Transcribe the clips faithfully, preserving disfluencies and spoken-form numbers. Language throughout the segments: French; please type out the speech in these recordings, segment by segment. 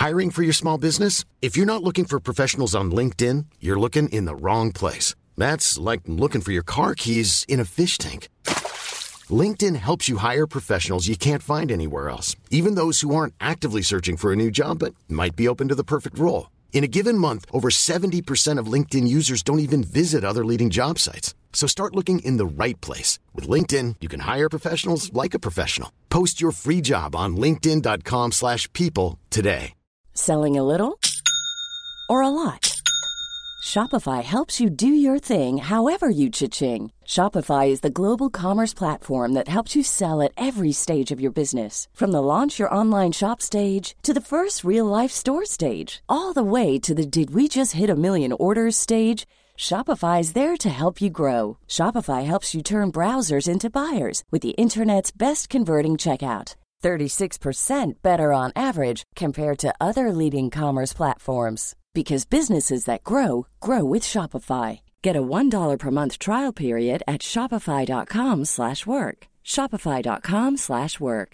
Hiring for your small business? If you're not looking for professionals on LinkedIn, you're looking in the wrong place. That's like looking for your car keys in a fish tank. LinkedIn helps you hire professionals you can't find anywhere else, even those who aren't actively searching for a new job but might be open to the perfect role. In a given month, over seventy percent of LinkedIn users don't even visit other leading job sites. So start looking in the right place. With LinkedIn, you can hire professionals like a professional. Post your free job on linkedin.com slash people today. Selling a little or a lot? Shopify helps you do your thing however you cha-ching. Shopify is the global commerce platform that helps you sell at every stage of your business. From the launch your online shop stage to the first real-life store stage, all the way to the did we just hit a million orders stage. Shopify is there to help you grow. Shopify helps you turn browsers into buyers with the internet's best converting checkout. thirty-six percent better on average compared to other leading commerce platforms. Because businesses that grow, grow with Shopify. Get a one dollar per month trial period at shopify.com slash work. Shopify.com slash work.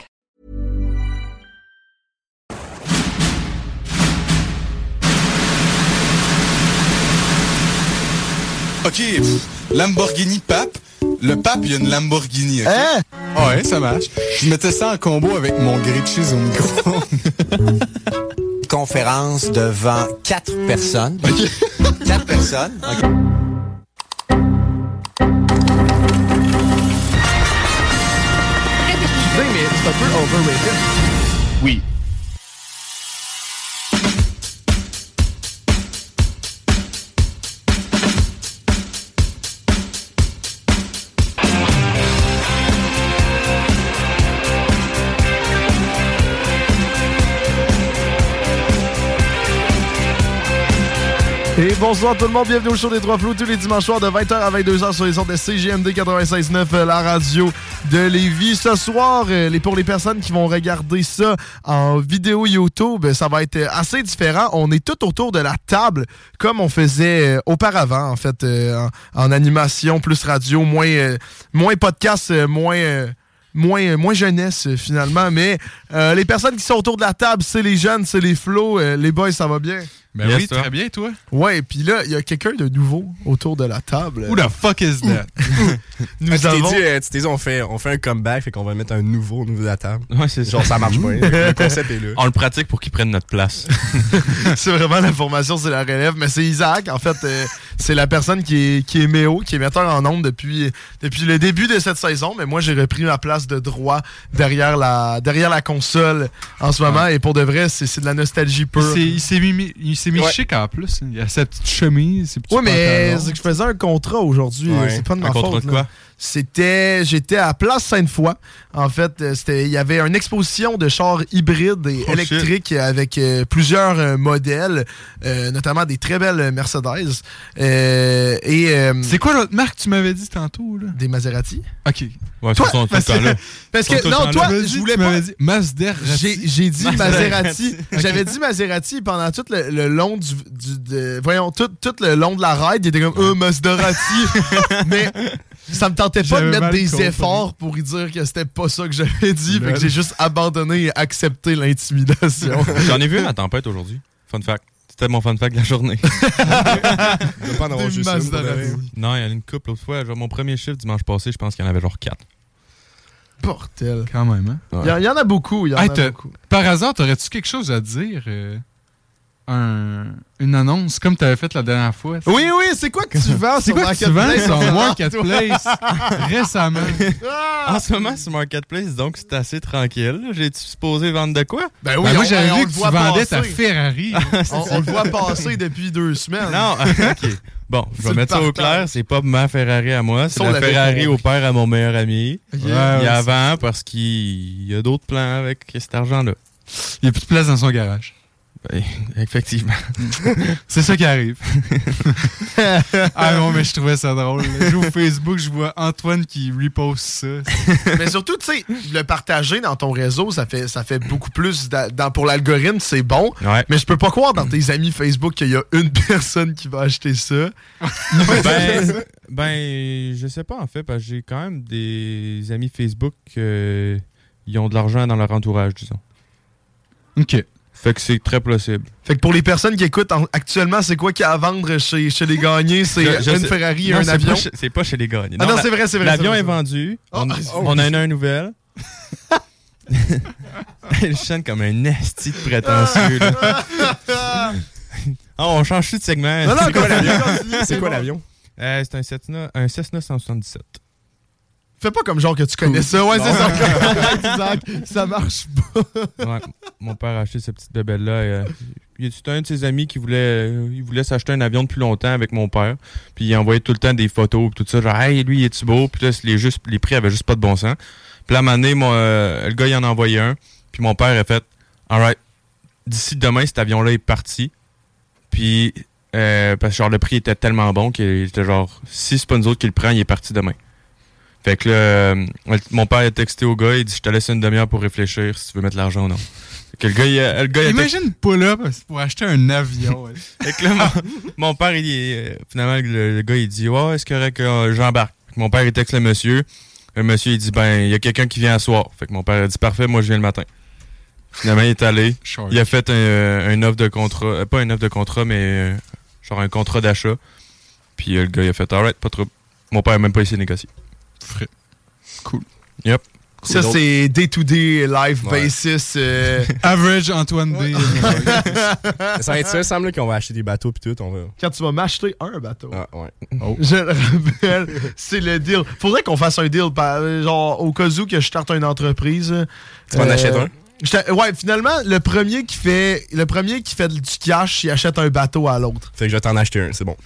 OK, Lamborghini Pape. Le Pape, il y a une Lamborghini, OK? Hein? Ouais, ça marche. Je mettais ça en combo avec mon grilled cheese au micro. Conférence devant quatre personnes. Okay. Quatre personnes. Okay. Mais c'est un peu overrated. Oui. Et bonsoir tout le monde, bienvenue au show des Trois Flots tous les dimanches soirs de vingt heures à vingt-deux heures sur les ondes de C G M D quatre-vingt-seize neuf, la radio de Lévis. Ce soir, les, pour les personnes qui vont regarder ça en vidéo YouTube, ça va être assez différent. On est tout autour de la table comme on faisait auparavant, en fait, en, en animation, plus radio, moins, euh, moins podcast, moins... Euh, Moins, moins jeunesse, finalement. Mais euh, les personnes qui sont autour de la table, c'est les jeunes, c'est les flots. Euh, les boys, ça va bien? Ben yes, oui, toi. Très bien, toi. Ouais, puis là, il y a quelqu'un de nouveau autour de la table. Who the fuck is that? Nous ah, tu avons... t'es dit, euh, tu t'es dit, on fait, on fait un comeback, fait qu'on va mettre un nouveau au niveau de la table. Ouais, c'est Genre, ça marche pas. Le concept est là. On le pratique pour qu'il prenne notre place. C'est vraiment l'information, c'est la relève. Mais c'est Isaac, en fait, euh, c'est la personne qui est, qui est Méo, qui est metteur en ondes depuis, depuis le début de cette saison. Mais moi, j'ai repris ma place de droit derrière la, derrière la console en ce moment. Ouais. Et pour de vrai, c'est, c'est de la nostalgie pure. Il s'est mis, il s'est mis ouais. chic en plus. Il a sa petite chemise, ses petits Oui, mais c'est que je faisais un contrat aujourd'hui. Ouais. C'est pas de ma un faute. Un contrat de quoi? C'était, j'étais à Place Sainte-Foy. En fait, c'était, il y avait une exposition de chars hybrides et oh électriques shit. avec euh, plusieurs euh, modèles, euh, notamment des très belles Mercedes. Euh, et euh, c'est quoi l'autre marque que tu m'avais dit tantôt là? Des Maserati. Ok. Ouais, toi, sont, parce, que, parce que non, toi, je voulais pas. Dit Maserati. J'ai, j'ai dit Maserati. Okay. J'avais dit Maserati pendant tout le, le long du, du de, voyons tout, tout le long de la ride. Il était comme euh, Maserati, mais ça me tentait pas j'avais de mettre des compris. efforts pour lui dire que c'était pas ça que j'avais dit. Fait que j'ai juste abandonné et accepté l'intimidation. J'en ai vu à tempête aujourd'hui. Fun fact. C'était mon fun fact de la journée. Je vais pas en avoir juste une. Non, il y a une couple l'autre fois. Genre, mon premier chiffre dimanche passé, je pense qu'il y en avait genre quatre. Bordel. Quand même, hein? Il ouais. y, y en a beaucoup. Il y en hey, a beaucoup. Par hasard, t'aurais-tu quelque chose à dire? Euh... Un, une annonce comme tu avais fait la dernière fois. T'sais. Oui, oui, c'est quoi que tu vends sur Marketplace? C'est quoi que tu vends sur Marketplace récemment? Ah! En ce moment, sur Marketplace, donc c'est assez tranquille. J'ai-tu supposé vendre de quoi? Ben oui, ben on, moi j'avais on vu que tu vendais ta Ferrari. on, on le voit passer depuis deux semaines. Non, OK. Bon, je vais mettre ça au clair. C'est pas ma Ferrari à moi, c'est la Ferrari au père à mon meilleur ami. Okay. Ouais, ouais, il avant parce qu'il y a d'autres plans avec cet argent-là. Il n'y a plus de place dans son garage. Ben, effectivement. C'est ça qui arrive. Ah non, mais je trouvais ça drôle. Je joue au Facebook, je vois Antoine qui reposte ça. Mais surtout, tu sais, le partager dans ton réseau, ça fait, ça fait beaucoup plus. Dans, pour l'algorithme, c'est bon. Ouais. Mais je peux pas croire dans tes amis Facebook qu'il y a une personne qui va acheter ça. ben, ben, je sais pas en fait, parce que j'ai quand même des amis Facebook qui euh, ont de l'argent dans leur entourage, disons. OK. Fait que c'est très possible. Fait que pour les personnes qui écoutent en, actuellement, c'est quoi qu'il y a à vendre chez, chez les gagnés? C'est je, je une sais. Ferrari et non, un avion? Pas, c'est pas chez les gagnés. Ah non, non c'est vrai, c'est vrai. L'avion c'est vrai, est vendu. Oh, on, oh, on a une, une nouvelle. Elle chante comme un esti de prétentieux. Oh, on change de segment. Non, non, c'est quoi l'avion? C'est quoi l'avion? Euh, c'est un Cessna, un Cessna cent soixante-dix-sept. Fais pas comme genre que tu connais ça. Ouais, non. C'est ça. Exact. Ça marche pas. Ouais, mon père a acheté cette petite bébelle-là. Euh, C'était un de ses amis qui voulait, euh, il voulait s'acheter un avion depuis longtemps avec mon père. Puis il envoyait tout le temps des photos, tout ça. Genre, hey, lui, il est-tu beau? Puis là, les, juste, les prix avaient juste pas de bon sens. Puis là, à un moment donné, mon, euh, le gars, il en a envoyé un. Puis mon père a fait, alright, d'ici demain, cet avion-là est parti. Puis, euh, parce que genre, le prix était tellement bon qu'il était genre, si c'est pas nous autres qui le prend, il est parti demain. Fait que là, euh, mon père a texté au gars, il dit, je te laisse une demi-heure pour réfléchir si tu veux mettre l'argent ou non. Fait que le gars, il a, le gars, il a Imagine text... pull-up pour acheter un avion. Ouais. Fait que là, mon, mon père, il euh, finalement, le, le gars, il dit, ouais, est-ce correct que euh, j'embarque? Mon père, il texte le monsieur. Le monsieur, il dit, ben, il y a quelqu'un qui vient à soir. Fait que mon père a dit, parfait, moi, je viens le matin. Finalement, il est allé. Sure. Il a fait un, un offre de contrat, euh, pas un offre de contrat, mais euh, genre un contrat d'achat. Puis euh, le gars, il a fait, alright, pas trop. Mon père n'a même pas essayé de négocier. Frais. Cool. Yep. Cool. Ça, c'est day-to-day life ouais. basis. Euh... Average Antoine ouais. D. Ça va être ça, il semble qu'on va acheter des bateaux pis tout. On va... Quand tu vas m'acheter un bateau. Ah, ouais. Oh. Je le rappelle, c'est le deal. Faudrait qu'on fasse un deal, par, genre au cas où que je starte une entreprise. Tu m'en euh, achètes un? Ouais, finalement, le premier qui fait le premier qui fait du cash, il achète un bateau à l'autre. Fait que je vais t'en acheter un, c'est bon.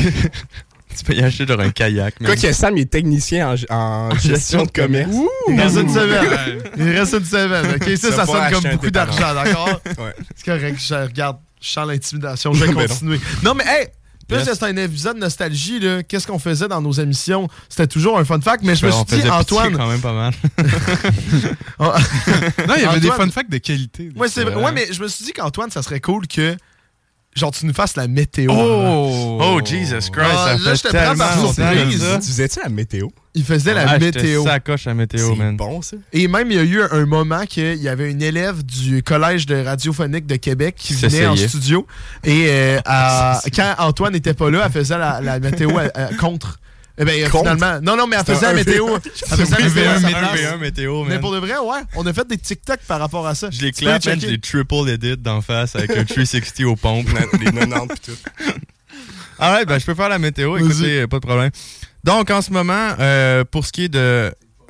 Tu peux y acheter genre un kayak. Quoi que Sam, il est technicien en, en gestion de commerce. Ouh, il reste une semaine. Il reste une semaine. OK, ça, ça, ça sonne comme beaucoup d'argent, d'accord? Ouais. C'est correct, je regarde, je sens l'intimidation, je vais continuer. Non. non, mais hey, plus yes. c'était un épisode de nostalgie, là, qu'est-ce qu'on faisait dans nos émissions? C'était toujours un fun fact, mais je me suis dit, Antoine... quand même pas mal. Non, il y avait Antoine... des fun facts de qualité. Ouais, c'est vrai. Ouais, mais je me suis dit qu'Antoine, ça serait cool que... Genre, tu nous fasses la météo. Oh, oh Jesus Christ, ah, ça là, fait tellement surprise. Tu faisais-tu la météo? Il faisait ah, la météo. Ça coche la météo, c'est man. Bon, ça. Et même, il y a eu un moment qu'il y avait une élève du Collège de radiophonique de Québec qui venait essayé. en studio. Et euh, à, quand Antoine n'était pas là, elle faisait la, la météo à, à, contre. Eh bien, finalement. Non, non, mais elle faisait la météo. Elle faisait la météo. un v un météo, man. Mais pour de vrai, ouais. On a fait des TikTok par rapport à ça. Je les clap, man. Je les triple edit d'en face avec un trois cent soixante aux pompes, les quatre-vingt-dix pis tout. Alright, ben, je peux faire la météo. Écoutez, pas de problème. Donc, en ce moment, euh, pour ce qui est de...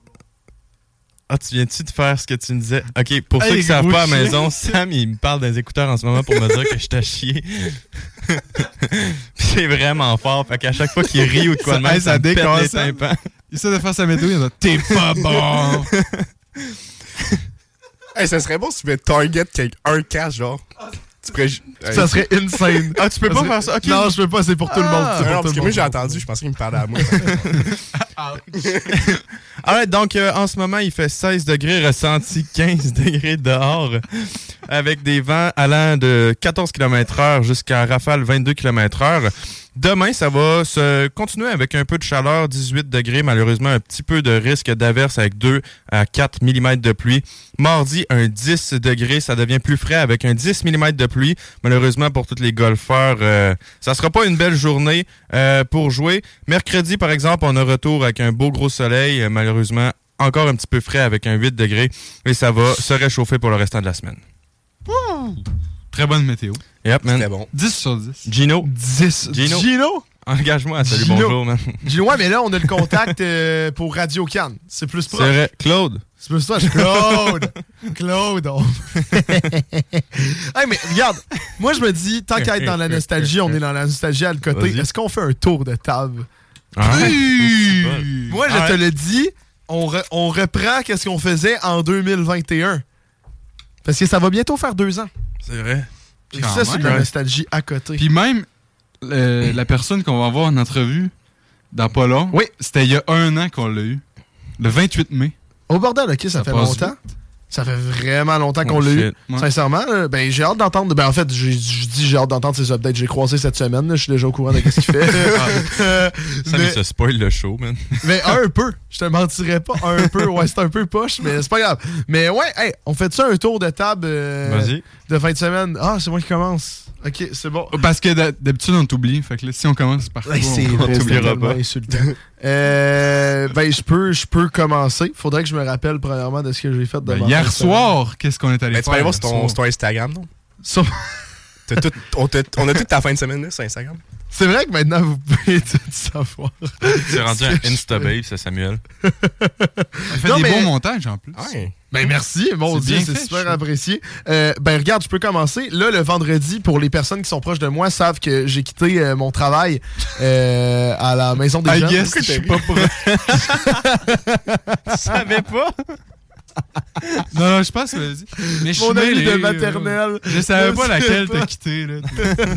Ah, tu viens-tu de faire ce que tu me disais? OK, pour hey, ceux qui ne savent pas à la maison, Sam, il me parle des écouteurs en ce moment pour me dire que je t'ai chié. C'est vraiment fort. Fait qu'à chaque fois qu'il rit ou de quoi de même, ça, ça me pète les tympans. Il essaie de faire sa météo, il dit « T'es pas bon! » Hey, ça serait bon si tu pouvais target un casque, genre. Tu pourrais... Ça serait insane. Ah, tu peux ça pas serait... faire ça? Okay. Non, je peux pas, c'est pour tout le monde. Ah, c'est pour non, tout parce le que moi, j'ai monde. entendu, je pensais qu'il me parlait à moi. Alright, donc euh, en ce moment, il fait seize degrés, ressenti quinze degrés dehors, avec des vents allant de quatorze kilomètres heure jusqu'à rafale vingt-deux kilomètres heure. Demain, ça va se continuer avec un peu de chaleur, dix-huit degrés, malheureusement un petit peu de risque d'averse avec deux à quatre millimètres de pluie. Mardi, un dix degrés, ça devient plus frais avec un dix millimètres de pluie. Malheureusement, pour tous les golfeurs, euh, ça sera pas une belle journée euh, pour jouer. Mercredi, par exemple, on a retour avec un beau gros soleil, euh, malheureusement encore un petit peu frais avec un huit degrés, et ça va se réchauffer pour le restant de la semaine. Mmh. Très bonne météo. Yep, man. Très bon. dix sur dix. Gino. dix. Gino. Gino? Engage-moi. Salut, Gino. bonjour, man. Gino, ouais, mais là, on a le contact euh, pour Radio Cannes. C'est plus proche. C'est vrai. Claude. C'est plus proche. Claude. Claude. On... hey, mais regarde, moi, je me dis, tant qu'à être dans la nostalgie, on est dans la nostalgie à le côté. Vas-y. Est-ce qu'on fait un tour de table? Ah, oui. Moi, je ah, te ouais. le dis, on, re- on reprend qu'est-ce qu'on faisait en deux mille vingt et un. Parce que ça va bientôt faire deux ans. C'est vrai. Et ça, même, c'est de la nostalgie à côté. Puis même, euh, la personne qu'on va avoir en entrevue dans pas long, oui. C'était il y a un an qu'on l'a eu. Le vingt-huit mai. Au bordel, OK, ça, ça fait longtemps. Vite. Ça fait vraiment longtemps qu'on Oh, l'a eu. shit. Sincèrement, là, ben, j'ai hâte d'entendre. Ben, en fait, j'ai- je dis j'ai hâte d'entendre ses updates. J'ai croisé cette semaine. là, Je suis déjà au courant de ce qu'il fait. Euh, Ça mais, nous se spoil le show, man. mais un peu. Je te mentirais pas. Un peu. Ouais, c'est un peu poche, mais c'est pas grave. Mais ouais, hey, on fait ça un tour de table euh, Vas-y. de fin de semaine. Ah, c'est moi qui commence. Ok, c'est bon. Parce que d'hab- d'habitude, on t'oublie. Fait que là, si on commence par Ouais, c'est on vrai, t'oubliera c'est tellement pas. insultant. Euh, ben, je peux, je peux commencer. Faudrait que je me rappelle, premièrement, de ce que j'ai fait de Ben, ma hier fin de semaine. soir, qu'est-ce qu'on est allé Ben, tu faire? peux aller voir sur hier ton, soir? sur ton Instagram, non? Sur- T'as tout- on, t'a- on a toute ta fin de semaine là, sur Instagram. C'est vrai que maintenant, vous pouvez tout savoir. C'est rendu un Ce que je Insta-babe, ça, Samuel. Elle fait Non, des mais- bons montages en plus. Ouais. Ben merci, mon C'est Dieu, bien c'est fait, super je trouve. apprécié. Euh, ben regarde, je peux commencer. Là, le vendredi, pour les personnes qui sont proches de moi, savent que j'ai quitté euh, mon travail euh, à la maison des I jeunes. guess que je suis pas pour... Tu savais pas? Non, non, je pense, vas-y. Mais je suis Mon ami mêlé, de euh, maternelle. Je savais pas Je laquelle sais pas. t'as quitté, là.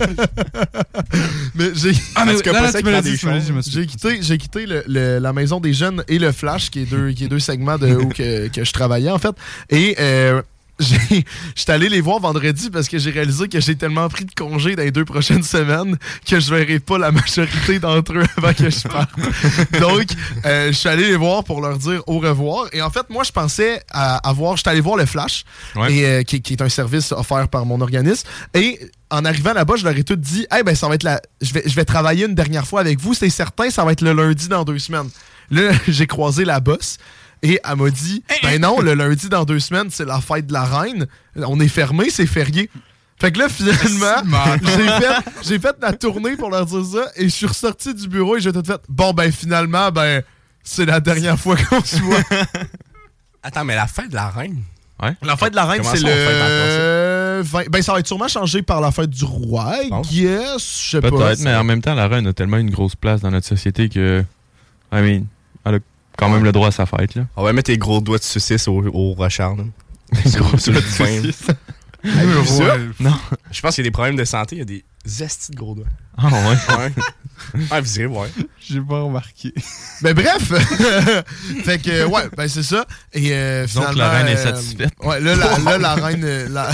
Mais j'ai Ah, mais En tout cas, non, pas non, ça tu qui me l'as prend dit, des tu me l'as dit, choses. je me suis- J'ai quitté, j'ai quitté le- le- la maison des jeunes et le Flash, qui est deux, qui est deux segments de où que, que je travaillais en fait. Et euh, j'ai- j'étais allé les voir vendredi parce que j'ai réalisé que j'ai tellement pris de congés dans les deux prochaines semaines que je verrai pas la majorité d'entre eux avant que je parte. Donc, euh, je suis allé les voir pour leur dire au revoir. Et en fait, moi, je pensais à avoir... J'étais allé voir le Flash, Ouais. et, euh, qui, qui est un service offert par mon organisme. Et en arrivant là-bas, je leur ai tout dit, hey, ben, ça va être la... je, vais, je vais travailler une dernière fois avec vous, c'est certain, ça va être le lundi dans deux semaines. Là, j'ai croisé la boss. Et elle m'a dit, ben non, le lundi dans deux semaines, c'est la fête de la reine. On est fermé, c'est férié. Fait que là, finalement, j'ai fait, j'ai fait la tournée pour leur dire ça et je suis ressorti du bureau et j'ai tout fait, bon, ben finalement, ben, c'est la dernière fois qu'on se voit. Attends, mais la fête de la reine. La fête de la reine, Comment c'est ça, on fête le... vingt Ben, ça va être sûrement changé par la fête du roi, I pense. guess. Je sais pas. Peut-être, mais en même temps, la reine a tellement une grosse place dans notre société que. I mean, elle a quand même le droit à sa fête, là. On va mettre tes gros doigts de saucisse au, au Rochard. là. Gros sur le doigts de vin. saucisse. Hey, Le vu roi, ça? le- Non. Je pense qu'il y a des problèmes de santé, il y a des estis de gros doigts. Ah, ouais. Ouais. Ah, vous irez voir. J'ai pas remarqué. Mais bref, fait que ouais, ben c'est ça. Et euh, Donc, finalement, la reine est euh, satisfaite. Ouais, là la, là, la reine, euh, la...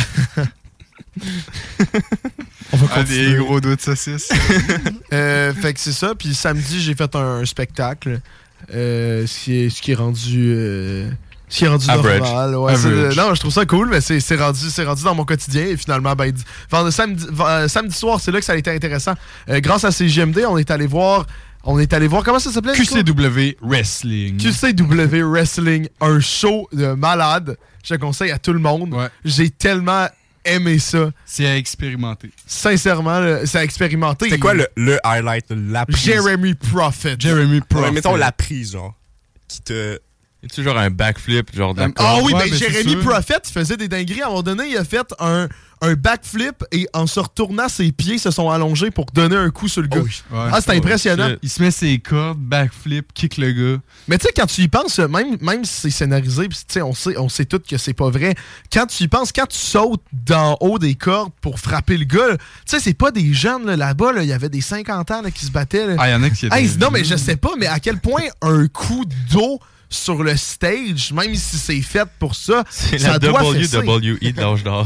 on va Ah, continuer. des gros doigts de saucisse. Euh, fait que c'est ça. Puis samedi, j'ai fait un, un spectacle, euh, ce qui est, ce qui est rendu. euh, Ce qui est rendu Average. normal. Ouais, Average. c'est- non, je trouve ça cool, mais c'est c'est rendu, c'est rendu dans mon quotidien. Et finalement, ben, di- vendredi- samedi, v- euh, samedi soir, c'est là que ça a été intéressant. Euh, grâce à C G M D, on est allé voir. On est allé voir. Comment ça s'appelait? Q Nico? C W Wrestling. Q C W Wrestling, un show de malade. Je le conseille à tout le monde. Ouais. J'ai tellement aimé ça. C'est à expérimenter. Sincèrement, là, c'est à expérimenter. C'est quoi le, le highlight, la prise? Jeremy Prophet. Jeremy Ouais, Prophet. mettons la prise, genre. Qui te. Es-tu genre un backflip, genre de la Euh, Ah oui, Ouais, ben ben, c'est Jeremy sûr. Prophet, il faisait des dingueries. À un moment donné, il a fait un, un backflip et en se retournant, ses pieds se sont allongés pour donner un coup sur le gars. Oh, oui. Ouais. Ah, c'était impressionnant. shit. Il se met ses cordes, backflip, kick le gars. Mais tu sais, quand tu y penses, même, même si c'est scénarisé, pis, tu sais, on sait, on sait tous que c'est pas vrai. Quand tu y penses, quand tu sautes d'en haut des cordes pour frapper le gars, là, tu sais, c'est pas des jeunes là, là-bas. Là, il y avait des cinquante ans là, qui se battaient. Là. Ah, il y en a qui étaient... Hey, non, mais je sais pas, mais à quel point un coup d'eau sur le stage, même si c'est fait pour ça, C'est ça la doit W fesser. W E de l'âge d'or.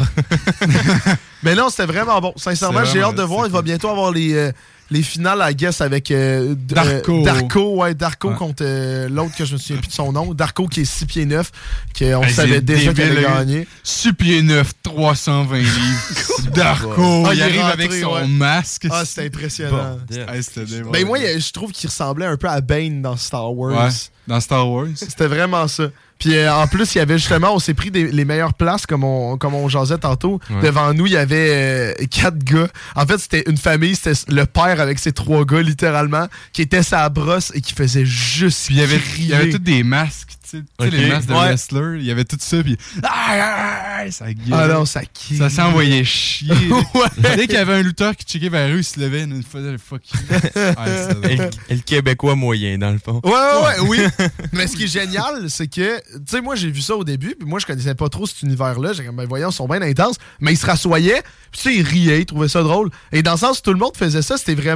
Mais non, c'était vraiment bon. Sincèrement, C'est j'ai vraiment hâte de vrai, voir. c'est Il va cool. bientôt avoir les, euh, les finales, I guess, avec euh, d- Darko. euh, Darko, ouais, Darko Ouais. contre euh, l'autre que je me souviens plus de son nom. Darko qui est six pieds neuf, qu'on Hey, savait c'est déjà qu'il débile, allait le gars. gagner. six pieds neuf, trois cent vingt livres. Darko, Ah, il il est arrive rentré, avec son ouais. masque. Ah, c'était impressionnant. Hey, c'était démon. Ben moi, je trouve qu'il ressemblait un peu à Bane dans Star Wars. Ouais, dans Star Wars. C'était vraiment ça. Puis euh, en plus, il y avait justement, on s'est pris des- les meilleures places, comme on, comme on jasait tantôt. Ouais. Devant nous, il y avait euh, quatre gars. En fait, c'était une famille, c'était le père avec ses trois gars, littéralement, qui était sa brosse et qui faisait juste Puis il y avait, il y avait crier. tous des masques, tu sais, tu sais, Ok. les masques de Ouais. wrestler. Il y avait tout ça, puis aïe, aïe, aïe, ça gueule. Ah non, ça qui. Ça s'envoyait chier. Ouais. Dès qu'il y avait un lutteur qui checkait vers eux, il se levait, il faisait le fuck you. Ah, c'était Et, drôle. et le Québécois moyen, dans le fond. Ouais, ouais, ouais, oui. Mais ce qui est génial, c'est que, tu sais, moi, j'ai vu ça au début, puis moi, je connaissais pas trop cet univers-là. J'ai comme, ben voyons, ils sont bien intenses. Mais ils se rassoyaient, puis tu sais, ils riaient, ils trouvaient ça drôle. Et dans le sens où tout le monde faisait ça, c'était vraiment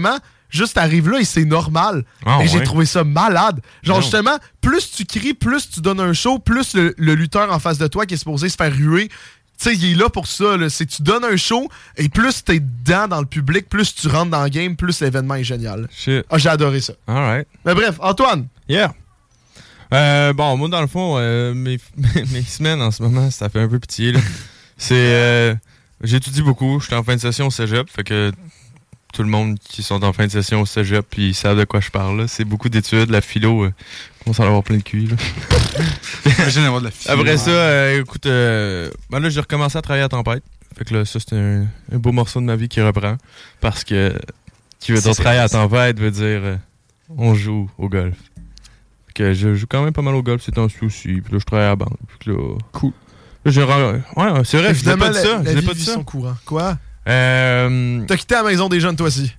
Juste t'arrives là et c'est normal. Ah, et ouais. j'ai trouvé ça malade. Genre Non. justement, plus tu cries, plus tu donnes un show, plus le, le lutteur en face de toi qui est supposé se faire ruer, tu sais, il est là pour ça. Là. C'est que tu donnes un show et plus t'es dedans dans le public, plus tu rentres dans le game, plus l'événement est génial. Shit. Ah, j'ai adoré ça. All right. Mais bref, Antoine. Yeah. Euh, bon, moi, dans le fond, euh, mes, mes semaines en ce moment, ça fait un peu pitié. Là. C'est. Euh, j'étudie beaucoup. Je suis en fin de session au cégep. Fait que tout le monde qui sont en fin de session au cégep, puis ils savent de quoi je parle. Là. C'est beaucoup d'études. La philo, euh, on commence à en avoir plein le cul. Là. Imagine avoir de la philo. Après ça, euh, écoute, euh, ben là, j'ai recommencé à travailler à Tempête. Fait que là, ça, c'est un, un beau morceau de ma vie qui reprend. Parce que qui veut dire travailler à Tempête veut dire euh, on joue au golf. Fait que je joue quand même pas mal au golf, c'est un souci. Puis là, je travaille à la banque. Puis là, cool. Là, j'ai rend... Ouais, c'est vrai, je n'ai pas dit ça. La, Je la n'ai vie pas dit vit ça. son courant. Quoi? Euh... T'as quitté la maison des jeunes, toi aussi.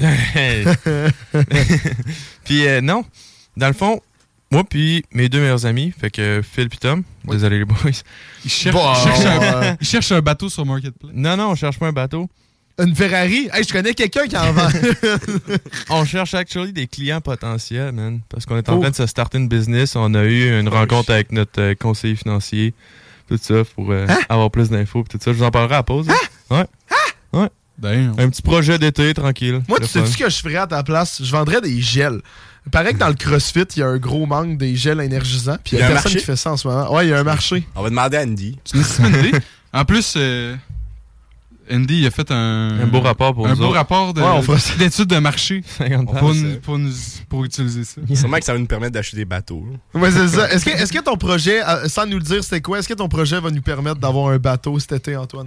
Puis euh, non, dans le fond, moi puis mes deux meilleurs amis, fait que Phil puis Tom, Oui. désolé les boys. Il cherche, Bon, il cherche un, euh, il cherche un bateau sur Marketplace. Non, non, on cherche pas un bateau. Une Ferrari? Hey, je connais quelqu'un qui en vend. On cherche actually des clients potentiels, man. Parce qu'on est en Oh. train de se starter une business. On a eu une rencontre avec notre euh, conseiller financier. Tout ça, pour euh, Hein? avoir plus d'infos. Tout ça, je vous en parlerai à la pause. hein. Ouais. Damn. Un petit projet d'été, tranquille. Moi, Le tu sais fun. ce que je ferais à ta place? Je vendrais des gels. Il paraît que dans le CrossFit, il y a un gros manque des gels énergisants. Puis il y a, Il y a un personne marché? qui fait ça en ce moment. Ouais, il y a un marché. On va demander à Andy. C'est une super idée. En plus, euh, Andy il a fait un, Un beau rapport pour un nous beau autres. rapport de, Ouais, on fera ça. d'études de marché cinquante pour, piastres. nous, pour, nous, pour utiliser ça. Sûrement que ça va nous permettre d'acheter des bateaux. là. Ouais, c'est ça. Est-ce que, est-ce que ton projet, euh, sans nous le dire c'était quoi, est-ce que ton projet va nous permettre d'avoir un bateau cet été, Antoine?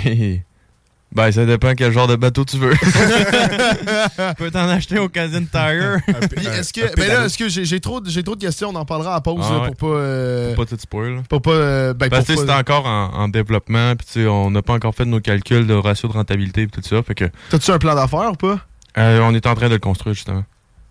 Ben, ça dépend quel genre de bateau tu veux. Tu peux t'en acheter au Casino Tire. Puis est-ce que, un ben là, pédalo. est-ce que j'ai, j'ai trop, j'ai trop de questions, on en parlera à pause Ah là, ouais. pour pas, euh, Pas tout spoil. là. pour pas, euh, ben, Parce que pour c'est pas- encore en, en développement, puis tu sais, on n'a pas encore fait nos calculs de ratio de rentabilité et tout ça. Fait que T'as-tu un plan d'affaires ou pas? euh, on est en train de le construire justement.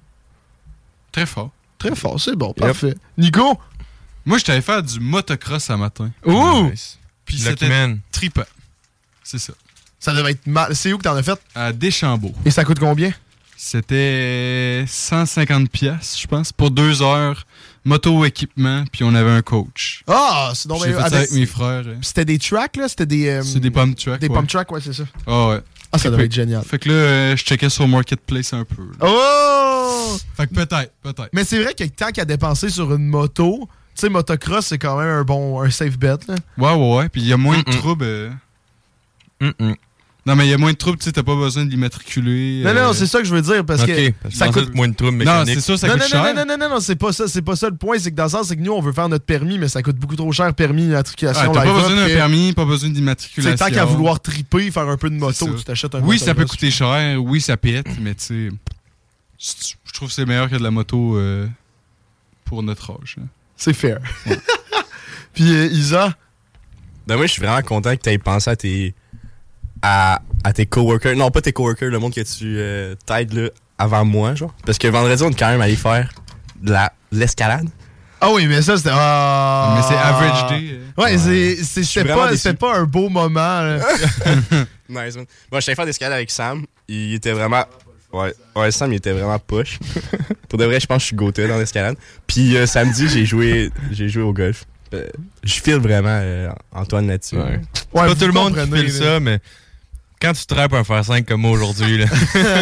Très fort. Très fort, c'est bon, parfait. Nico? Moi, je t'avais fait du motocross ce matin. Ouh! Nice. Puis Lucky c'était Man. trippant. C'est ça. Ça devait être mal. C'est où que t'en as fait? À Deschambault. Et ça coûte combien? C'était cent cinquante piastres, je pense, pour deux heures. Moto-équipement, puis on avait un coach. Ah, c'est donc J'ai bien- fait ah, ça avec des- mes frères. hein. C'était des tracks, là? C'était des. euh, C'est des pump tracks. Des ouais. pump tracks, ouais, c'est ça. Ah ouais. Ah, ça devait être génial. Fait que là, euh, je checkais sur Marketplace un peu. là. Oh! Fait que peut-être, peut-être. Mais c'est vrai que tant qu'à dépenser sur une moto, tu sais, motocross, c'est quand même un bon, un safe bet, là. Ouais, ouais, ouais. Puis il y a moins de Mm-mm. troubles. euh. Mm-mm. Non, mais il y a moins de troubles, tu sais, t'as pas besoin de l'immatriculer. Non, non, euh. non, c'est ça que je veux dire, parce Ok, que parce que ça je pensais coûte. que moins de troubles Non, mécaniques. c'est ça, ça non, coûte non, cher. non, non, non, non, non, c'est pas ça, c'est pas ça le point, c'est que dans le sens, c'est que nous, on veut faire notre permis, mais ça coûte beaucoup trop cher, permis, Ouais, immatriculation, t'as pas live besoin up, d'un que- permis, pas besoin C'est d'immatriculation. tant qu'à vouloir triper, faire un peu de moto, C'est ça. tu t'achètes un Oui, ça peut motocross. coûter cher, oui, ça pète, mais tu sais, c'est- je trouve que c'est meilleur que de la moto euh, pour notre âge. hein. C'est fair. Puis euh, Isa, Ben moi, je suis vraiment content que tu aies pensé à tes à, à tes coworkers. Non, pas tes coworkers, le monde que tu euh, t'aides là, avant moi, genre. Parce que vendredi, on est quand même allé faire de la de l'escalade. ah oui, mais ça c'était ah. Mais c'est average day. euh. Ouais, c'est c'est suis c'était vraiment pas déçu. c'était pas un beau moment. là. Nice, man. Moi, je suis allé faire de l'escalade avec Sam. Il était vraiment. Ouais, ouais, Sam, il était vraiment push. Pour de vrai, je pense que je suis goûté dans l'escalade. Puis euh, samedi, j'ai joué j'ai joué au golf. Euh, je file vraiment euh, Antoine là-dessus. Ouais. Ouais, C'est pas vous tout le monde qui comprenez, file là. ça, mais quand tu trappes un fer cinq comme moi aujourd'hui, là.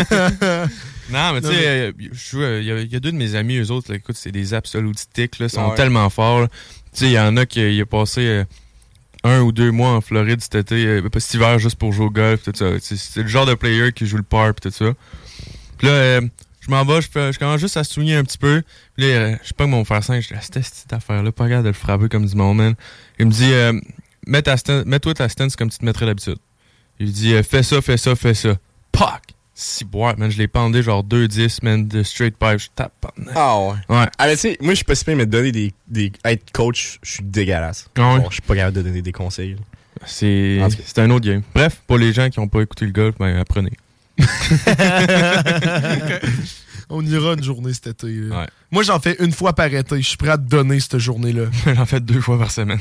Non, mais tu Non, sais, euh, je joue, euh, il y, a- il y a deux de mes amis, eux autres, là, écoute, c'est des absolutes sticks, là, ils sont Ouais. tellement forts. là. Tu sais, il y en a qui il a passé euh, un ou deux mois en Floride cet été, euh, pas cet hiver, juste pour jouer au golf, tout ça. C'est c'est le genre de player qui joue le par, pis tout ça. Puis là, euh, je m'en vais, je, fais- je commence juste à souligner un petit peu. Puis là, euh, je sais pas que mon fer cinq, je dis, ah, c'était cette affaire-là, pas grave de le frapper comme du monde, man. Il me dit, euh, mets ta stand- mets-toi ta stance comme tu te mettrais d'habitude. Il dit, euh, fais ça, fais ça, fais ça. Poc! Si boire, man, je l'ai pendé genre deux dix, man, de straight pipe, je tape. Ah ouais. Ouais. Ah, mais tu sais, moi, je suis pas si bien, mais donner des, des. Être coach, je suis dégueulasse. Ah ouais? Bon, je suis pas capable de donner des conseils. là. C'est En tout cas. c'est un autre game. Bref, pour les gens qui n'ont pas écouté le golf, ben apprenez. On ira une journée cet été. Là. Ouais. Moi, j'en fais une fois par été. Je suis prêt à te donner cette journée-là. J'en fais deux fois par semaine.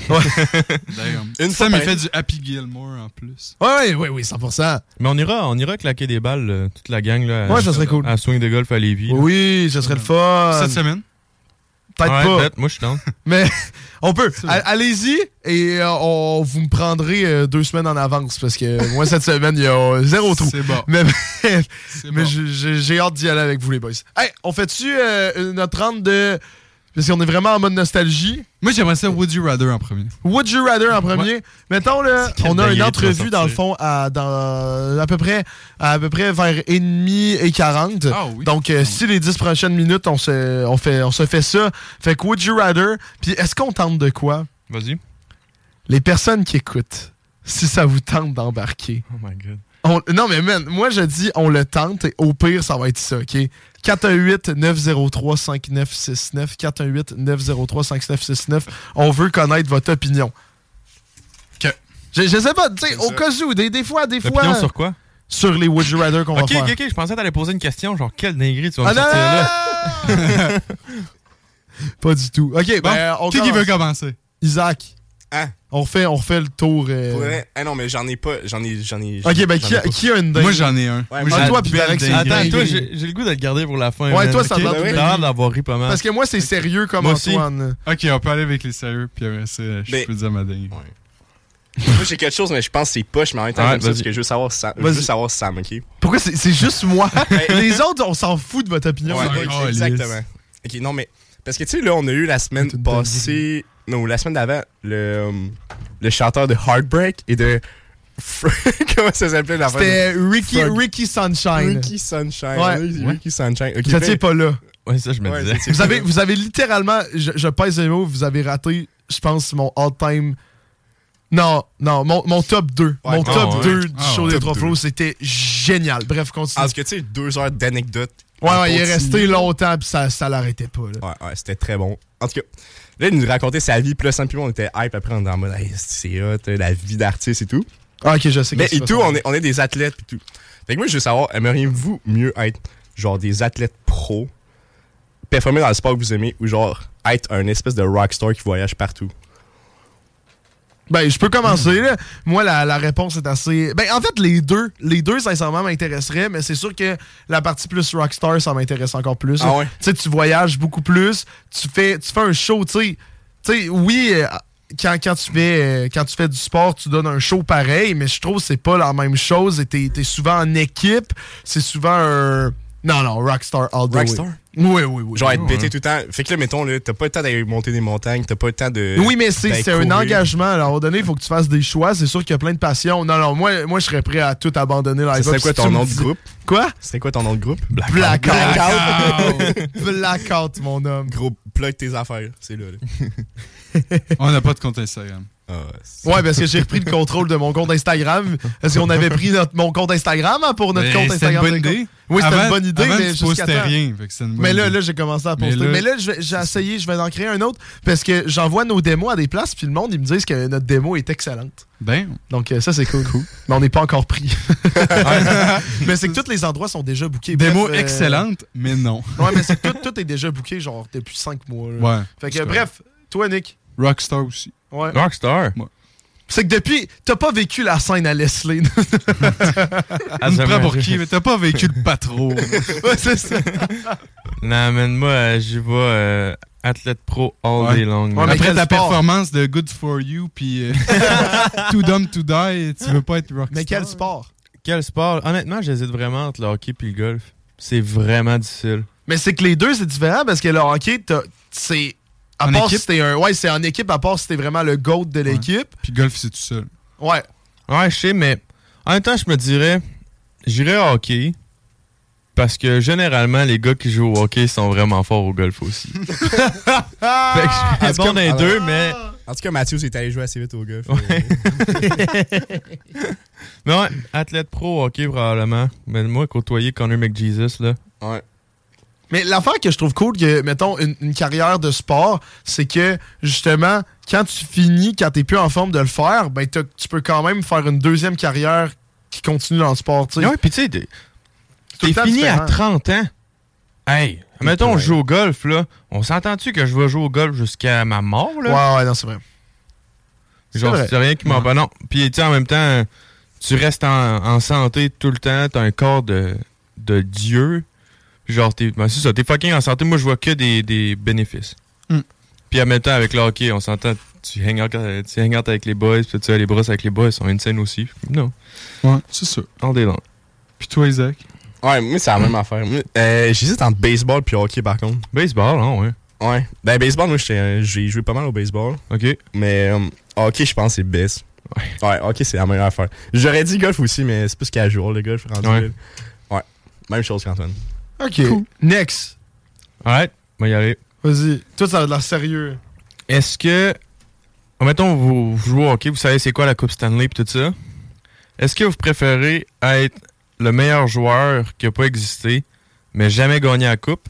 Une fois, mais il fait du Happy Gilmore en plus. Ouais, ouais, oui, cent pour cent. Mais on ira, on ira claquer des balles, là, toute la gang. Là, Ouais, à, ça serait cool. À Swing de golf à Lévis. Oui, ça serait le fun. Cette semaine? Peut-être ouais, pas. Peut-être, moi, je suis down. Mais on peut. Allez-y et euh, on, vous me prendrez euh, deux semaines en avance parce que moi, cette semaine, il y a euh, zéro trou. C'est bon. Mais, C'est mais bon. j'ai j'ai hâte d'y aller avec vous, les boys. Hey, on fait-tu euh, notre rente de... Parce qu'on est vraiment en mode nostalgie. Moi, j'aimerais ça Would You Rather en premier. Would You Rather en premier. Ouais. Mettons, là, quelle on a une dinguerie tu vas entrevue, dans le sortir. fond, à, dans, à, peu près, à, à peu près vers et demi et quarante. Ah oui. Donc, euh, si les dix prochaines minutes, on se, on, fait, on se fait ça. Fait que Would You Rather. Puis, est-ce qu'on tente de quoi? Vas-y. Les personnes qui écoutent, si ça vous tente d'embarquer. Oh my God. On- non, mais man, moi, je dis, on le tente et au pire, ça va être ça, OK? quatre un huit neuf zéro trois cinq neuf six neuf. quatre un huit neuf zéro trois cinq neuf six neuf. On veut connaître votre opinion. Que. Je, je sais pas, tu sais, C'est au ça. cas où, des, des fois, des fois. L'opinion sur quoi? Sur les Would You Rather qu'on Ok, va ok, faire. ok. Je pensais que t'allais poser une question, genre, quelle dinguerie tu vas Ah me non, sortir là? non, non! Pas du tout. OK, Bon, ben, on qui, qui commence. veut commencer? Isaac. Hein? On refait, on refait le tour. euh, Pour vrai? Ah non, mais j'en ai pas. J'en ai. J'en ai. OK, ben, j'en qui ai a, pas. qui a une dingue? Moi, j'en ai un. Ouais, Moi, moi, j'ai toi, une puis belle Alex, c'est- dinguerie. Attends, toi, dinguerie. j'ai j'ai le goût de le garder pour la fin. Ouais, man. toi, ça Ok? a l'air Ben d'une oui. T'as l'air dinguerie. d'avoir ri pas mal. Parce que moi, c'est sérieux comme Moi aussi. Antoine. Ok, on peut aller avec les sérieux, puis après ça, je Ben, peux dire ma dingue. Ouais. Moi, j'ai quelque chose, mais je pense que c'est poche, mais en même temps, Ouais, j'aime ça parce vas-y. que je veux savoir Sam. Je Vas-y. veux savoir Sam, ok? Pourquoi c'est c'est juste moi? Les autres, on s'en fout de votre opinion. Ouais, Ouais, ouais, oh, exactement. Ok, non, mais. Parce que tu sais, là, on a eu la semaine C'est une passée. Non, la semaine d'avant, le, euh, le chanteur de Heartbreak et de. Comment ça s'appelait la C'était Ricky, Frog. Ricky Sunshine. Ricky Sunshine. Ouais. Oui, Ricky Sunshine. Ok, Vous ben- étiez pas là. Ouais, ça, je me Ouais, disais. c'est- Vous avez, vous avez littéralement, je, je pèse les mots, vous avez raté, je pense, mon all-time. Non, non, mon, mon top deux. Ouais, mon ah, top ouais. deux du Ah, show ouais. des Top Trois deux. Flots, c'était génial. Bref, continue. Parce que tu sais, deux heures d'anecdotes. ouais, en ouais, il est continu. resté longtemps, puis ça, ça l'arrêtait pas. Là. Ouais, ouais, c'était très bon. En tout cas, là, il nous racontait sa vie, puis là, Sam puis moi, on était hype après, on était en mode, hey, c'est hot, la vie d'artiste et tout. Ah, ok, je sais Mais que et tout, on est, on est des athlètes et tout. Fait que moi, je veux savoir, aimeriez-vous mieux être genre des athlètes pros, performer dans le sport que vous aimez, ou genre être un espèce de rockstar qui voyage partout? Ben, je peux commencer, là. Moi, la, la réponse est assez... Ben, en fait, les deux, les deux, sincèrement, m'intéresseraient, mais c'est sûr que la partie plus rockstar, ça m'intéresse encore plus. Ah ouais? Tu sais, tu voyages beaucoup plus, tu fais, tu fais un show, tu sais. Tu sais, oui, euh, quand, quand, tu fais, euh, quand tu fais du sport, tu donnes un show pareil, mais je trouve que c'est pas la même chose. Et t'es, t'es souvent en équipe, c'est souvent un... Non, non, rockstar all the way. Rockstar? Oui, oui, oui. Genre être Oui, pété tout le temps. Fait que là, mettons, là, t'as pas le temps d'aller monter des montagnes, t'as pas le temps de. Oui, mais c'est, d'aller c'est un courir. engagement. À un moment donné, il faut que tu fasses des choix. C'est sûr qu'il y a plein de passions. Non, non, moi, moi je serais prêt à tout abandonner live. Ça serait quoi ton nom de groupe? Quoi? C'était quoi ton nom de groupe? Blackout. Blackout. Blackout, mon homme. Gros, plug tes affaires. C'est là, là. On n'a pas de compte Instagram. Ah, c'est- Ouais, parce que j'ai repris le contrôle de mon compte Instagram. Est-ce qu'on avait pris notre, mon compte Instagram hein, pour notre Mais compte c'était une Instagram? bonne idée. Oui, c'était Avant- une bonne idée, avant, mais tu jusqu'à postais temps. rien. Fait que c'était une bonne Mais là, idée. là j'ai commencé à Mais poster. là- Mais là, je vais- j'ai essayé, je vais en créer un autre parce que j'envoie nos démos à des places, puis le monde, ils me disent que notre démo est excellente. Ben, Donc, euh, ça, c'est cool. Mais on n'est pas encore pris. mais c'est que tous les endroits sont déjà bookés. des Bref, mots euh, excellentes, mais non. Ouais, mais c'est que tout, tout est déjà booké, genre, depuis cinq mois. là. Ouais. Fait que, C'est bref, toi, Nick. Rockstar aussi. Ouais. Rockstar. C'est que depuis, t'as pas vécu la scène à Leslie. Ah, Tu me ça prends m'a- pour qui? Mais t'as pas vécu le patron. ouais, c'est ça. Non, mais moi, euh, j'y vais euh, athlète pro all Ouais. day long. Ouais, man. mais Après quel ta sport? performance de Good for You puis euh, Too Dumb to Die, tu veux pas être rockstar. Mais quel sport? Quel sport? Honnêtement, j'hésite vraiment entre le hockey et le golf. C'est vraiment difficile. Mais c'est que les deux, c'est différent parce que le hockey, t'as- c'est. À En part équipe? si t'es un. Ouais, c'est en équipe, à part si t'es vraiment le GOAT de l'équipe. Puis golf, c'est tout seul. Ouais. Ouais, je sais, mais en même temps, je me dirais, j'irais au hockey parce que généralement, les gars qui jouent au hockey sont vraiment forts au golf aussi. fait que je serais En tout bon cas, dans les alors- deux, mais... En tout cas, Mathieu s'est allé jouer assez vite au golf. mais ouais, athlète pro au hockey probablement. Mais moi, côtoyer Connor McJesus, là. Ouais. Mais l'affaire que je trouve cool, que, mettons, une, une carrière de sport, c'est que, justement, quand tu finis, quand t'es plus en forme de le faire, ben, t'as- tu peux quand même faire une deuxième carrière qui continue dans le sport, tu sais. Ouais, puis tu sais, t'es- T'es fini à trente ans. Hey, mettons, on joue au golf, là. On s'entend-tu que je vais jouer au golf jusqu'à ma mort, là? Ouais, ouais, non, c'est vrai. Genre, c'est, c'est rien qui m'en... Ouais. Non. Puis, tu sais, en même temps, tu restes en, en santé tout le temps. T'as un corps de, de Dieu. Genre, t'es, ben, c'est ça, t'es fucking en santé. Moi, je vois que des, des bénéfices. Mm. Puis, en même temps, avec le hockey, on s'entend, tu hang out, tu hang out avec les boys, puis tu as les brosses avec les boys, ils sont insane aussi. Non. Ouais, c'est ça. All day long. Puis toi, Isaac? Ouais, moi, c'est la même affaire. Moi, euh, j'hésite entre baseball puis hockey, par contre. Baseball, non, ouais. Ouais. Ben, baseball, moi, j'étais, j'ai joué pas mal au baseball. OK. Mais um, hockey, je pense que c'est le best. Ouais. Ouais, hockey, c'est la meilleure affaire. J'aurais dit golf aussi, mais c'est plus casual, le golf. Rendu ouais. ouais. Même chose qu'Antoine. OK. Cool. Next. Ouais, on va y aller. Vas-y. Toi, ça a l'air sérieux. Est-ce que... Mettons, vous, vous jouez au hockey, vous savez c'est quoi la Coupe Stanley et tout ça. Est-ce que vous préférez être le meilleur joueur qui n'a pas existé, mais jamais gagné la coupe,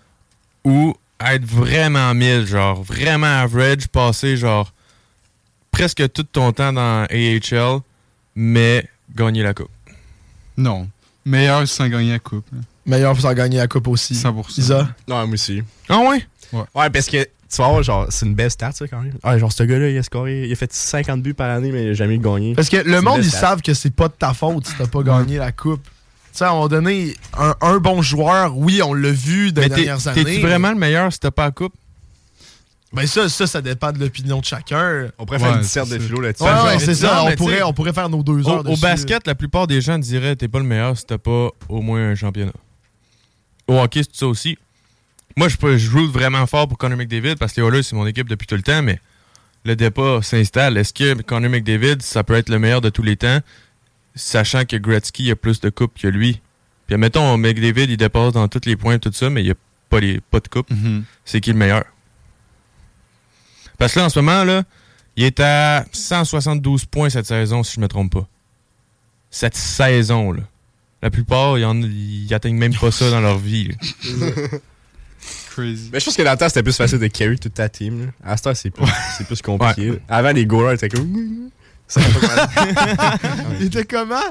ou être vraiment mille, genre vraiment average, passer genre presque tout ton temps dans A H L, mais gagner la coupe? Non. Meilleur sans gagner la coupe. Hein. Meilleur sans gagner la coupe aussi. cent pour cent. Isa? Non, moi aussi. Ah ouais? Ouais, ouais parce que tu vas voir, genre, c'est une belle stat, ça, quand même. Ah, genre, ce gars-là, il a scoré, il a fait cinquante buts par année, mais il a jamais gagné. Parce que le c'est monde, ils stat. savent que c'est pas de ta faute si t'as pas gagné la coupe. Tu sais, à un moment donné, un, un bon joueur, oui, on l'a vu dans mais les dernières années. T'es-tu vraiment le meilleur si t'as pas la coupe? Ben ça, ça, ça dépend de l'opinion de chacun. On pourrait faire ouais, une disserte de philo là-dessus. Ouais, ouais, genre, c'est ça. On pourrait, on pourrait faire nos deux heures au, dessus. Au basket, la plupart des gens diraient t'es pas le meilleur si t'as pas au moins un championnat. Au hockey, c'est ça aussi. Moi, je, je roule vraiment fort pour Connor McDavid parce que les Oilers, c'est mon équipe depuis tout le temps, mais le débat s'installe. Est-ce que Connor McDavid, ça peut être le meilleur de tous les temps, sachant que Gretzky a plus de coupes que lui? Puis, admettons, McDavid, il dépasse dans tous les points et tout ça, mais il n'y a pas, les, pas de coupe. Mm-hmm. C'est qui le meilleur? Parce que là, en ce moment, là, il est à cent soixante-douze points cette saison, si je ne me trompe pas. Cette saison, là. La plupart, ils, en, ils atteignent même pas ça dans leur vie. Crazy. Mais je pense que dans le temps, c'était plus facile de carry toute ta team. Là. À ce temps, c'est plus, c'est plus compliqué. Ouais. Avant, les goalers étaient comme... Ça Il était comment?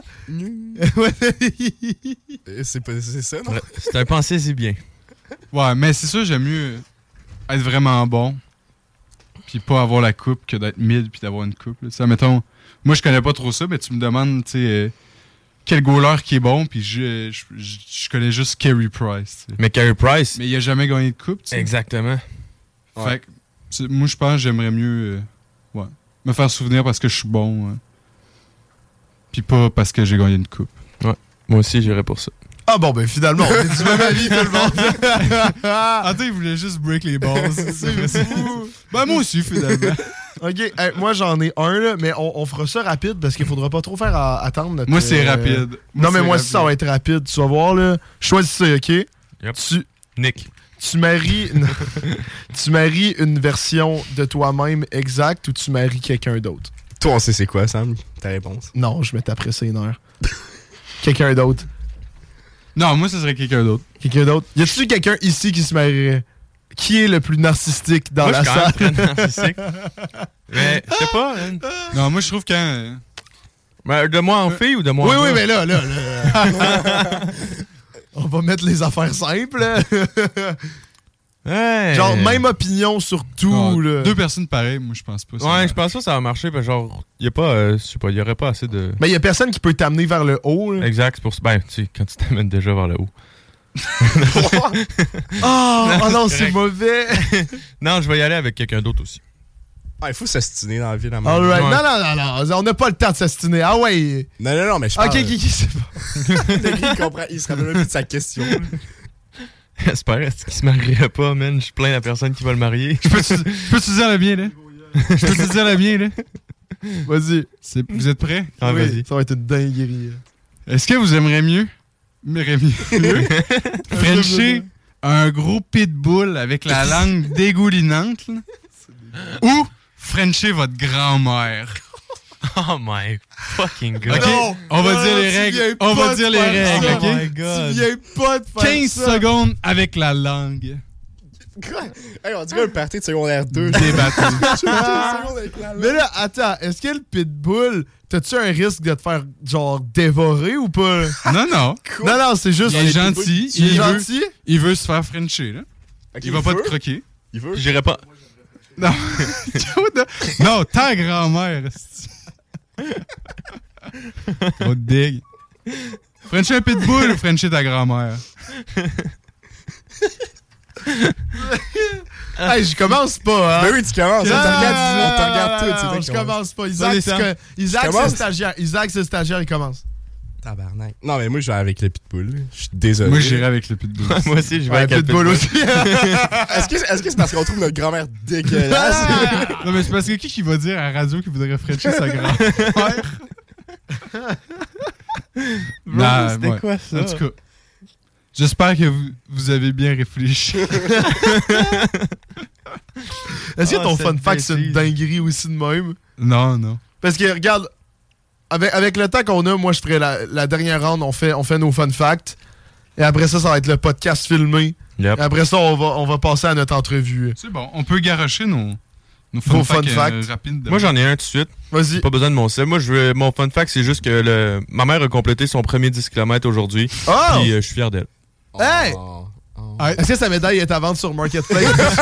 c'est, pas, c'est ça, non? C'est un pensée si bien. Ouais, mais c'est sûr, j'aime mieux être vraiment bon puis pas avoir la coupe que d'être mid puis d'avoir une coupe. Là. Ça, mettons, moi, je connais pas trop ça, mais tu me demandes, tu sais... Euh, quel goaler qui est bon, puis je, je, je, je connais juste Carey Price. T'sais. Mais Carey Price... Mais il a jamais gagné de coupe, t'sais. Exactement. Fait ouais. que, moi, je pense que j'aimerais mieux euh, ouais, me faire souvenir parce que je suis bon, euh, puis pas parce que j'ai gagné une coupe. Ouais, moi aussi, j'irais pour ça. Ah bon, ben finalement, on est du même avis, tout le monde. Attends, il voulait juste break les balls. C'est fou. Ben moi aussi, finalement. OK, hey, moi j'en ai un, là, mais on, on fera ça rapide parce qu'il faudra pas trop faire à, attendre notre... Moi, c'est euh, rapide. Moi, non, mais moi, rapide. si ça va être rapide, tu vas voir, là. Choisissez, OK? Yep. Tu... Nick. Tu maries... tu maries une version de toi-même exacte ou tu maries quelqu'un d'autre? Toi, on sait c'est quoi, Sam, ta réponse? Non, je vais t'apprécier une heure. Quelqu'un d'autre. Non, moi, ce serait quelqu'un d'autre. Quelqu'un d'autre? Y a-tu quelqu'un ici qui se marierait? Qui est le plus narcissique dans moi, la salle? Moi, je suis quand même très narcissique. Mais, je sais pas. Hein. Non, moi, je trouve que... Ben, de moi en fille ou de moi oui, en Oui, oui, mais là, là, là... On va mettre les affaires simples. Hey. Genre, même opinion sur tout. Non, là. Deux personnes pareilles, moi, je pense pas. Ouais, je pense pas que ça va marcher. Parce que genre, y a pas, euh, je sais pas, y aurait pas assez de... Mais y a personne qui peut t'amener vers le haut. Là. Exact, c'est pour ça. Ben, tu sais, quand tu t'amènes déjà vers le haut. oh, non, oh non, c'est, c'est mauvais. Non, je vais y aller avec quelqu'un d'autre aussi. Ah, il faut s'astiner dans la vie. Dans All right. ouais. Non, non, non, non. On n'a pas le temps de s'astiner. Ah ouais. Non, non, non, mais je parle... Ok, ok, ok, c'est bon. il comprend. Il se rappelle même plus de sa question. J'espère qu'il se marierait pas, man. Je suis plein de personnes qui veulent le marier. Je peux-tu, peux-tu dire le bien, là? Je peux te dire le bien, là? Vas-y. C'est, vous êtes prêts? Ah, oui, vas-y. Ça va être une dinguerie. Est-ce que vous aimeriez mieux? Aimeriez mieux? Frencher un gros pitbull avec la langue dégoulinante, là? Ou Frencher votre grand-mère? Oh my fucking god. OK, non, on va non, dire les règles. On va dire les règles, ça. OK? Oh my god. Tu viens pas de faire quinze ça. secondes avec la langue. Quoi? Hey, on dirait un party de secondaire deux. Débattu. Mais là, attends, est-ce que le pitbull, t'as-tu un risque de te faire, genre, dévorer ou pas? Non, non. Non, non, c'est juste... Il est gentil. Il est Il veut, gentil? il veut se faire frencher, là. Ok, Il va pas veut? te croquer. Il veut? J'irais pas. Non. Non, ta grand-mère. esti. Trop deg. Frencher un pitbull ou Frencher ta grand-mère? Hey, je commence pas, hein? Ben oui, tu commences. On te Ah, regarde, on te regarde non, tout. non, tu non, sais, je comment- commence pas. Isaac, Vas-y, c'est Sam. que- Isaac, commences? c'est stagiaire. Isaac, c'est stagiaire, il commence. Tabarnak. Non, mais moi, je vais avec le pitbull. Je suis désolé. Moi, j'irai avec le pitbull. Moi aussi, je vais Ouais, avec le pitbull aussi. Est-ce que est-ce que c'est parce qu'on trouve notre grand-mère dégueulasse? Non, mais c'est parce que qui qui va dire à la radio qu'il voudrait Frencher sa grand-mère? Non, c'était ouais. quoi ça? En tout cas, j'espère que vous, vous avez bien réfléchi. Est-ce que Ah, ton cette fun fact, c'est une bêtise. dinguerie aussi de même? Non, non. Parce que, regarde, avec, avec le temps qu'on a, moi, je ferai la, la dernière round, on fait, on fait nos fun facts. Et après ça, ça va être le podcast filmé. Yep. Et après ça, on va, on va passer à notre entrevue. C'est bon, on peut garocher nos, nos Vos fun fun facts, facts. euh, rapides. Moi, j'en ai un tout de suite. Vas-y. Pas besoin de mon sel. Moi, je veux, mon fun fact, c'est juste que le, ma mère a complété son premier dix kilomètres aujourd'hui. Oh! Puis euh, je suis fier d'elle. Hey! Oh, oh. Est-ce que sa médaille est à vendre sur Marketplace?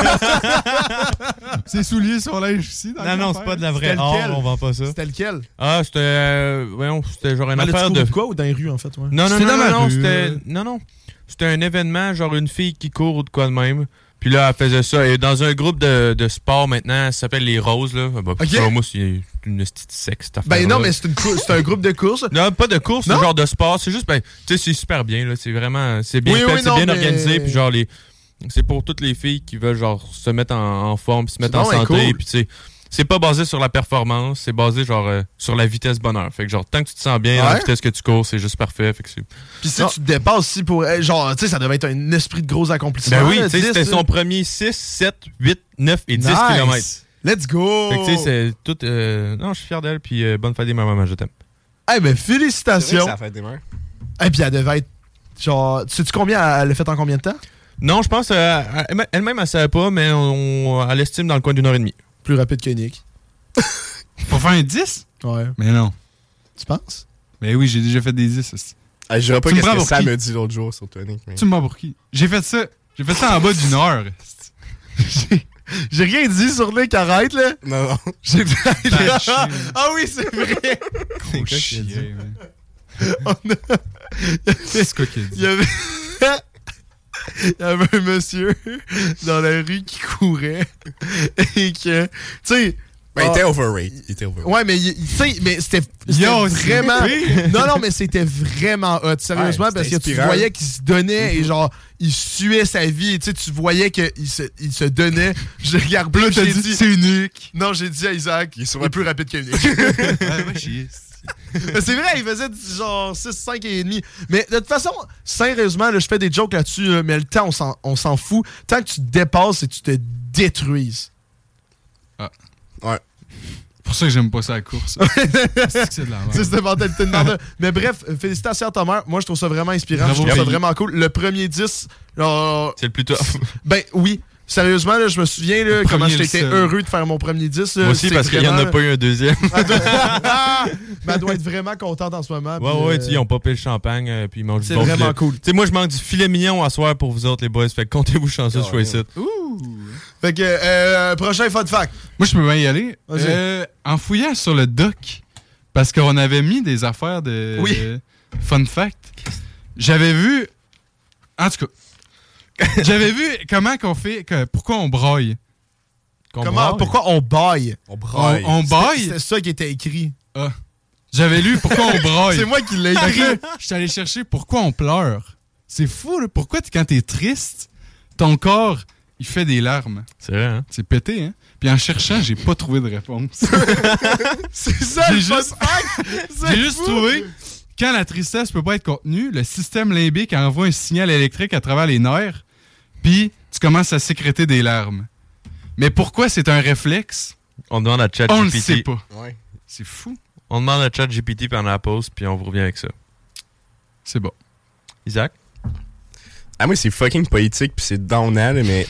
Ses souliers sur linge aussi. Dans Non, non, l'affaire. c'est pas de la vraie C'était or, lequel? on vend pas ça. C'était lequel? Ah, c'était, euh, voyons, c'était genre une Elle a-tu affaire trouvé de... de quoi ou dans les rues, en fait? Ouais? Non, non, C'était non, dans non, ma non, rue, c'était, euh. non, non. C'était un événement, genre une fille qui court ou de quoi de même. Puis là, elle faisait ça. Et dans un groupe de, de sport maintenant, ça s'appelle les Roses, là. Bah, Ok. ça, moi, c'est une petite sexe, cette Ben affaire-là. non, mais c'est, une cou- c'est un groupe de courses. Non, pas de course, Non? c'est genre de sport. C'est juste, ben, tu sais, c'est super bien, là. C'est vraiment, c'est bien Oui, fait, oui, c'est non, bien mais- organisé. Puis genre, les, c'est pour toutes les filles qui veulent, genre, se mettre en, en forme, puis se mettre en donc bien santé. cool. Puis tu sais, c'est pas basé sur la performance, c'est basé, genre, euh, sur la vitesse bonheur. Fait que, genre, tant que tu te sens bien, à Ouais. la vitesse que tu cours, c'est juste parfait. Fait que c'est. Puis si Non. tu te dépasses, si pour. eh, Genre, tu sais, ça devait être un esprit de gros accomplissement. Ben oui, là, tu sais, dix, c'était là. son premier six, sept, huit, neuf et dix Nice. kilomètres. Let's go! Fait que, tu sais, c'est tout. euh, non, je suis fier d'elle, puis euh, bonne fête des mamans, je t'aime. Eh ben, C'est vrai que félicitations! ça a fait des mains. Et puis elle devait être. Genre, sais-tu combien elle l'a fait en combien de temps? Non, je pense, euh, elle- elle-même, elle savait pas, mais on, elle estime dans le coin d'une heure et demie. Plus rapide que Nick. Pour faire un dix? Ouais. Mais non. Tu penses? Mais oui, j'ai déjà fait des dix. esti. Ah, je dirais pas Tu me qu'est-ce prends que pour Sam qui? me dit l'autre jour sur Tonic. Mais... Tu me bats pour qui? J'ai fait ça. J'ai fait ça en bas d'une heure. esti. J'ai rien dit sur Nick, arrête là! Non, non. J'ai fait. T'as chier. Ah oui, c'est vrai! Gros quoi chien, qu'il a dit? man. On a- C'est quoi qu'il a Il dit? y avait. Il y avait un monsieur dans la rue qui courait et que. Tu sais. Ben, il ah, était overrated. Il était overrated. Ouais, mais il- tu sais, mais c'était c'était Yo, c'est vraiment. pire. Non, non, mais c'était vraiment hot. Sérieusement, Ouais, parce que c'était tu inspirant. voyais qu'il se donnait et genre, il suait sa vie. Tu sais, tu voyais qu'il se, il se donnait. Je regarde Là, plus, t'as j'ai dit, dit. c'est unique. Non, j'ai dit à Isaac, il Il est est, sûrement plus rapide que Nick. Ouais, ouais, chier. Mais c'est vrai, il faisait genre six, cinq et demi. Mais de toute façon, sérieusement, là, je fais des jokes là-dessus, là, mais le temps, on s'en, on s'en fout. Tant que tu te dépasses et que tu te détruises. Ouais. C'est pour ça que j'aime pas ça à la course. C'est que c'est de la C'est merde. cette mentalité de merde. Mais bref, félicitations à ta mère. Moi, je trouve ça vraiment inspirant. Bravo, je trouve ça Billy. vraiment cool. Le premier dix, genre, C'est le plus tough. ben oui. Sérieusement, là, je me souviens là, Le comment premier, j'étais le seul. heureux de faire mon premier dix. là. Moi aussi, C'est parce qu'il y en a vraiment- pas eu un deuxième. Elle doit... Mais elle doit être vraiment contente en ce moment. Ouais, puis, ouais, euh, tu sais, ils ont popé le champagne, euh, puis ils mangent du c'est bon vraiment filet. cool. Tu sais, moi, je manque du filet mignon à soir pour vous autres, les boys. Fait que comptez-vous chanceux, Ah, je suis ouais. ici. Fait que, euh, prochain fun fact. Moi, je peux bien y aller. Vas-y. Euh, en fouillant sur le doc, parce qu'on avait mis des affaires de Oui. euh, fun fact, j'avais vu. En tout cas, j'avais vu comment qu'on fait. que- pourquoi on braille. Qu'on Comment, braille. pourquoi on baille? On On, braille. on C'était- baille. C'était ça qui était écrit. J'avais lu pourquoi on braille. C'est moi qui l'ai Fait écrit. que là, je suis allé chercher pourquoi on pleure. C'est fou, là. Pourquoi, t- quand t'es triste, ton corps, il fait des larmes. C'est vrai, hein? C'est pété, hein? Puis en cherchant, j'ai pas trouvé de réponse. C'est ça J'ai le fun juste- fact. C'est J'ai juste fou. trouvé, quand la tristesse peut pas être contenue, le système limbique envoie un signal électrique à travers les nerfs, puis tu commences à sécréter des larmes. Mais pourquoi c'est un réflexe? On demande à On ne ChatGPT. sait pas. Ouais. C'est fou. On demande à ChatGPT pendant la pause, puis on vous revient avec ça. C'est bon. Isaac? Ah, moi, c'est fucking politique, puis c'est downal, mais.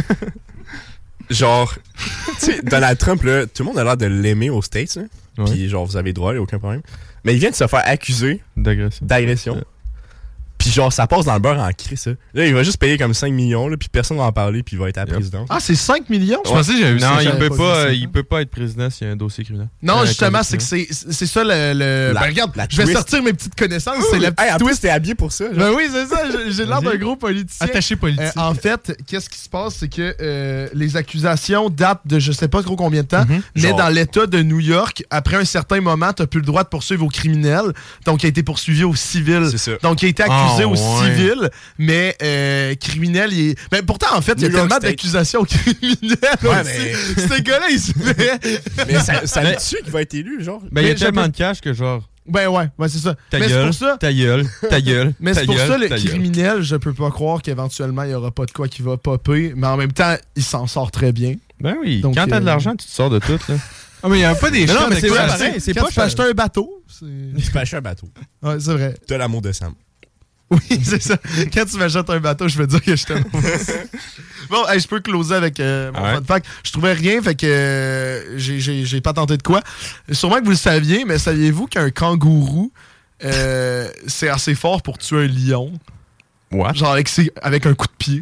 Genre, tu sais, Donald Trump, là, tout le monde a l'air de l'aimer aux States, là. Ouais. Puis, genre, vous avez le droit, il a aucun problème. Mais il vient de se faire accuser D'agression. d'agression. Ouais. Puis, genre, ça passe dans le beurre en crise, ça. Là, il va juste payer comme cinq millions, là, puis personne va en parler, puis il va être à la Yep. présidence. Ah, c'est cinq millions? Je pensais que j'avais vu Non, ça. il j'avais peut pas pas, vu ça. il peut pas être président s'il y a un dossier criminel. Non, Euh, justement, casier c'est que criminel. c'est c'est ça le... le... La- Ben, regarde, la je vais twist. sortir mes petites connaissances. C'est la Hey, petite en plus, twist. t'es habillé pour ça, genre. Ben oui, c'est ça. j'ai- J'ai l'air d'un Vas-y. gros politicien. Attaché politique. Euh, en fait, qu'est-ce qui se passe, c'est que euh, les accusations datent de je sais pas trop combien de temps, Mhm. mais Genre. dans l'État de New York, après un certain moment, t'as plus le droit de poursuivre au criminel, donc il a été poursuivi au civil. C'est ça. Donc il a été accusé Ah, au ouais. civil, mais euh, criminel, il est... Mais pourtant, en fait, il y a New York tellement State. d'accusations criminelles Ouais, aussi. mais- Ce gars-là, il se fait... Mais ça, ça le tue qu'il va être élu, genre. Ben, il y a Mais tellement j'appelle- de cash que genre, Ben ouais, ouais c'est ça. ta mais c'est gueule, pour ça... ta gueule, ta gueule, Mais ta c'est pour gueule, ça, le ta gueule. criminel, je peux pas croire qu'éventuellement, il y aura pas de quoi qui va popper, mais en même temps, il s'en sort très bien. Ben oui, Donc, quand t'as euh, de l'argent, tu te sors de tout, là. Ah, mais il n'y a pas des Mais chats non, mais c'est vrai, d'accusation. pareil. c'est Quand pas tu peux cher. acheter un bateau, c'est... Il peut acheter un bateau. Ouais, c'est vrai. De l'amour de Sam. Oui, c'est ça. Quand tu m'achètes un bateau, je veux dire que je t'aime. Bon, hey, je peux closer avec euh, mon Ouais. fun fact. Je trouvais rien, fait que euh, j'ai- j'ai j'ai pas tenté de quoi. Sûrement que vous le saviez, mais saviez-vous qu'un kangourou, euh, c'est assez fort pour tuer un lion? What? Genre avec, ses- avec un coup de pied.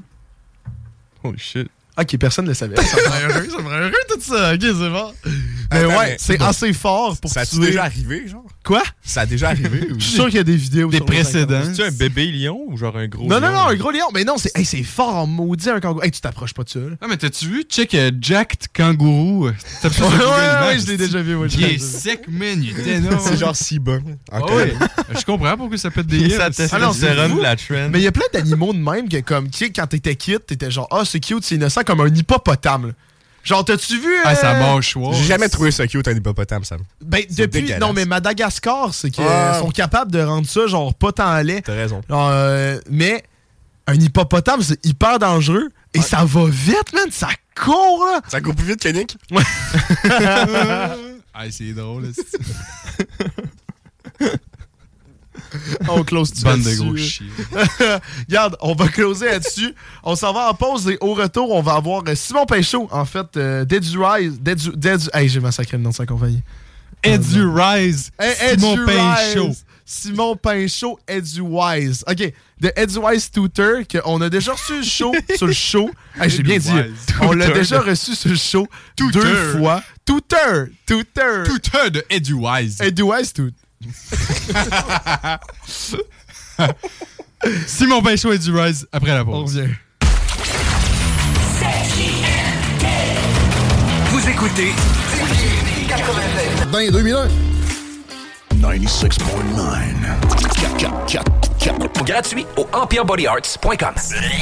Holy shit. Ok, personne ne le savait. Ça me rend heureux, ça me rend heureux tout ça. Ok, c'est bon. Mais Attends, ouais, mais- c'est assez fort pour Ça a-tu tuer. déjà arrivé, genre? Quoi? Ça a déjà arrivé? ou- Je suis sûr qu'il y a des vidéos Des sur les précédents. internets. C'est-tu un bébé lion ou genre un gros Non, lion? non, non, un gros lion. Mais non, c'est hey, c'est fort en maudit un kangourou. Hey, tu t'approches pas de ça. là. Ah, mais t'as-tu vu? Check euh, Jacked Kangourou. T'as Ouais, ouais, ouais, je l'ai déjà vu. Moi, je Il l'ai est déjà vu. sec, man. Il est énorme. C'est genre si bon. Ah ouais. Je comprends pourquoi ça pète des Il yeux. sa Ah non, c'est testostérone fou. de la trend. Mais il y a plein d'animaux de même que, comme, tu sais, quand t'étais kid, t'étais genre, ah, c'est cute, c'est innocent, comme un hippopotame. là. Genre, t'as-tu vu. Ah, ça euh, mâchoire. J'ai jamais trouvé ça cute, un hippopotame, Sam. Ben, C'est depuis. dégueulasse. Non, mais Madagascar, c'est qu'ils Ah. sont capables de rendre ça, genre, pas tant laid. T'as raison. Genre, euh, mais un hippopotame, c'est hyper dangereux. Et ça va vite, man. Ça court, là. Ça court plus vite que Nick? Ah, c'est drôle. c'est- On close tu Bande de là-dessus, gros là. chiens. Regarde, on va closer là-dessus. On s'en va en pause et au retour, on va avoir euh, Simon Pinchot, en fait, euh, Dead You Rise. Dead You- Dead You- Hey, j'ai massacré le nom de sa compagnie. Edu Rise. Hey, Simon Edu Pinchot. Rise. Simon Pinchot, Edu Wise. OK, de Edu Wise Tutor, qu'on a déjà reçu le show sur le show. Hey, j'ai bien dit. Wise. On l'a Tutor. déjà reçu sur le show Tutor. deux fois. Tutor. Tutor. Tuteur de Edu Wise. Edu Wise Tutor. Simon Pinchot et Edu Rise après la On pause. revient. Vous écoutez Dans les deux mille un. quatre-vingt-six neuf. Gratuit au empire body arts point com.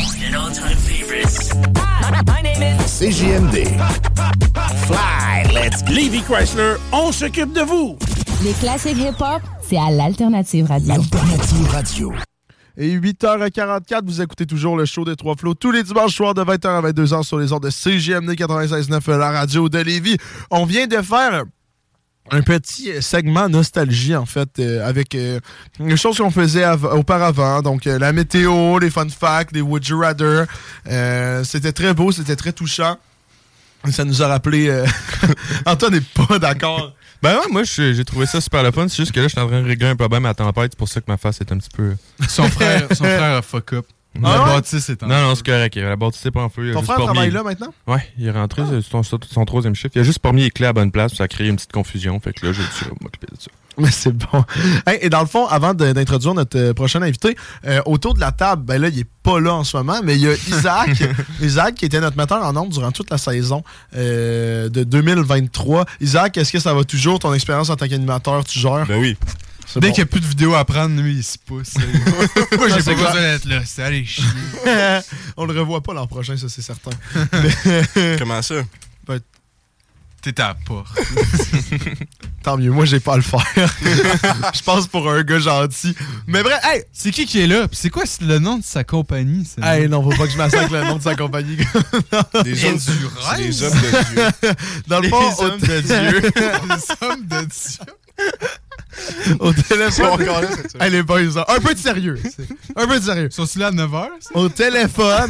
C J M D. Fly, let's Lévi Chrysler, on s'occupe de vous. Les classiques hip-hop, c'est à l'Alternative Radio. L'Alternative Radio. Et huit heures quarante-quatre, vous écoutez toujours le show des Trois Flots tous les dimanches soirs de vingt heures à vingt-deux heures sur les ondes de C J M D quatre-vingt-seize neuf, la radio de Lévis. On vient de faire un petit euh, segment nostalgie, en fait, euh, avec euh, les choses qu'on faisait av- auparavant. Donc, euh, la météo, les fun facts, les Would You Rather. Euh, c'était très beau, c'était très touchant. Ça nous a rappelé... euh, Antoine n'est pas d'accord. Ben ouais, moi j'ai j'ai trouvé ça super le fun. C'est juste que là, je suis en train de régler un problème à la tempête. C'est pour ça que ma face est un petit peu. Son frère, son frère a fuck up. Ah La ouais? bâtisse est en Non, non, c'est correct. La bâtisse est pas en feu. il a Ton juste frère pas remis- travaille là maintenant? Ouais, il est rentré, c'est son, son, son troisième chiffre. Il a juste pas mis les clés à la bonne place, puis ça a créé une petite confusion. Fait que là, j'ai dû m'occuper de ça. Mais c'est bon. Hey, et dans le fond, avant de- d'introduire notre euh, prochain invité, euh, autour de la table, ben là, il est pas là en ce moment, mais il y a Isaac, Isaac qui était notre metteur en ondes durant toute la saison euh, de deux mille vingt-trois. Isaac, est-ce que ça va toujours, ton expérience en tant qu'animateur, tu gères? Ben oui. C'est Dès bon. qu'il n'y a plus de vidéos à prendre, lui, il se pousse. Moi, j'ai c'est pas clair. besoin d'être là. C'est allez chier. On le revoit pas l'an prochain, ça c'est certain. Comment ça? T'es à la porte. Tant mieux, moi j'ai pas à le faire. Je passe pour un gars gentil. Mais bref, hey! C'est qui qui est là? Puis c'est quoi c'est le nom de sa compagnie? Ça? Hey, non, faut pas que je massacre le nom de sa compagnie. Des hommes, du c'est rêve? des hommes de Dieu. Dans le Les fond, hommes au- de Dieu. Les hommes de Dieu. Au téléphone. Hey, les boys, un peu de sérieux. Un peu de sérieux. Sont-ils là à neuf heures? Au téléphone.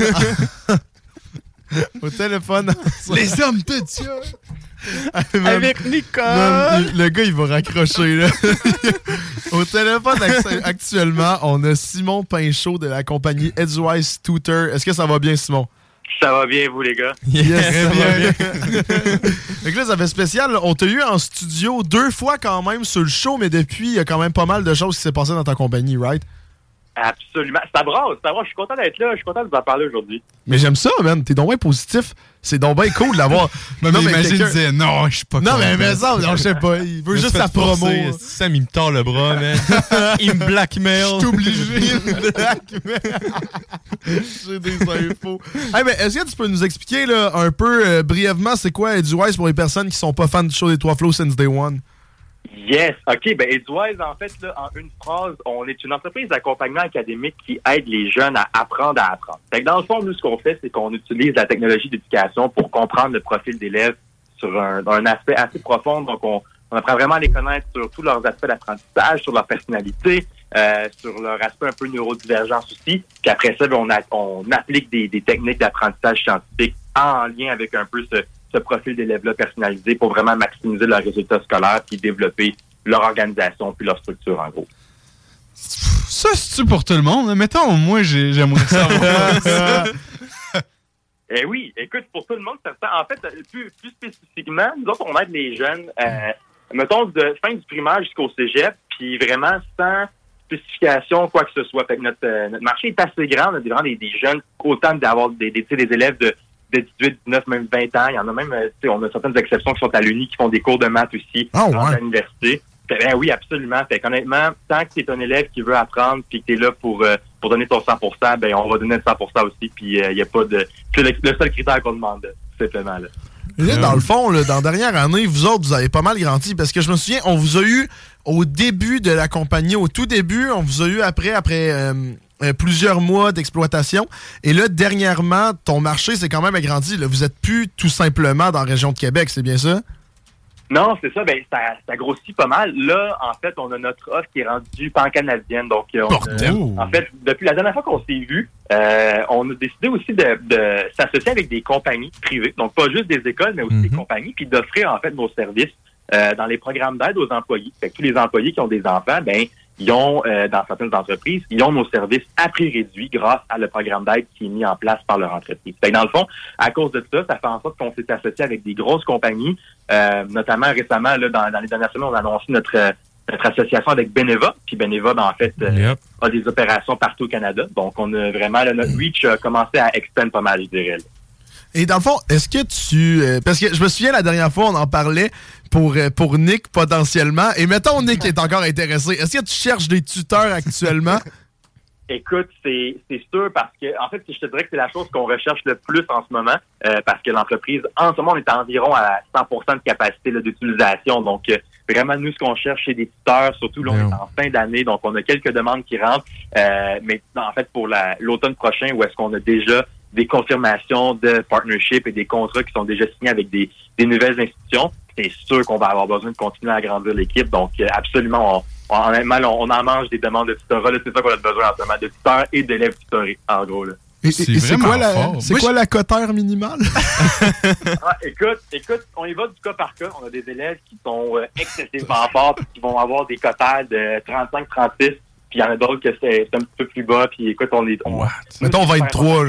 Au téléphone. Les hommes de Dieu. Avec Nicole. Man, le gars, il va raccrocher, là. Au téléphone, actuellement, on a Simon Pinchot de la compagnie Edgewise Tutor. Est-ce que ça va bien, Simon? Ça va bien, vous, les gars? Yes, ça va bien. Fait que là, ça fait spécial. On t'a eu en studio deux fois quand même sur le show, mais depuis, il y a quand même pas mal de choses qui s'est passé dans ta compagnie, right? Absolument. Ça brasse, ça brasse. Je suis content d'être là. Je suis content de vous en parler aujourd'hui. Mais j'aime ça, man. T'es donc bien positif. C'est donc bien cool d'avoir. non, mais, mais imagine, il disait non, je suis pas Non, content. mais mais ça, non, je sais pas. Il veut juste sa promo. Sam, il me tord le bras, man. Il me blackmail. Je suis obligé. Il me blackmail. J'ai des infos. Hey, ben, est-ce que tu peux nous expliquer là, un peu euh, brièvement c'est quoi Edgewise pour les personnes qui sont pas fans du show des Trois Flots since day one? Yes. OK. Ben, Edgewise, en fait, là, en une phrase, on est une entreprise d'accompagnement académique qui aide les jeunes à apprendre à apprendre. Fait que dans le fond, nous, ce qu'on fait, c'est qu'on utilise la technologie d'éducation pour comprendre le profil d'élèves sur un, un aspect assez profond. Donc, on, on apprend vraiment à les connaître sur tous leurs aspects d'apprentissage, sur leur personnalité, euh, sur leur aspect un peu neurodivergence aussi. Puis après ça, ben, on, a, on applique des, des techniques d'apprentissage scientifique en lien avec un peu ce ce profil d'élèves-là personnalisé pour vraiment maximiser leurs résultats scolaires puis développer leur organisation puis leur structure, en gros. Ça, c'est-tu pour tout le monde? Mettons, moi, j'ai, j'aimerais savoir ça. Eh oui, écoute, pour tout le monde, ça, en fait, plus, plus spécifiquement, nous autres, on aide les jeunes, euh, mettons, de fin du primaire jusqu'au cégep, puis vraiment sans spécification, quoi que ce soit. Fait que notre, euh, notre marché est assez grand. On a vraiment des, des jeunes, autant d'avoir des, des, des élèves de de dix-huit, dix-neuf, même vingt ans. Il y en a même, tu sais, on a certaines exceptions qui sont à l'Uni, qui font des cours de maths aussi oh, dans ouais. l'université. Ben oui, absolument. Fait qu'honnêtement, tant que tu es un élève qui veut apprendre puis que tu es là pour, euh, pour donner ton cent pour cent, ben on va donner le cent pour cent aussi. Puis il euh, n'y a pas de... C'est le, le seul critère qu'on demande, tout simplement. Là. Là, dans le fond, là, dans la dernière année, vous autres, vous avez pas mal grandi parce que je me souviens, on vous a eu au début de la compagnie, au tout début, on vous a eu après, après euh, euh, plusieurs mois d'exploitation. Et là, dernièrement, ton marché s'est quand même agrandi. Là. Vous êtes plus tout simplement dans la région de Québec, c'est bien ça? Non, c'est ça. Ben, ça, ça grossit pas mal. Là, en fait, on a notre offre qui est rendue pan-canadienne. Donc, on a, en fait, depuis la dernière fois qu'on s'est vu, euh, on a décidé aussi de, de s'associer avec des compagnies privées. Donc, pas juste des écoles, mais aussi mm-hmm. des compagnies, puis d'offrir, en fait, nos services euh, dans les programmes d'aide aux employés. Fait que tous les employés qui ont des enfants, ben, ils ont, euh, dans certaines entreprises, ils ont nos services à prix réduit grâce à le programme d'aide qui est mis en place par leur entreprise. Fait que dans le fond, à cause de ça, ça fait en sorte qu'on s'est associé avec des grosses compagnies, euh, notamment récemment, là, dans, dans les dernières semaines, on a annoncé notre, euh, notre association avec Beneva. Puis Beneva, ben, en fait, euh, yep. a des opérations partout au Canada. Donc, on a vraiment, là, notre reach a commencé à expand pas mal, je dirais. Là. Et dans le fond, est-ce que tu... Euh, parce que je me souviens, la dernière fois, on en parlait pour, euh, pour Nick, potentiellement. Et mettons, Nick est encore intéressé. Est-ce que tu cherches des tuteurs actuellement? Écoute, c'est, c'est sûr parce que, en fait, je te dirais que c'est la chose qu'on recherche le plus en ce moment euh, parce que l'entreprise, en ce moment, on est environ à cent pour cent de capacité là, d'utilisation. Donc, euh, vraiment, nous, ce qu'on cherche, c'est des tuteurs. Surtout, là, on est en fin d'année, donc on a quelques demandes qui rentrent. Euh, mais en fait, pour la, l'automne prochain, où est-ce qu'on a déjà des confirmations de partnership et des contrats qui sont déjà signés avec des, des nouvelles institutions, c'est sûr qu'on va avoir besoin de continuer à agrandir l'équipe. Donc, euh, absolument, on, on, honnêtement, on, on en mange des demandes de tutorat. Là, c'est ça qu'on a besoin en ce moment, de tuteurs et d'élèves tutorés, en gros. Là. Et, c'est, et c'est quoi la, c'est quoi je... la cotère minimale? ah, écoute, écoute, on y va du cas par cas. On a des élèves qui sont euh, excessivement forts et qui vont avoir des cotères de trente-cinq trente-six. Puis il y en a d'autres que c'est, c'est un petit peu plus bas. Puis écoute, on est... On, Mettons vingt-trois.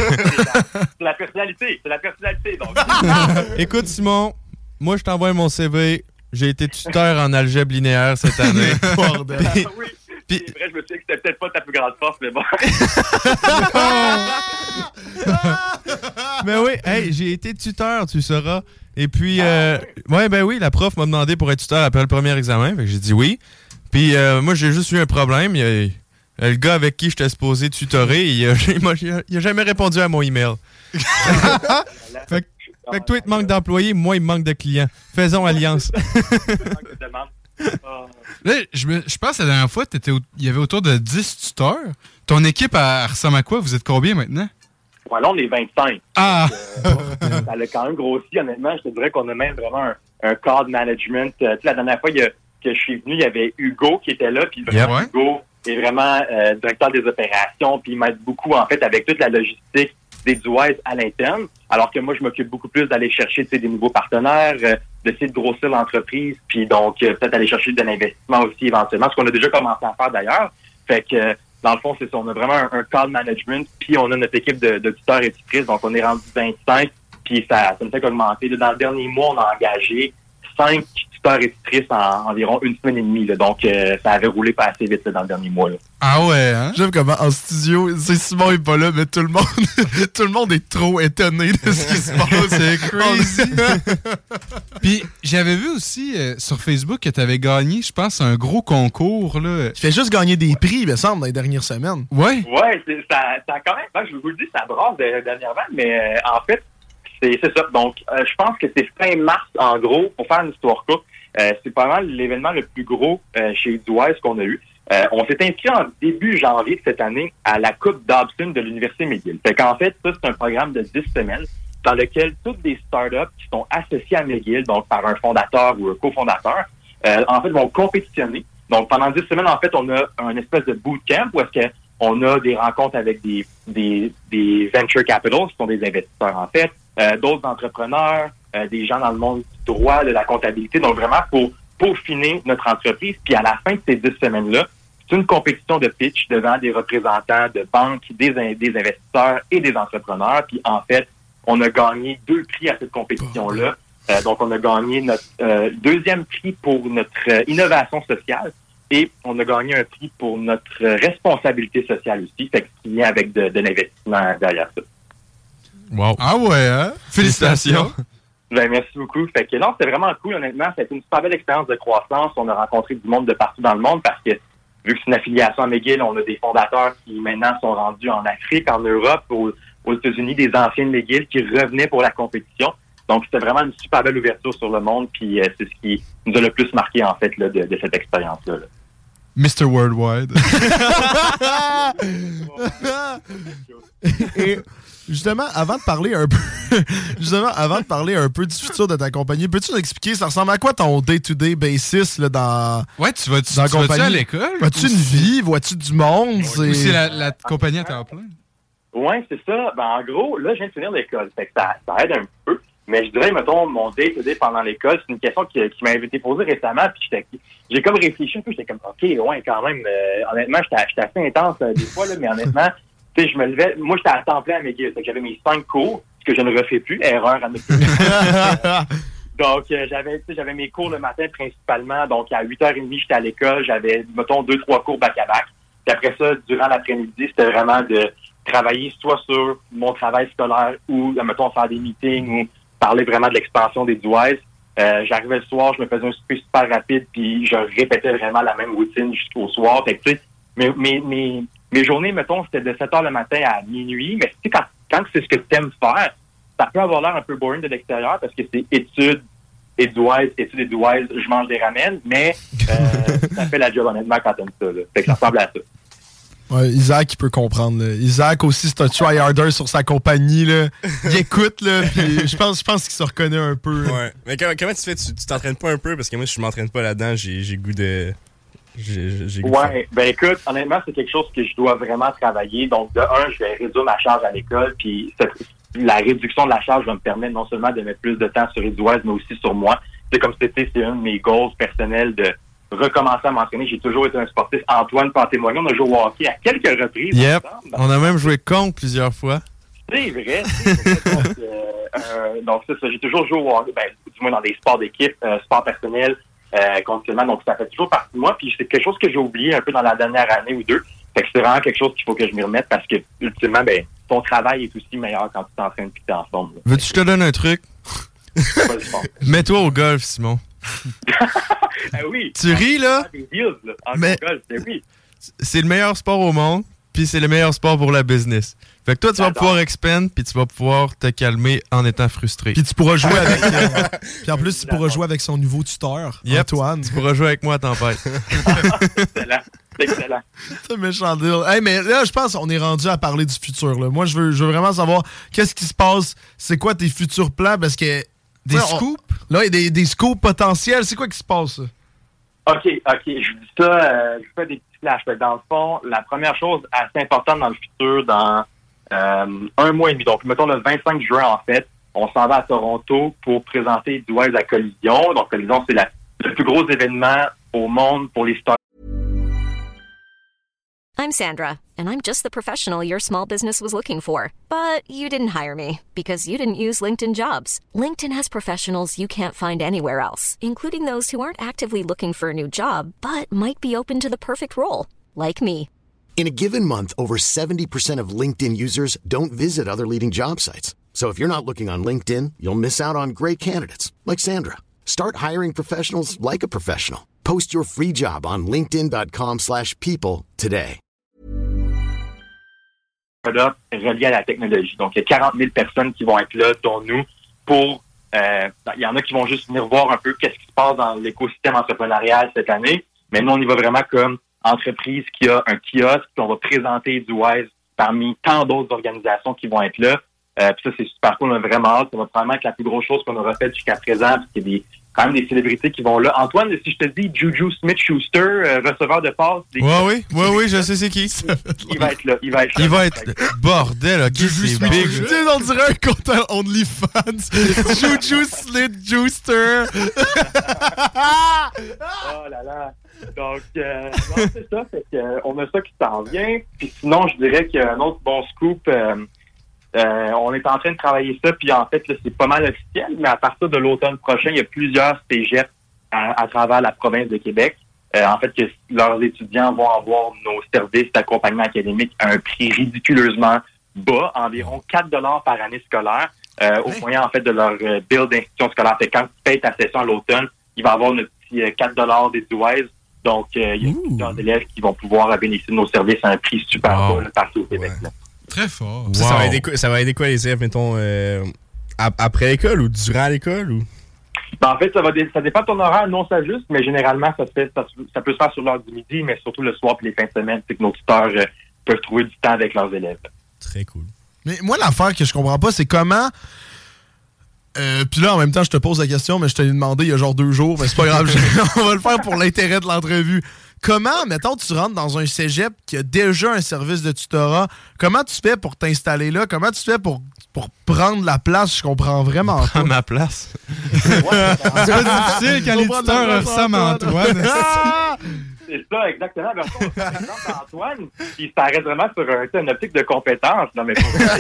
C'est la personnalité. C'est la personnalité. Donc. Écoute, Simon, moi, je t'envoie mon C V. J'ai été tuteur en algèbre linéaire cette année. Bordel. Puis, oui. Puis, c'est vrai, je me suis dit que c'était peut-être pas ta plus grande force, mais bon. Mais oui, hey, j'ai été tuteur, tu sauras. Et puis, euh, ouais, ben oui, la prof m'a demandé pour être tuteur après le premier examen. Fait que j'ai dit oui. Puis euh, moi, j'ai juste eu un problème. Il y a, le gars avec qui j'étais supposé tutorer, il a, il a jamais répondu à mon email. fait, fait que toi, il te manque d'employés, moi, il me manque de clients. Faisons alliance. Là, je, me, je pense que la dernière fois, t'étais au, il y avait autour de dix tuteurs. Ton équipe, elle ressemble à quoi? Vous êtes combien maintenant? Ouais, là, on est vingt-cinq. Ah! Donc, euh, ça a quand même grossi, honnêtement. Je te dirais qu'on a même vraiment un, un cadre management. Euh, tu sais, la dernière fois, il y a que je suis venu, il y avait Hugo qui était là, puis vraiment, yep. Hugo est vraiment euh, directeur des opérations, puis il m'aide beaucoup, en fait, avec toute la logistique des Duwise à l'interne, alors que moi, je m'occupe beaucoup plus d'aller chercher des nouveaux partenaires, euh, d'essayer de grossir l'entreprise, puis donc euh, peut-être aller chercher de l'investissement aussi éventuellement, ce qu'on a déjà commencé à faire d'ailleurs. Fait que, euh, dans le fond, c'est ça, on a vraiment un, un call management, puis on a notre équipe de, de tuteurs et tutrices, donc on est rendu vingt-cinq, puis ça, ça ne fait qu'augmenter. Là, dans le dernier mois, on a engagé cinq tuteurs et tutrices en environ une semaine et demie. Là. Donc, euh, ça avait roulé pas assez vite là, dans le dernier mois. Là. Ah ouais, hein? J'aime comment en studio, c'est Simon est pas là, mais tout le monde tout le monde est trop étonné de ce qui se passe. C'est crazy. Puis, j'avais vu aussi euh, sur Facebook que tu avais gagné, je pense, un gros concours. Là. Tu fais juste gagner des prix, il me semble, dans les dernières semaines. Ouais. Ouais, c'est, ça, ça a quand même, ben, je vous le dis, ça brasse de, dernièrement, mais euh, en fait, c'est, c'est ça. Donc, euh, je pense que c'est fin mars, en gros, pour faire une histoire courte. Euh, c'est pas mal l'événement le plus gros euh, chez Duwise qu'on a eu. Euh, on s'est inscrit en début janvier de cette année à la Coupe Dobson de l'Université McGill. Fait qu'en fait, ça, c'est un programme de dix semaines dans lequel toutes les startups qui sont associées à McGill, donc par un fondateur ou un cofondateur, euh, en fait, vont compétitionner. Donc, pendant dix semaines, en fait, on a un espèce de bootcamp où est-ce qu'on a des rencontres avec des, des, des venture capitals, qui sont des investisseurs, en fait, euh, d'autres entrepreneurs, euh, des gens dans le monde du droit, de la comptabilité. Donc, vraiment, pour peaufiner notre entreprise. Puis, à la fin de ces dix semaines-là, c'est une compétition de pitch devant des représentants de banques, des, des investisseurs et des entrepreneurs. Puis, en fait, on a gagné deux prix à cette compétition-là. Euh, donc, on a gagné notre euh, deuxième prix pour notre euh, innovation sociale et on a gagné un prix pour notre euh, responsabilité sociale aussi, fait qu'il y a avec de, de l'investissement derrière ça. Wow. Ah ouais, hein? Félicitations. Ben, merci beaucoup. Fait que non, c'était vraiment cool, honnêtement. C'était une super belle expérience de croissance. On a rencontré du monde de partout dans le monde parce que, vu que c'est une affiliation à McGill, on a des fondateurs qui maintenant sont rendus en Afrique, en Europe, aux, aux États-Unis, des anciens de McGill qui revenaient pour la compétition. Donc, c'était vraiment une super belle ouverture sur le monde, puis euh, c'est ce qui nous a le plus marqué, en fait, là, de, de cette expérience-là. Là. mister Worldwide. Et justement, avant de parler un peu justement, avant de parler un peu du futur de ta compagnie, peux-tu nous expliquer, ça ressemble à quoi ton day-to-day basis là, dans, ouais, tu vas-tu, dans la tu compagnie? Vas-tu à l'école? As-tu une vie? Vois-tu du monde? Ou c'est la, la compagnie à temps plein? Oui, c'est ça. Ben, en gros, là, je viens de finir l'école. Fait que ça, ça aide un peu. Mais je dirais, mettons, mon day-to-day pendant l'école, c'est une question qui, qui m'a été posée récemment, puis j'étais, j'ai comme réfléchi un peu, j'étais comme, OK, ouais, quand même, euh, honnêtement, j'étais, j'étais assez intense euh, des fois, là, mais honnêtement, tu sais, je me levais, moi, j'étais à temps plein à McGill, fait que j'avais mes cinq cours, ce que je ne refais plus, erreur à ne plus. Donc, euh, j'avais, tu sais, j'avais mes cours le matin principalement, donc à huit heures trente, j'étais à l'école, j'avais, mettons, deux, trois cours back-à-back, puis après ça, durant l'après-midi, c'était vraiment de travailler soit sur mon travail scolaire ou, mettons, faire des meetings ou parler vraiment de l'expansion des Duwise. Euh, j'arrivais le soir, je me faisais un souper super rapide, puis je répétais vraiment la même routine jusqu'au soir. Fait que, tu sais, mes, mes, mes, mes journées, mettons, c'était de sept heures le matin à minuit, mais tu sais, quand, quand c'est ce que tu aimes faire, ça peut avoir l'air un peu boring de l'extérieur parce que c'est études et Duwise, études et Duwise, je mange des ramen, mais euh, ça fait la job honnêtement quand t'aimes ça. Là. Fait que ça ressemble à ça. Ouais, Isaac, il peut comprendre. Là. Isaac aussi, c'est un tryharder sur sa compagnie. Là. Il écoute, là, puis je pense, je pense qu'il se reconnaît un peu. Là. Ouais. Mais comment, comment tu fais? Tu, tu t'entraînes pas un peu? Parce que moi, si je m'entraîne pas là-dedans, j'ai, j'ai goût de... J'ai, j'ai goût ouais, de ben écoute, honnêtement, c'est quelque chose que je dois vraiment travailler. Donc, de un, je vais réduire ma charge à l'école, puis cette, la réduction de la charge va me permettre non seulement de mettre plus de temps sur les Duwise, mais aussi sur moi. C'est comme c'était, c'est un de mes goals personnels de recommencer à m'entraîner. J'ai toujours été un sportif. Antoine peut en témoigner. On a joué au hockey à quelques reprises. Yep. Ensemble. On a même joué contre plusieurs fois. C'est vrai. C'est vrai. donc, euh, euh, donc, c'est ça. J'ai toujours joué au hockey, ben, du moins dans des sports d'équipe, euh, sports personnels, euh, continuellement. Donc, ça fait toujours partie de moi. Puis, c'est quelque chose que j'ai oublié un peu dans la dernière année ou deux. Fait que c'est vraiment quelque chose qu'il faut que je m'y remette parce que, ultimement, ben, ton travail est aussi meilleur quand tu t'entraînes et que tu es en forme. Là. Veux-tu que je te donne un truc? Mets-toi au golf, Simon. Ah oui. Tu ris, là? Deals, là. Mais golf, c'est, oui. c'est le meilleur sport au monde, puis c'est le meilleur sport pour la business. Fait que toi, tu vas pouvoir expand, puis tu vas pouvoir te calmer en étant frustré. Puis tu pourras jouer avec... Euh, puis en plus, tu pourras jouer avec son nouveau tuteur, yep. Antoine. Tu pourras jouer avec moi à tempête. Excellent. C'est excellent. C'est un méchant deal. Hey, mais là, je pense qu'on est rendu à parler du futur. Là. Moi, je veux, je veux vraiment savoir qu'est-ce qui se passe, c'est quoi tes futurs plans, parce que... Des scoops? On, là, il y a des, des scoops potentiels. C'est quoi qui se passe? OK, OK. Je vous dis ça, euh, je vous fais des petits flashs. Dans le fond, la première chose assez importante dans le futur, dans euh, un mois et demi, donc mettons le vingt-cinq juin, en fait, on s'en va à Toronto pour présenter D-Wise à Collision. Donc, Collision, c'est la, le plus gros événement au monde pour les stars. I'm Sandra, and I'm just the professional your small business was looking for. But you didn't hire me because you didn't use LinkedIn Jobs. LinkedIn has professionals you can't find anywhere else, including those who aren't actively looking for a new job, but might be open to the perfect role, like me. In a given month, over seventy percent of LinkedIn users don't visit other leading job sites. So if you're not looking on LinkedIn, you'll miss out on great candidates like Sandra. Start hiring professionals like a professional. Post your free job on linkedin dot com slash people today. Relié à la technologie. Donc, il y a quarante mille personnes qui vont être là, dont nous, pour... Euh, il y en a qui vont juste venir voir un peu qu'est-ce qui se passe dans l'écosystème entrepreneurial cette année. Mais nous, on y va vraiment comme entreprise qui a un kiosque, puis on va présenter D-Wise parmi tant d'autres organisations qui vont être là. Euh, puis ça, c'est super cool, on a vraiment hâte. Ça va probablement être la plus grosse chose qu'on aura faite jusqu'à présent, parce qu'il y a des, quand même des célébrités qui vont là. Antoine, si je te dis Juju Smith-Schuster, euh, receveur de passe... Des... Ouais, oui, oui, oui, je sais c'est qui. Il va être là, il va être là. Il va être là. Bordel, ok, c'est big. Tu sais, on dirait un compte OnlyFans. Juju Smith-Schuster. Oh là là. Donc, euh, non, c'est ça. Fait que, euh, on a ça qui s'en vient. Puis sinon, je dirais qu'il y a un autre bon scoop... Euh, Euh, on est en train de travailler ça, puis en fait, là, c'est pas mal officiel, mais à partir de l'automne prochain, il y a plusieurs cégeps à, à travers la province de Québec. Euh, en fait, que leurs étudiants vont avoir nos services d'accompagnement académique à un prix ridiculeusement bas, environ quatre dollars par année scolaire, euh, au moyen, en fait, de leur euh, bill d'institution scolaire. Fait que quand tu payes ta session à l'automne, il va y avoir notre petit euh, quatre dollars des D-Wise. Donc, euh, il y a plusieurs élèves qui vont pouvoir bénéficier de nos services à un prix super wow. bas là, partout au Québec. Ouais. Là. Très fort. Wow. Ça, ça, va aider quoi, ça va aider quoi les élèves, mettons, euh, après l'école ou durant l'école? Ou? Ben, en fait, ça va dé- ça dépend de ton horaire, non, ça juste, mais généralement, ça, se fait, ça, ça peut se faire sur l'heure du midi, mais surtout le soir et les fins de semaine, c'est que nos tuteurs euh, peuvent trouver du temps avec leurs élèves. Très cool. Mais moi, l'affaire que je comprends pas, c'est comment... Euh, puis là, en même temps, je te pose la question, mais je te l'ai demandé il y a genre deux jours, mais c'est pas grave, on va le faire pour l'intérêt de l'entrevue. Comment, mettons, tu rentres dans un cégep qui a déjà un service de tutorat, comment tu fais pour t'installer là? Comment tu fais pour, pour prendre la place? Je comprends vraiment pas. Prendre ma place? Ouais, c'est pas difficile quand les tuteurs ressemblent à Antoine. C'est ça, exactement. Mais on par exemple d'Antoine, il s'arrête vraiment sur un, une optique de compétence. Non, mais,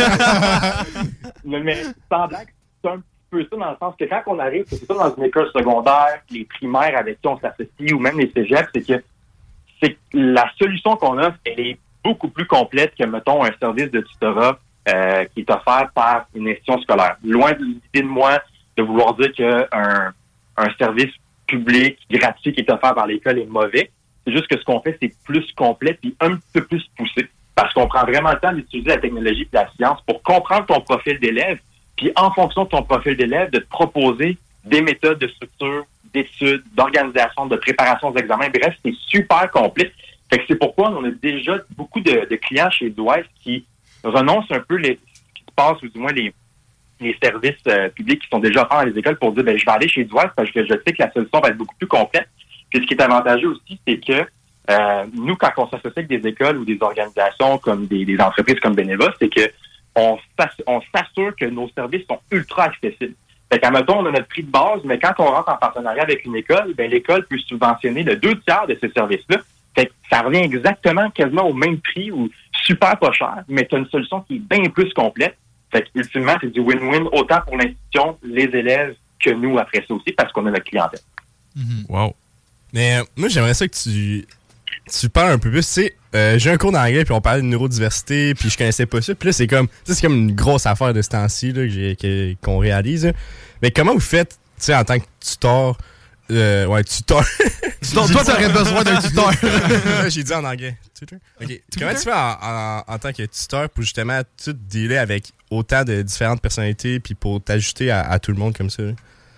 mais, mais sans blague, c'est un peu ça dans le sens que quand on arrive, c'est ça dans une école secondaire, les primaires avec qui on s'associe ou même les cégeps, c'est que c'est que la solution qu'on offre, elle est beaucoup plus complète que, mettons, un service de tutorat euh, qui est offert par une institution scolaire. Loin de l'idée de moi de vouloir dire qu'un un service public gratuit qui est offert par l'école est mauvais. C'est juste que ce qu'on fait, c'est plus complet et un petit peu plus poussé. Parce qu'on prend vraiment le temps d'utiliser la technologie et la science pour comprendre ton profil d'élève, puis en fonction de ton profil d'élève, de te proposer des méthodes de structure, d'études, d'organisation, de préparation aux examens. Bref, c'est super complet. Fait que c'est pourquoi on a déjà beaucoup de, de clients chez D-Wise qui renoncent un peu les qui passent, ou du moins les, les services euh, publics qui sont déjà offerts dans les écoles pour dire ben je vais aller chez D-Wise parce que je sais que la solution va être beaucoup plus complète. Puis ce qui est avantageux aussi, c'est que euh, nous, quand on s'associe avec des écoles ou des organisations comme des, des entreprises comme Beneva, c'est que on, on s'assure que nos services sont ultra accessibles. Fait qu'à mettons, on a notre prix de base, mais quand on rentre en partenariat avec une école, ben l'école peut subventionner le deux tiers de ces services-là. Fait que ça revient exactement quasiment au même prix ou super pas cher, mais tu as une solution qui est bien plus complète. Fait que ultimement, c'est du win-win autant pour l'institution, les élèves que nous après ça aussi, parce qu'on a notre clientèle. Mm-hmm. Wow. Mais euh, moi, j'aimerais ça que tu, tu parles un peu plus. Tu sais, euh, j'ai un cours d'anglais, puis on parlait de neurodiversité, puis je connaissais pas ça. Puis là, c'est comme, c'est comme une grosse affaire de ce temps-ci là, que j'ai, que, qu'on réalise. Là. Mais comment vous faites, tu sais, en tant que tuteur, euh, ouais, tuteur. Toi, t'aurais besoin d'un tuteur. J'ai dit en anglais. Tutor? OK. Comment tu fais en, en, en tant que tuteur pour justement tout dealer avec autant de différentes personnalités, puis pour t'ajuster à, à tout le monde comme ça? Là?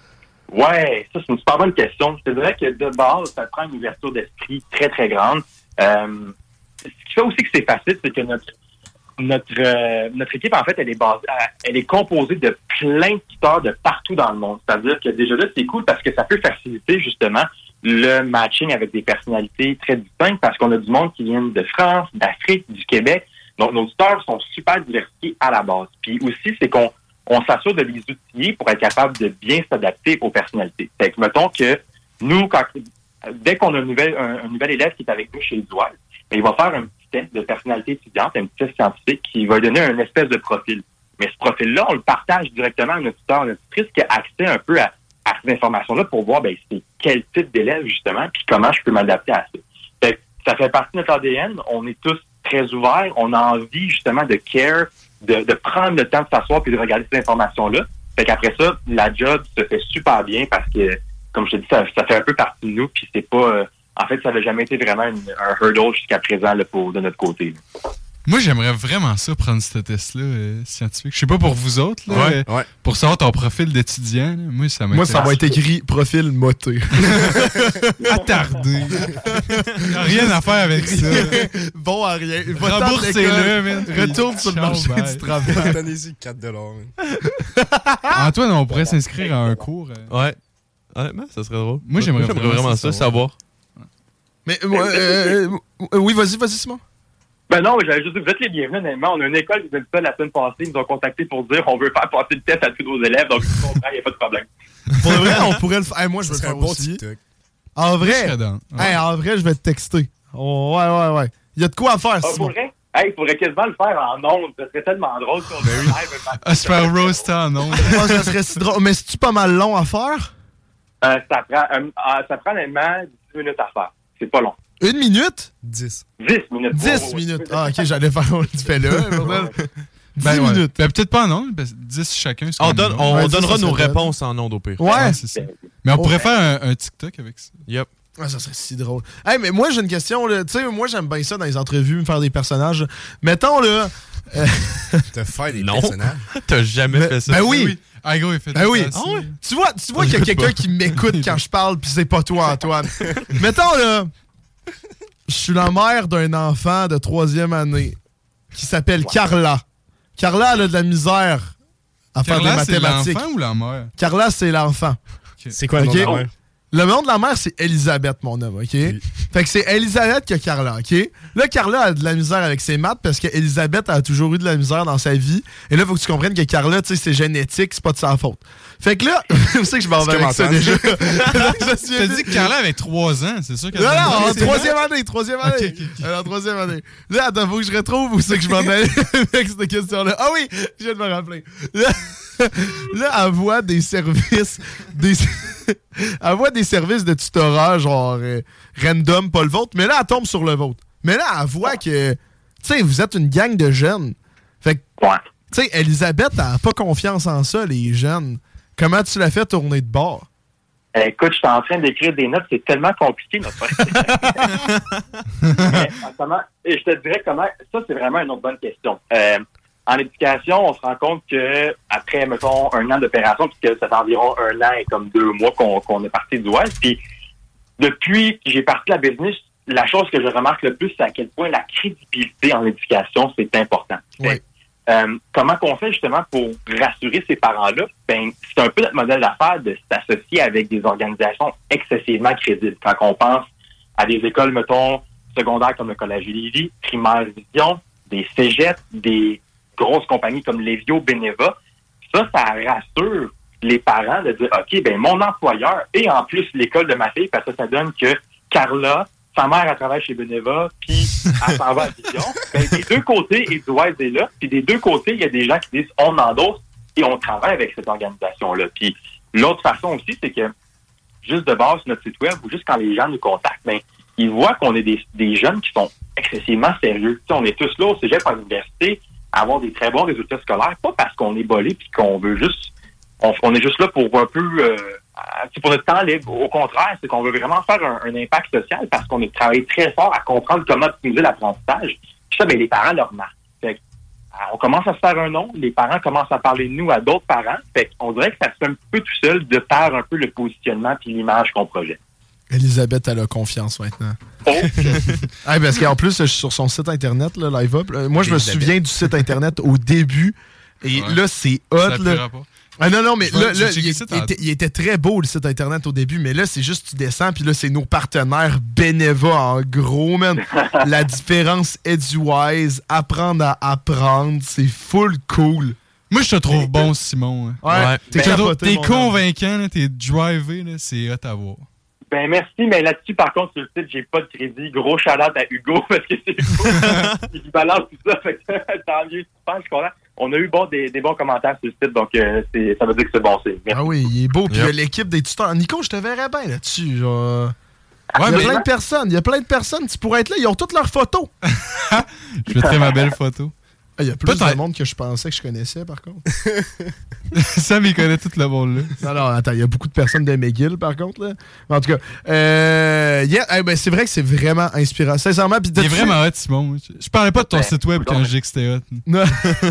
Ouais, ça, c'est une super bonne question. Je te dirais que de base, ça prend une ouverture d'esprit très, très grande. Euh, ce qui fait aussi que c'est facile, c'est que notre notre euh, notre équipe, en fait, elle est basée, elle est composée de plein de tuteurs de partout dans le monde. C'est-à-dire que déjà là, c'est cool parce que ça peut faciliter, justement, le matching avec des personnalités très distinctes parce qu'on a du monde qui vient de France, d'Afrique, du Québec. Donc, nos tuteurs sont super diversifiés à la base. Puis aussi, c'est qu'on on s'assure de les outiller pour être capable de bien s'adapter aux personnalités. Fait que, mettons que nous, quand, dès qu'on a un nouvel, un, un nouvel élève qui est avec nous chez les Doual, il va faire un petit test de personnalité étudiante, un petit test scientifique qui va donner une espèce de profil. Mais ce profil-là, on le partage directement à notre tuteur, notre tutrice qui a accès un peu à, à ces informations-là pour voir ben, c'est quel type d'élève, justement, puis comment je peux m'adapter à ça. Fait que ça fait partie de notre A D N. On est tous très ouverts. On a envie, justement, de care, de, de prendre le temps de s'asseoir puis de regarder ces informations-là. Fait qu'après ça, la job se fait super bien parce que, comme je te dis, ça, ça fait un peu partie de nous, puis c'est pas... Euh, en fait, ça n'avait jamais été vraiment une, un hurdle jusqu'à présent là, pour, de notre côté. Là. Moi, j'aimerais vraiment ça, prendre ce test-là euh, scientifique. Je sais pas pour vous autres, là, ouais, euh, ouais. pour savoir ton profil d'étudiant. Là, moi, ça Moi, ça va être écrit profil moté. Attardé. Rien à faire avec ça. Bon à rien. Remboursez-le, man. Retourne sur le marché du travail. Donnez-y quatre dollars. Antoine, on pourrait s'inscrire à un cours. Euh... Ouais. Honnêtement, ça serait drôle. Moi, j'aimerais, j'aimerais vraiment, vraiment ça, savoir. Mais, euh, euh, euh, oui, vas-y, vas-y, Simon. Ben non, j'avais juste dit, vous êtes les bienvenus, honnêtement. On a une école qui nous a dit ça la semaine passée. Ils nous ont contactés pour dire on veut faire passer le test à tous nos élèves. Donc, il n'y a pas de problème. Pour le vrai, on pourrait le faire. Hey, moi, je veux le faire bon aussi. TikTok. En vrai, ouais. hey, en vrai, je vais te texter. Oh, ouais, ouais, ouais. Il y a de quoi à faire, ah, Simon. Pour vrai? Hey, il faudrait quasiment le faire en ondes. Ça serait tellement drôle si on le live. À se faire roaster en ondes. Oh, ça serait si drôle. Mais c'est-tu pas mal long à faire? Euh, ça prend, euh, euh, ça prend honnêtement dix minutes à faire. C'est pas long. Une minute? dix. dix minutes. dix oh, minutes. Oh, ah, ok, j'allais faire un petit fait là. dix ben, ouais. minutes. Ben, peut-être pas en ondes, dix chacun. On, donne, on ouais, donnera ça, nos ça réponses en ondes au pire. Ouais. ouais c'est ça. Mais on oh, pourrait ouais. faire un, un TikTok avec ça. Yep. Ah, ça serait si drôle. Hey, mais moi, j'ai une question. Tu sais, moi, j'aime bien ça dans les entrevues, me faire des personnages. Mettons, là... Euh... Te faire des non. personnages? T'as jamais mais, fait ça? Ben oui. oui. Ah, gros, il fait ben oui. Ah, ouais. Tu vois, tu vois qu'il y a quelqu'un qui m'écoute quand je parle, puis c'est pas toi, Antoine. Mettons, là... Je suis la mère d'un enfant de troisième année qui s'appelle wow. Carla. Carla, elle a de la misère à Carla, faire des mathématiques. C'est l'enfant ou la mère? Carla, c'est l'enfant. Okay. C'est quoi le okay. nom de la mère? Le nom de la mère, c'est Elisabeth, mon homme, OK? Oui. Fait que c'est Elisabeth qui a Carla, OK? Là, Carla a de la misère avec ses maths parce qu'Elisabeth a toujours eu de la misère dans sa vie. Et là, il faut que tu comprennes que Carla, tu sais, c'est génétique, c'est pas de sa faute. Fait que là, tu sais que je m'en vais avec ça déjà. T'as dit que Carla avait trois ans, c'est sûr qu'elle... Non, non, en troisième année, troisième année. Okay, okay, okay. Alors, troisième année. Là, attends, faut que je retrouve où c'est que je m'en allais avec cette question-là. Ah oui, je viens de me rappeler. Là, là elle voit des services... des elle voit des services de tutorat, genre euh, random, pas le vôtre, mais là, elle tombe sur le vôtre. Mais là, elle voit que, tu sais, vous êtes une gang de jeunes. Fait que, ouais. tu sais, Elisabeth, elle n'a pas confiance en ça, les jeunes. Comment tu l'as fait tourner de bord? Euh, écoute, je suis en train d'écrire des notes, c'est tellement compliqué, notre Mais, comment, et je te dirais comment, ça, c'est vraiment une autre bonne question. Euh, En éducation, on se rend compte que après, mettons, un an d'opération, puisque c'est environ un an et comme deux mois qu'on, qu'on est parti du Ouest, puis depuis que j'ai parti la business, la chose que je remarque le plus, c'est à quel point la crédibilité en éducation, c'est important. Oui. Euh, comment qu'on fait justement pour rassurer ces parents-là? Ben, c'est un peu notre modèle d'affaires de s'associer avec des organisations excessivement crédibles. Quand on pense à des écoles, mettons, secondaires comme le Collège Lévis, Primaire Vision, des cégeps, des grosses compagnies comme Lévio, Beneva, ça, ça rassure les parents de dire, OK, ben mon employeur et en plus l'école de ma fille, parce que ça donne que Carla, sa mère, elle travaille chez Beneva, puis elle s'en va à Vision. Ben, des deux côtés, Edouard est là, puis des deux côtés, il y a des gens qui disent, on endosse et on travaille avec cette organisation-là. Puis l'autre façon aussi, c'est que juste de base sur notre site web, ou juste quand les gens nous contactent, ben, ils voient qu'on est des, des jeunes qui sont excessivement sérieux. T'sais, on est tous là au cégep à l'université, à avoir des très bons résultats scolaires, pas parce qu'on est bolé puis qu'on veut juste... On, on est juste là pour un peu... Euh, pour notre temps libre. Au contraire, c'est qu'on veut vraiment faire un, un impact social parce qu'on a travaillé très fort à comprendre comment optimiser l'apprentissage. Puis ça, ben, les parents le remarquent. Fait que, on commence à se faire un nom, les parents commencent à parler de nous à d'autres parents. Fait qu'on dirait que ça se fait un peu tout seul de faire un peu le positionnement puis l'image qu'on projette. Elisabeth, elle a confiance maintenant. Oh. hey, parce qu'en plus, je suis sur son site internet, là, Live Up. Là, moi, je me souviens du site internet au début. Et Ouais. là, c'est hot. Ça Là. appuiera pas. Ah non, non, mais Je vais- là, je vais là, checker il, ça il tantôt. était, il était très beau le site internet au début, mais là, c'est juste tu descends, puis là, c'est nos partenaires Beneva en gros, man. La différence Edgewise, apprendre à apprendre, c'est full cool. Moi, je te trouve bon, Simon. hein. Ouais, t'es T'es capoté, t'es mon convaincant, là, t'es drivé, là, c'est hot à voir. Ben merci, mais là-dessus, par contre, sur le site, j'ai pas de crédit. Gros shout-out à Hugo, parce que c'est Hugo qui balance tout ça. Fait que tant mieux, super, je suis content. On a eu bon, des, des bons commentaires sur le site, donc euh, c'est, ça veut dire que c'est bon. C'est, Ah oui, il est beau. Puis Yep. euh, l'équipe des tuteurs. Nico, je te verrais bien là-dessus. Genre. Ouais, il y a mais- plein de personnes. Il y a plein de personnes. Tu pourrais être là. Ils ont toutes leurs photos. Je mettrai ma belle photo. Ah, il y a plus Peut-être. de monde que je pensais que je connaissais, par contre. Sam, il connaît tout le monde, là. Non, non, attends, il y a beaucoup de personnes de McGill, par contre. Là. Mais en tout cas, euh, yeah, eh ben, c'est vrai que c'est vraiment inspirant. Sincèrement, puis Il est dessus- vraiment hot, Simon. Je parlais pas de ton Ben, site web quand non. je disais que c'était hot. Non.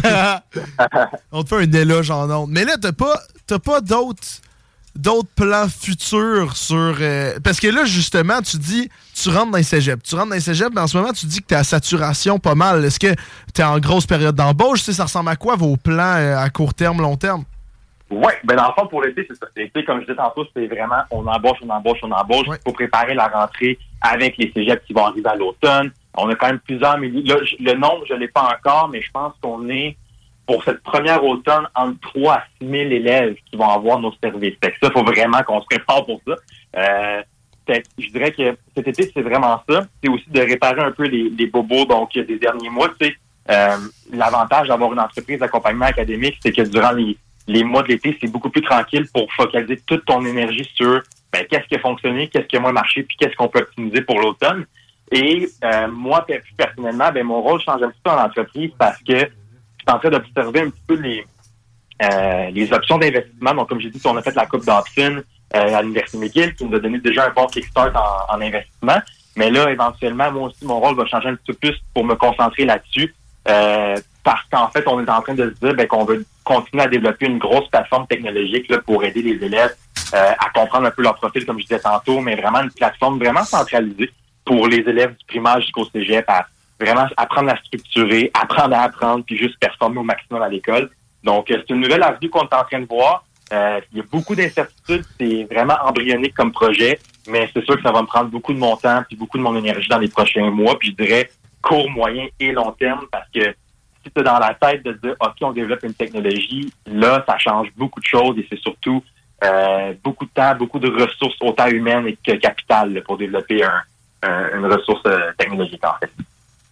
On te fait un éloge en ondes. Mais là, t'as pas, t'as pas d'autres, d'autres plans futurs sur... euh, parce que là, justement, tu dis, tu rentres dans les cégeps. Tu rentres dans les cégeps, mais en ce moment, tu dis que t'es à saturation pas mal. Est-ce que t'es en grosse période d'embauche? Tu sais, ça ressemble à quoi vos plans euh, à court terme, long terme? Oui, ben dans le fond, pour l'été, c'est ça. L'été, comme je disais tantôt, c'est vraiment on embauche, on embauche, on embauche. Il Ouais. faut préparer la rentrée avec les cégeps qui vont arriver à l'automne. On a quand même plusieurs milliers. Là, je- le nombre, je ne l'ai pas encore, mais je pense qu'on est, pour cette première automne, entre trois à six mille élèves qui vont avoir nos services. Fait que ça, il faut vraiment qu'on se prépare pour ça. Euh, fait que je dirais que cet été, c'est vraiment ça. C'est aussi de réparer un peu les, les bobos donc des derniers mois. Tu sais, euh, l'avantage d'avoir une entreprise d'accompagnement académique, c'est que durant les les mois de l'été, c'est beaucoup plus tranquille pour focaliser toute ton énergie sur ben, qu'est-ce qui a fonctionné, qu'est-ce qui a moins marché, puis qu'est-ce qu'on peut optimiser pour l'automne. Et euh, moi, pe- plus personnellement, ben, mon rôle change un petit peu en entreprise parce que je suis en train d'observer un petit peu les, euh, les options d'investissement. Donc, comme j'ai dit, on a fait la coupe d'Hobson euh, à l'Université McGill qui nous a donné déjà un bon kickstart en, en investissement. Mais là, éventuellement, moi aussi, mon rôle va changer un petit peu plus pour me concentrer là-dessus. Euh, parce qu'en fait, on est en train de se dire ben, qu'on veut continuer à développer une grosse plateforme technologique là, pour aider les élèves euh, à comprendre un peu leur profil, comme je disais tantôt, mais vraiment une plateforme vraiment centralisée pour les élèves du primaire jusqu'au cégep, à vraiment apprendre à structurer, apprendre à apprendre, puis juste performer au maximum à l'école. Donc, euh, c'est une nouvelle avenue qu'on est en train de voir. Euh, il y a beaucoup d'incertitudes, c'est vraiment embryonique comme projet, mais c'est sûr que ça va me prendre beaucoup de mon temps puis beaucoup de mon énergie dans les prochains mois, puis je dirais court, moyen et long terme, parce que si tu es dans la tête de dire, OK, on développe une technologie, là, ça change beaucoup de choses et c'est surtout euh, beaucoup de temps, beaucoup de ressources, autant humaines que capitales, là, pour développer un, un, une ressource euh, technologique, en fait.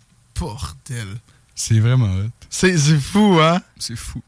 Bordel. C'est vraiment hot. C'est, c'est fou, hein? C'est fou.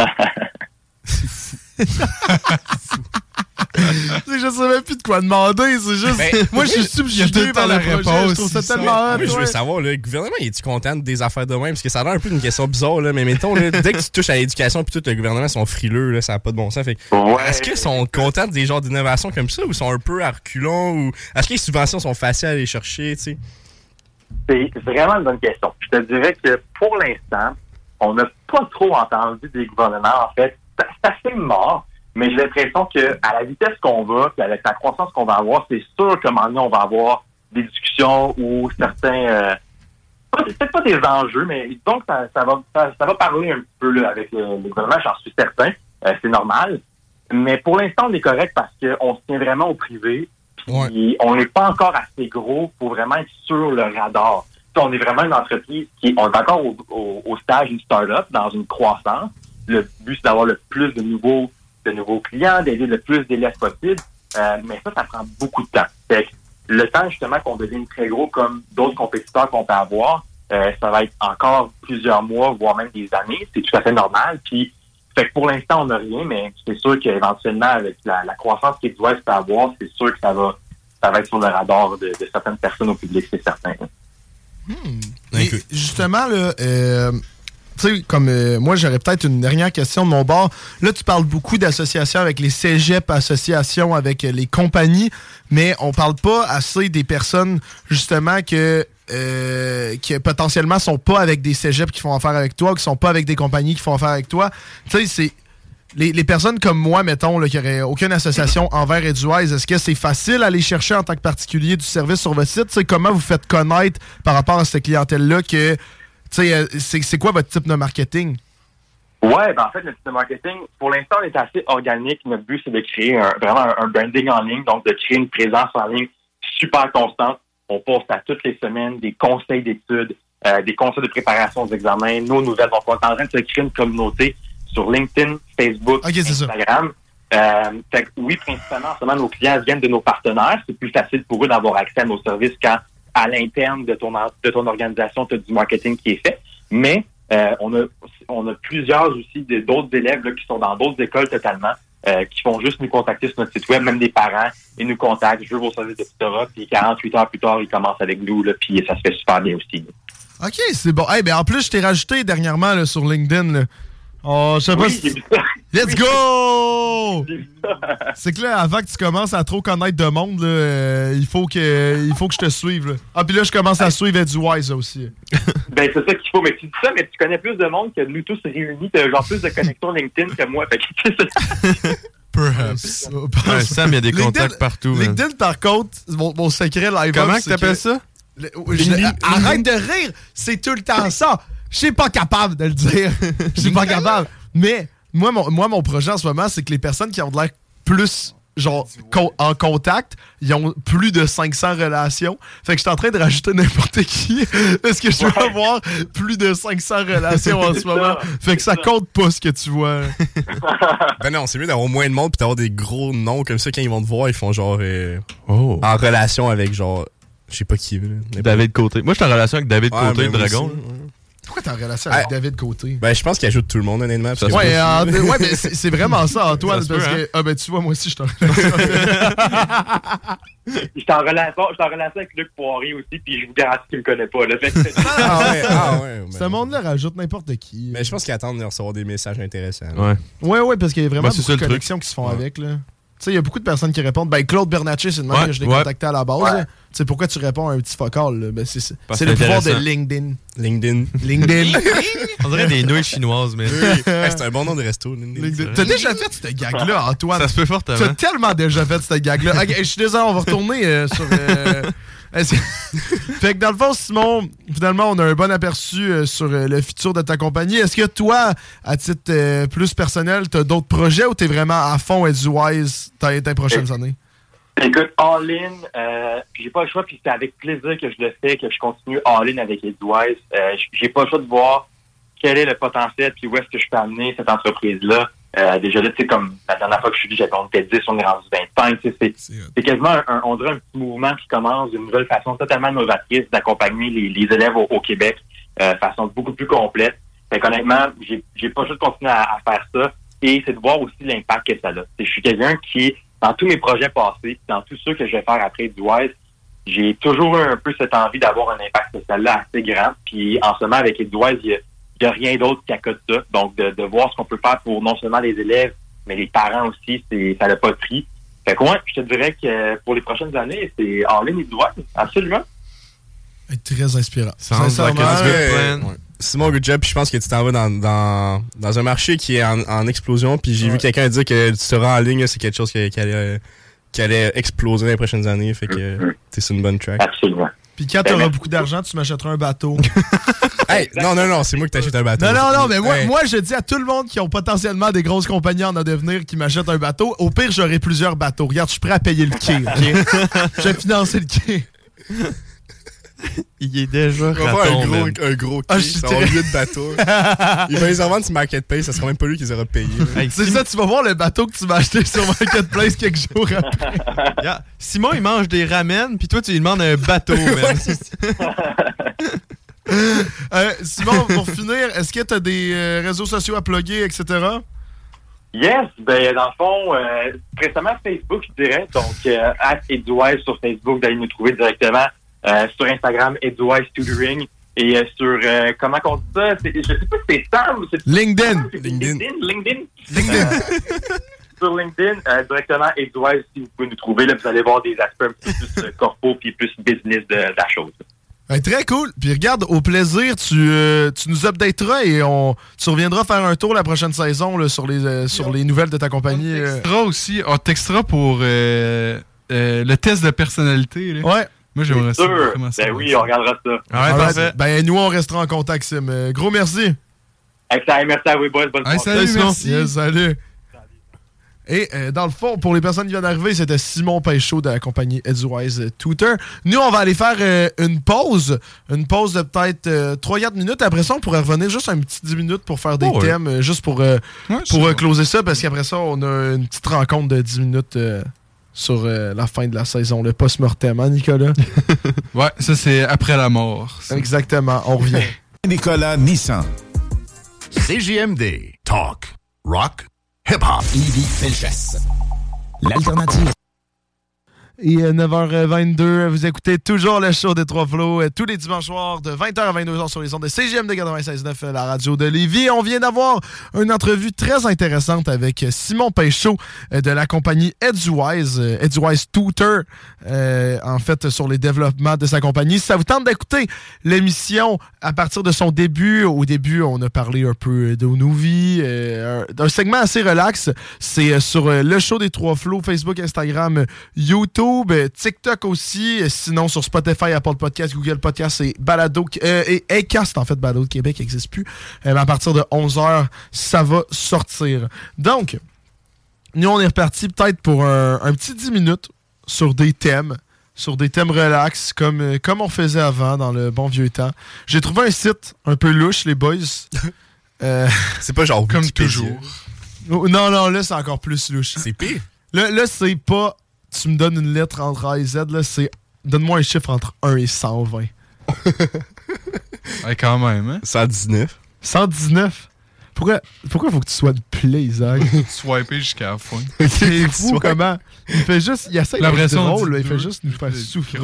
C'est- je sais même plus de quoi demander. C'est juste. Ben, moi, je suis il y a tout subjugué le par temps le la projet. réponse, Je trouve ça c'est tellement ça. hot. Moi, je veux ouais. savoir, là, le gouvernement, est-tu content des affaires de même? Parce que ça a l'air un peu d'une question bizarre, là, mais mettons, là, dès que tu touches à l'éducation puis tout, le gouvernement sont frileux, là, ça n'a pas de bon sens. Fait que, Ouais. est-ce qu'ils sont contents des genres d'innovations comme ça ou sont un peu à reculons? Ou est-ce que les subventions sont faciles à aller chercher, tu sais? C'est vraiment une bonne question. Je te dirais que pour l'instant, on n'a pas trop entendu des gouvernements. En fait, c'est assez mort, mais j'ai l'impression que à la vitesse qu'on va, puis avec la croissance qu'on va avoir, c'est sûr qu'à un moment donné, on va avoir des discussions où certains... Euh, pas- peut-être pas des enjeux, mais donc ça, ça, va, ça, ça va parler un peu là, avec le, le gouvernement, j'en suis certain. Euh, c'est normal. Mais pour l'instant, on est correct parce qu'on se tient vraiment au privé. Ouais. Puis on n'est pas encore assez gros pour vraiment être sur le radar. T'sais, on est vraiment une entreprise qui on est encore au, au, au stage d'une start-up dans une croissance. Le but, c'est d'avoir le plus de nouveaux, de nouveaux clients, d'aider le plus d'élèves possible. Euh, mais ça, ça prend beaucoup de temps. Fait que le temps, justement, qu'on devienne très gros comme d'autres compétiteurs qu'on peut avoir, euh, ça va être encore plusieurs mois, voire même des années. C'est tout à fait normal. Puis, fait que pour l'instant, on n'a rien, mais c'est sûr qu'éventuellement, avec la, la croissance qu'Edgewise peut avoir, c'est sûr que ça va, ça va être sur le radar de, de certaines personnes au public, c'est certain. Mais justement, là, euh, tu sais, comme euh, moi, j'aurais peut-être une dernière question de mon bord. Là, tu parles beaucoup d'associations avec les cégeps, associations avec euh, les compagnies, mais on parle pas assez des personnes, justement, que euh, qui potentiellement sont pas avec des cégeps qui font affaire avec toi, qui sont pas avec des compagnies qui font affaire avec toi. Tu sais, c'est... Les, les personnes comme moi, mettons, là, qui n'auraient aucune association envers Edgewise, est-ce que c'est facile à aller chercher en tant que particulier du service sur votre site? T'sais, comment vous faites connaître par rapport à cette clientèle-là que, t'sais, euh, c'est, c'est quoi votre type de marketing? Ouais, ben en fait, notre site de marketing, pour l'instant, on est assez organique. Notre but, c'est de créer un, vraiment un, un branding en ligne, donc de créer une présence en ligne super constante. On poste à toutes les semaines des conseils d'études, euh, des conseils de préparation aux examens, nos nouvelles. Donc, on est en train de se créer une communauté sur LinkedIn, Facebook, okay, Instagram. Euh, fait que, oui, principalement, en ce moment, nos clients viennent de nos partenaires. C'est plus facile pour eux d'avoir accès à nos services quand, à l'interne de ton, de ton organisation, tu as du marketing qui est fait. Mais euh, on a on a plusieurs aussi de, d'autres élèves là, qui sont dans d'autres écoles totalement, euh, qui font juste nous contacter sur notre site web, même des parents, ils nous contactent, je veux vos services de tutorat, puis quarante-huit heures plus tard, ils commencent avec nous, là, puis ça se fait super bien aussi. Là. OK, c'est bon. Hey, ben en plus, je t'ai rajouté dernièrement là, sur LinkedIn. Là. Oh, je sais pas oui, si... Let's go! C'est que là, avant que tu commences à trop connaître de monde, là, euh, il, faut que, il faut que je te suive. Là. Ah, puis là, je commence à suivre Edwise aussi. Ben, c'est ça qu'il faut. Mais tu dis ça, mais tu connais plus de monde que nous tous réunis. Tu as genre plus de connexions LinkedIn que moi. Fait que, Perhaps. Ouais, Sam, il y a des LinkedIn, contacts partout. Man. LinkedIn, par contre, mon, mon secret live. Comment que t'appelles ça? Le, je, arrête de rire! C'est tout le temps ça! Je suis pas capable de le dire. Je suis pas capable. Mais moi mon, moi, mon projet en ce moment, c'est que les personnes qui ont de l'air plus genre con, en contact, ils ont plus de cinq cents relations. Fait que je suis en train de rajouter n'importe qui. Est-ce que je dois ouais. avoir plus de cinq cents relations en ce moment? Fait que ça compte pas ce que tu vois. Ben non, c'est mieux d'avoir moins de monde puis d'avoir des gros noms comme ça. Quand ils vont te voir, ils font genre euh, oh. en relation avec genre je sais pas qui. Là, David Côté. Moi, je suis en relation avec David ouais, Côté, ben Dragon. Aussi, ouais. Pourquoi t'es en relation avec ah, David Côté? Ben, je pense qu'il ajoute tout le monde, honnêtement. Parce ouais, euh, ouais, mais c'est, c'est vraiment ça, Antoine. Ça parce peut, que, hein? Ah, ben, tu vois, moi aussi, je suis en relation. Je suis en relation, je suis en relation avec Luc Poirier aussi, puis je vous garantis qu'il me connaît pas. Là. Fait que ah ouais, ah ouais. Ben, ce monde-là rajoute n'importe qui. Mais je pense qu'ils attendent de recevoir des messages intéressants. Ouais. Ouais, ouais, parce qu'il y a vraiment ben, beaucoup de connexions truc. qui se font ouais. avec, là. Tu sais, il y a beaucoup de personnes qui répondent. Ben, Claude Bernatchez, c'est le même ouais, que je l'ai ouais. contacté à la base. Ouais. Tu sais, pourquoi tu réponds à un petit focal? Là? Ben, c'est c'est, c'est le pouvoir de LinkedIn. LinkedIn. LinkedIn. On dirait des nouilles chinoises, mais. Oui. Ouais, c'est un bon nom de resto, LinkedIn. LinkedIn. T'as déjà fait cette gag-là, Antoine? Ça se peut fortement. T'as tellement déjà fait cette gag-là. Okay, je suis désolé, on va retourner euh, sur. Euh, fait que dans le fond, Simon, finalement, on a un bon aperçu euh, sur euh, le futur de ta compagnie. Est-ce que toi, à titre euh, plus personnel, t'as d'autres projets ou t'es vraiment à fond Edwise dans tes prochaines années? Écoute, all-in, euh, j'ai pas le choix, puis c'est avec plaisir que je le fais, que je continue all-in avec Edwise. Euh, j'ai pas le choix de voir quel est le potentiel, puis où est-ce que je peux amener cette entreprise-là. Euh, déjà là, tu sais, comme la dernière fois que je suis dit, j'avais on était dix, on est rendu vingt-cinq. C'est, c'est, c'est quasiment un, un, on dirait un petit mouvement qui commence d'une nouvelle façon totalement novatrice d'accompagner les, les élèves au, au Québec de euh, façon beaucoup plus complète. Fait qu'honnêtement, j'ai, j'ai pas juste continué à, à faire ça. Et c'est de voir aussi l'impact que ça a. Je suis quelqu'un qui, dans tous mes projets passés, dans tous ceux que je vais faire après Edwise, j'ai toujours eu un peu cette envie d'avoir un impact social-là assez grand. Puis en ce moment, avec Edwise, il y a Il n'y a rien d'autre qui accote ça. Donc, de, de voir ce qu'on peut faire pour non seulement les élèves, mais les parents aussi, c'est, ça n'a pas de prix. Fait que moi, je te dirais que pour les prochaines années, c'est en ligne et droit, absolument. Très inspirant. Sincèrement. Ouais. Simon, good job. Puis je pense que tu t'en vas dans, dans, dans un marché qui est en, en explosion. Puis j'ai ouais. vu quelqu'un dire que tu seras en ligne, c'est quelque chose qui, qui, allait, qui allait exploser dans les prochaines années. Fait que mm-hmm. t'es sur une bonne track. Absolument. Puis quand tu auras beaucoup d'argent, tu m'achèteras un bateau. Hey, non, non, non, c'est moi qui t'achète un bateau. Non, non, non, mais moi, hey. moi, je dis à tout le monde qui ont potentiellement des grosses compagnies en devenir qui m'achètent un bateau, au pire, j'aurai plusieurs bateaux. Regarde, je suis prêt à payer le quai, OK? Je vais financer le quai. Il est déjà raton, va faire un gros, un gros quai, ah, ça va huit bateaux. Il va les en vendre sur Marketplace, ça sera même pas lui qui les aura payés. Hey, c'est Sim... ça, tu vas voir le bateau que tu m'as acheté sur Marketplace quelques jours après. Yeah. Simon, il mange des ramen, puis toi, tu lui demandes un bateau, man. euh, Simon, pour finir, est-ce que tu as des euh, réseaux sociaux à plugger, et cetera? Yes, ben dans le fond, euh, récemment Facebook, je dirais. Donc, euh, at Edwise sur Facebook, d'aller nous trouver directement. Euh, sur Instagram, Edwise Tutoring. Et euh, sur, euh, comment on dit ça? C'est, je sais pas si c'est Sam. C'est LinkedIn. C'est LinkedIn. LinkedIn. LinkedIn. Euh, sur LinkedIn, euh, directement, Edwise, si vous pouvez nous trouver, là, vous allez voir des aspects un petit peu plus euh, corpo puis plus business de, de la chose. Ouais, très cool. Puis regarde, au plaisir, tu, euh, tu nous updateras et on, tu reviendras faire un tour la prochaine saison là, sur, les, euh, sur les nouvelles de ta compagnie. On textera aussi. On textera pour euh, euh, le test de personnalité. Là. Ouais. Moi, j'aimerais ça. Ben oui, on regardera ça. Ah ouais, parfait. Ben, nous, on restera en contact, Sim. Euh, gros merci. Excellent, merci à vous, boys. Bonne hey, soirée. Salut, merci. Yes, salut. Et euh, dans le fond, pour les personnes qui viennent d'arriver, c'était Simon Pêchaud de la compagnie Edgewise Tutor. Nous, on va aller faire euh, une pause. Une pause de peut-être euh, trois à quatre minutes. Après ça, on pourrait revenir juste un petit dix minutes pour faire des oh, thèmes, ouais. euh, juste pour, euh, ouais, pour euh, closer ça, parce qu'après ça, on a une petite rencontre de dix minutes euh, sur euh, la fin de la saison, le post-mortem, hein, Nicolas? Ouais, ça, c'est après la mort. Ça. Exactement, on revient. Nicolas Nissan. C J M D. Talk. Rock. Hip-hop. Lévis Felchasse. L'alternative. Et euh, neuf heures vingt-deux, vous écoutez toujours le show des Trois Flots euh, tous les dimanches soirs de vingt heures à vingt-deux heures sur les ondes de C J M D quatre-vingt-seize neuf, la radio de Lévis. On vient d'avoir une entrevue très intéressante avec Simon Pêchaud euh, de la compagnie Edgewise, euh, Edgewise Tutor, euh, en fait, sur les développements de sa compagnie. Si ça vous tente d'écouter l'émission à partir de son début, au début, on a parlé un peu de nos vies, euh, d'un segment assez relax. C'est euh, sur euh, le show des Trois Flots, Facebook, Instagram, YouTube, TikTok aussi, sinon sur Spotify, Apple Podcast, Google Podcast et Balado euh, et Acast, en fait, Balado de Québec n'existe plus. Euh, à partir de onze heures, ça va sortir. Donc, nous, on est reparti peut-être pour un, un petit dix minutes sur des thèmes, sur des thèmes relax, comme, euh, comme on faisait avant, dans le bon vieux temps. J'ai trouvé un site un peu louche, les boys. euh, c'est pas genre comme toujours. Non, non, là, c'est encore plus louche. C'est pire. Là, là c'est pas... Tu me donnes une lettre entre A et Z, là, c'est... Donne-moi un chiffre entre un et cent vingt. Ouais, quand même, hein? cent dix-neuf. cent dix-neuf? Pourquoi pourquoi faut que tu sois de play, Isaac? Swiper jusqu'à la fin. C'est fou Swipe. Comment? Il fait juste... Il essaie d'être drôle, là, il fait juste nous faire souffrir.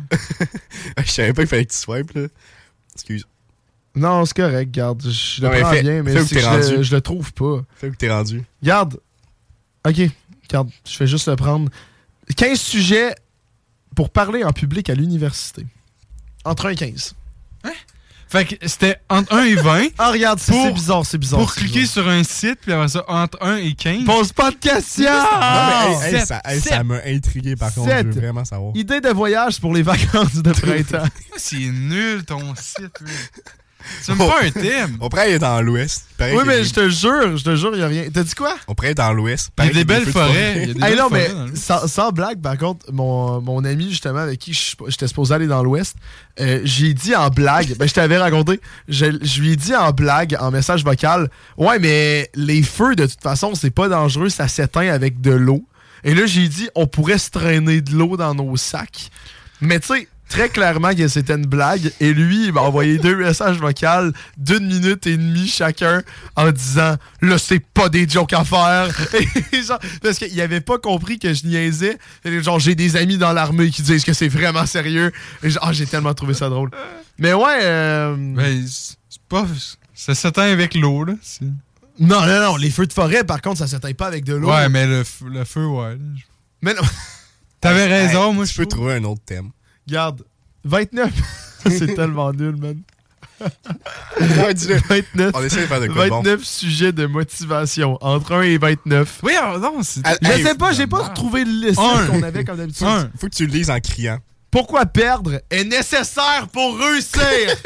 Je savais pas qu'il fallait que tu swipes, là. Excuse. Non, c'est correct, garde. Je le non, prends fais, bien, mais c'est que je, je le trouve pas. Fais où t'es rendu. Garde. OK, garde, je fais juste le prendre. quinze sujets pour parler en public à l'université. Entre un et quinze. Hein? Fait que c'était entre un et vingt. Ah, regarde, c'est, pour, c'est bizarre, c'est bizarre. Pour c'est cliquer bizarre. sur un site, puis après ça, entre un et quinze. Pose pas de questions! Non, mais, hey, hey, ça, hey, sept, ça m'a intrigué, par contre. Je veux vraiment savoir. Idée de voyage pour les vacances de printemps. C'est nul, ton site, lui. C'est même pas un thème. On pourrait aller dans l'ouest. Oui, mais je te jure, je te jure, il n'y a rien. T'as dit quoi? On pourrait aller dans l'ouest. Il y a des belles forêts. Il y a des hey, belles non, forêts mais sans, sans blague, par contre, mon, mon ami, justement, avec qui j'étais supposé aller dans l'ouest, euh, j'ai dit en blague, ben je t'avais raconté, je, je lui ai dit en blague, en message vocal, ouais, mais les feux, de toute façon, c'est pas dangereux, ça s'éteint avec de l'eau. Et là, j'ai dit, on pourrait se traîner de l'eau dans nos sacs. Mais tu sais, très clairement que c'était une blague. Et lui, il m'a envoyé deux messages vocaux d'une minute et demie chacun en disant « Là, c'est pas des jokes à faire. » genre, parce qu'il avait pas compris que je niaisais. Et genre, j'ai des amis dans l'armée qui disent que c'est vraiment sérieux. Et genre, oh, j'ai tellement trouvé ça drôle. Mais ouais... Euh... Ben, c'est pas... Ça s'éteint avec l'eau, là. C'est... Non, non, non. Les feux de forêt, par contre, ça s'éteint pas avec de l'eau. Ouais, mais le, f- le feu, ouais. Mais non. T'avais raison, hey, moi, je je peux trouve. trouver un autre thème. Regarde, vingt-neuf. C'est tellement nul, man. Ouais, dis-le. vingt-neuf. On essaie de faire de quoi vingt-neuf bon. Sujets de motivation. Entre un et vingt-neuf. Oui, alors, non, c'est... Ah, je hey, sais pas, j'ai pas retrouvé le liste qu'on avait comme d'habitude. Un. Faut que tu le lises en criant. Pourquoi perdre est nécessaire pour réussir?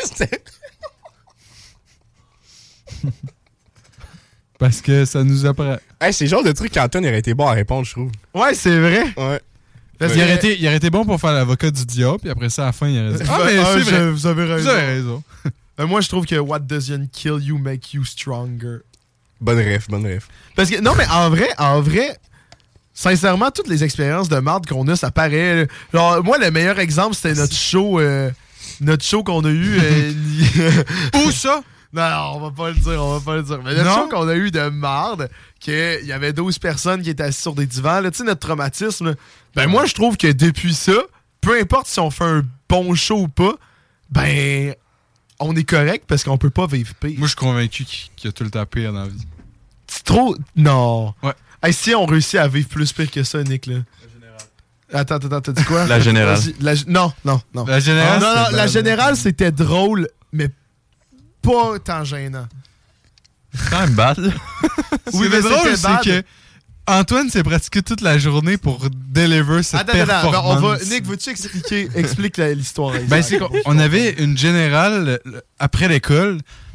Parce que ça nous apprend. Hey, c'est le genre de truc qu'Antoine aurait été bon à répondre, je trouve. Ouais, c'est vrai. Ouais. Parce qu'il aurait été, il aurait été bon pour faire l'avocat du diable, puis après ça, à la fin, il aurait dit « Ah, mais ah, c'est je, vrai. Vous avez raison. Vous avez raison. Ben, moi, je trouve que « What doesn't kill you make you stronger ». Bonne ref, bonne ref. Parce que, non, mais en vrai, en vrai, sincèrement, toutes les expériences de marde qu'on a, ça paraît... Genre, moi, le meilleur exemple, c'était notre show, euh, notre show qu'on a eu... Euh, Où ça? Non, non, on va pas le dire, on va pas le dire. Mais notre show qu'on a eu de marde, qu'il y avait douze personnes qui étaient assises sur des divans, tu sais, notre traumatisme, là, ben moi, je trouve que depuis ça, peu importe si on fait un bon show ou pas, ben, on est correct parce qu'on peut pas vivre pire. Moi, je suis convaincu qu'il y a tout le temps pire dans la vie. C'est trop... Non. Ouais. Hey, si on réussit à vivre plus pire que ça, Nick, là. La générale. Attends, attends, t'as dit quoi? La générale. La, non, non, non. La générale, ah, non, non, la générale, c'était drôle, mais pas tant gênant. C'est quand même bad. Oui, mais drôle, c'est que Antoine s'est pratiqué toute la journée pour deliver cette attends, performance. Attends, on va... Nick, veux-tu expliquer explique la, l'histoire? Ben, c'est qu'on avait une générale après l'école,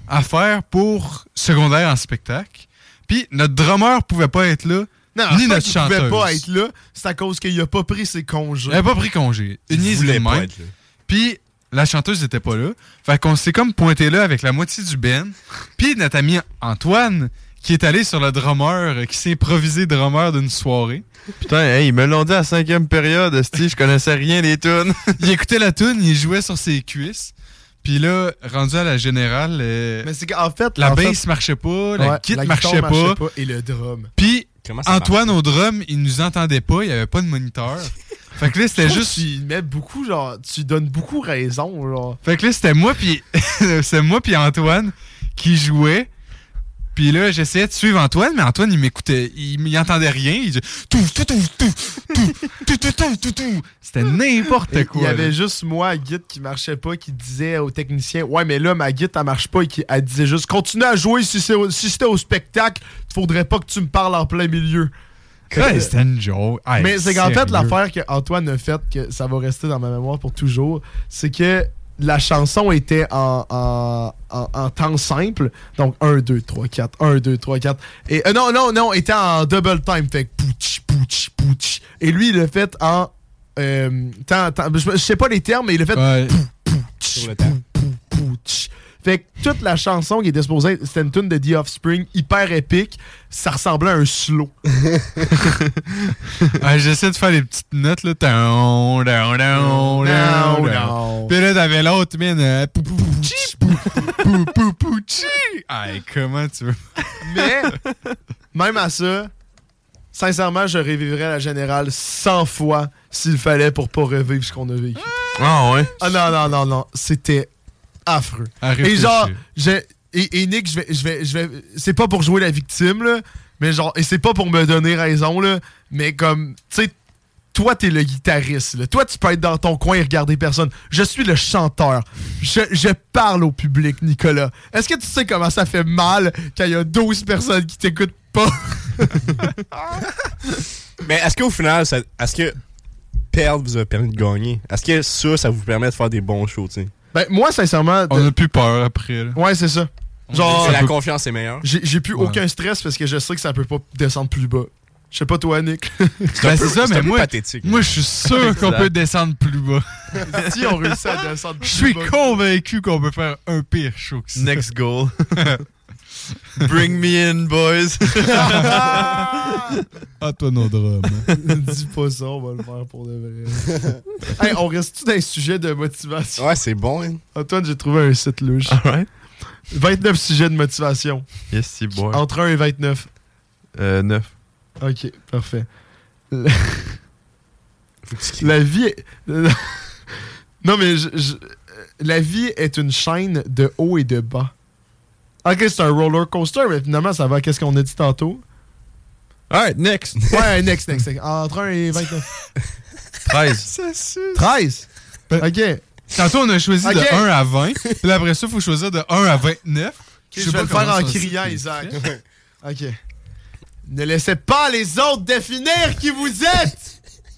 à faire pour secondaire en spectacle. Puis notre drummer pouvait pas être là, non, ni notre chanteuse. Il pouvait pas être là, c'est à cause qu'il a pas pris ses congés. Il a pas pris congé. Il Une voulait de pas même. être là. Puis la chanteuse n'était pas là. Fait qu'on s'est comme pointé là avec la moitié du band. Puis notre ami Antoine, qui est allé sur le drummer, euh, qui s'est improvisé drummer d'une soirée. Putain, hey, ils me l'ont dit à la cinquième période, esti, je connaissais rien des tunes. Il écoutait la tune, il jouait sur ses cuisses. Puis là, rendu à la générale, euh, Mais c'est qu'en fait, la en bass fait, marchait pas, la ouais, guitare la marchait, guitare pas. marchait pas et le drum. Puis Comment ça Antoine marche? au drum, il nous entendait pas, il y avait pas de moniteur. Fait que là, c'était juste... Tu mets beaucoup, genre, tu donnes beaucoup raison, genre. Fait que là, c'était moi puis c'est moi puis Antoine qui jouait. Puis là, j'essayais de suivre Antoine, mais Antoine, il m'écoutait, il, il entendait rien. Il disait tout, tout, tout, tout, tout, tout, tout, tout, tout, tout. C'était n'importe quoi. Il y avait là. juste moi, à Git, qui marchait pas, qui disait au technicien, ouais, mais là, ma Git, elle marche pas, et qui, elle disait juste, continue à jouer si, c'est au, si c'était au spectacle, faudrait pas que tu me parles en plein milieu. Ouais, c'était une joke. Hey, mais c'est qu'en fait, sérieux. l'affaire qu'Antoine a faite, que ça va rester dans ma mémoire pour toujours, c'est que la chanson était en, en, en, en temps simple. Donc un, deux, trois, quatre. un, deux, trois, quatre. Et euh, non, non, non, était en double time. Fait que pouch, pouch, pouch. Et lui, il l'a fait en. Euh, temps, temps, je, je sais pas les termes, mais il l'a fait. Ouais. Pouch, pouch, pouch, pouch. Fait que toute la chanson qui était supposée, c'était une tune de The Offspring, hyper épique. Ça ressemblait à un slow. Ouais, j'essaie de faire les petites notes, là. Down, down, down, down, down. Puis là, t'avais l'autre, man. euh, pou, pou, pou, chi, pou, pou, pou, pou, chi. Hey, comment tu veux? Mais, même à ça, sincèrement, je revivrais la générale cent fois s'il fallait pour pas revivre ce qu'on a vécu. Ah ouais? Ah non, non, non, non. C'était affreux. À Et réfléchir. genre, j'ai, et, et Nick, je vais, je vais, je vais, c'est pas pour jouer la victime, là, mais genre, et c'est pas pour me donner raison, là, mais comme, tu sais, toi, t'es le guitariste, là. Toi, tu peux être dans ton coin et regarder personne. Je suis le chanteur. Je, je parle au public, Nicolas. Est-ce que tu sais comment ça fait mal quand il y a douze personnes qui t'écoutent pas? Mais est-ce qu'au final, ça, est-ce que perdre vous a permis de gagner? Est-ce que ça, ça vous permet de faire des bons shows, tu sais? Ben, moi, sincèrement... On a plus peur après, là. Ouais, c'est ça. Genre, la confiance est meilleure. J'ai, j'ai plus Ouais. aucun stress parce que je sais que ça peut pas descendre plus bas. Je sais pas toi, Nick. Ben, c'est peu- ça, c'est mais un peu moi, pathétique, moi, je suis sûr qu'on Exact. peut descendre plus bas. Si on réussit à descendre Je plus suis bas. convaincu qu'on peut faire un pire show que ça. Next goal. Bring me in, boys. Ah, toi, nos drums. Dis pas ça, on va le faire pour de vrai. Hey, on reste-tu dans un sujet de motivation? Ouais, c'est bon, hein? Antoine, j'ai trouvé un site louche. Alright. vingt-neuf sujets de motivation. Yes, si, boy. Entre un et vingt-neuf. Euh, neuf. Ok, parfait. La, la vie est... Non, mais je- je- la vie est une chaîne de haut et de bas. Ok, c'est un roller coaster, mais finalement, ça va à qu'est-ce qu'on a dit tantôt. Alright, next. Ouais, next, next, next. Entre un et vingt-neuf. treize. treize? Ok. Tantôt, on a choisi Ok. de un à vingt. Puis après ça, il faut choisir de un à vingt-neuf. Ok, je vais le faire en criant, Isaac. Ok. Ne laissez pas les autres définir qui vous êtes!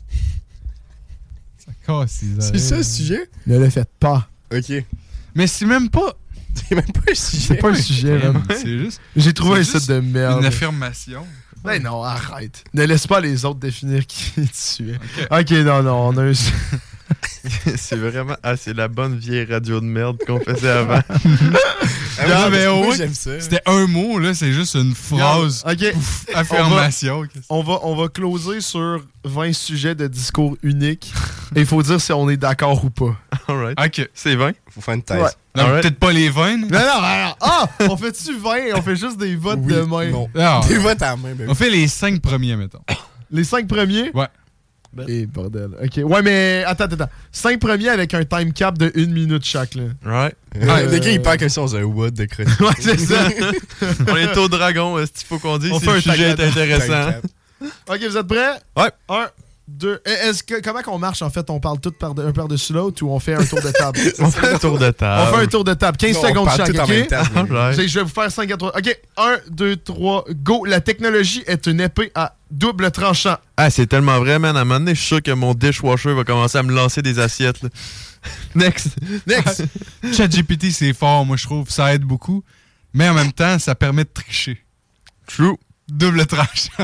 C'est ça le sujet? Ne le faites pas. Ok. Mais c'est même pas... C'est même pas un sujet. C'est pas un sujet, Ouais, man. c'est juste... J'ai trouvé un c'est site de merde. Une affirmation. Ben non, arrête. Ne laisse pas les autres définir qui tu es. Ok, non, non, on a un... C'est vraiment... Ah, c'est la bonne vieille radio de merde qu'on faisait avant. Ah, Non, mais moi, ouais, j'aime ça. c'était un mot, là, c'est juste une phrase. Ok. Pouf, affirmation. On va, on va closer sur vingt sujets de discours uniques. Et il faut dire si on est d'accord ou pas. Alright. Ok. C'est vingt. Faut faire une thèse. Ouais. Non, Alright. peut-être pas les vingt. Non, non, non, non. Ah! On fait-tu vingt? On fait juste des votes Oui, de main. non. Non. Des votes à la main, ben On fait les cinq premiers, mettons. Les cinq premiers? Ouais. Eh, bordel. Ok. Ouais, mais attends, attends, attends. Cinq premiers avec un time cap de une minute chaque, là. Right. Ah, Euh, le gars, il parle comme si on faisait un wood de chronique. Ouais, c'est ça. On est au dragon, est-ce qu'il faut qu'on dise On si fait le un sujet est tagada. intéressant? Ok, vous êtes prêts? Ouais. Un, deux. Eh, Est-ce que, comment qu'on marche, en fait? On parle tout par de- un par-dessus l'autre ou on fait un tour de table? On fait un tour de table. On fait un tour de table. quinze Non, on secondes parle chaque, tout en ok? même temps. Alright. Je je vais vous faire cinq à trois. Ok, un, deux, trois, go. La technologie est une épée à double tranchant. Ah, c'est tellement vrai, man. À un moment donné, je suis sûr que mon dishwasher va commencer à me lancer des assiettes. Là. Next. Next. ChatGPT, c'est fort, moi, je trouve. Ça aide beaucoup. Mais en même temps, ça permet de tricher. True. Double tranchant.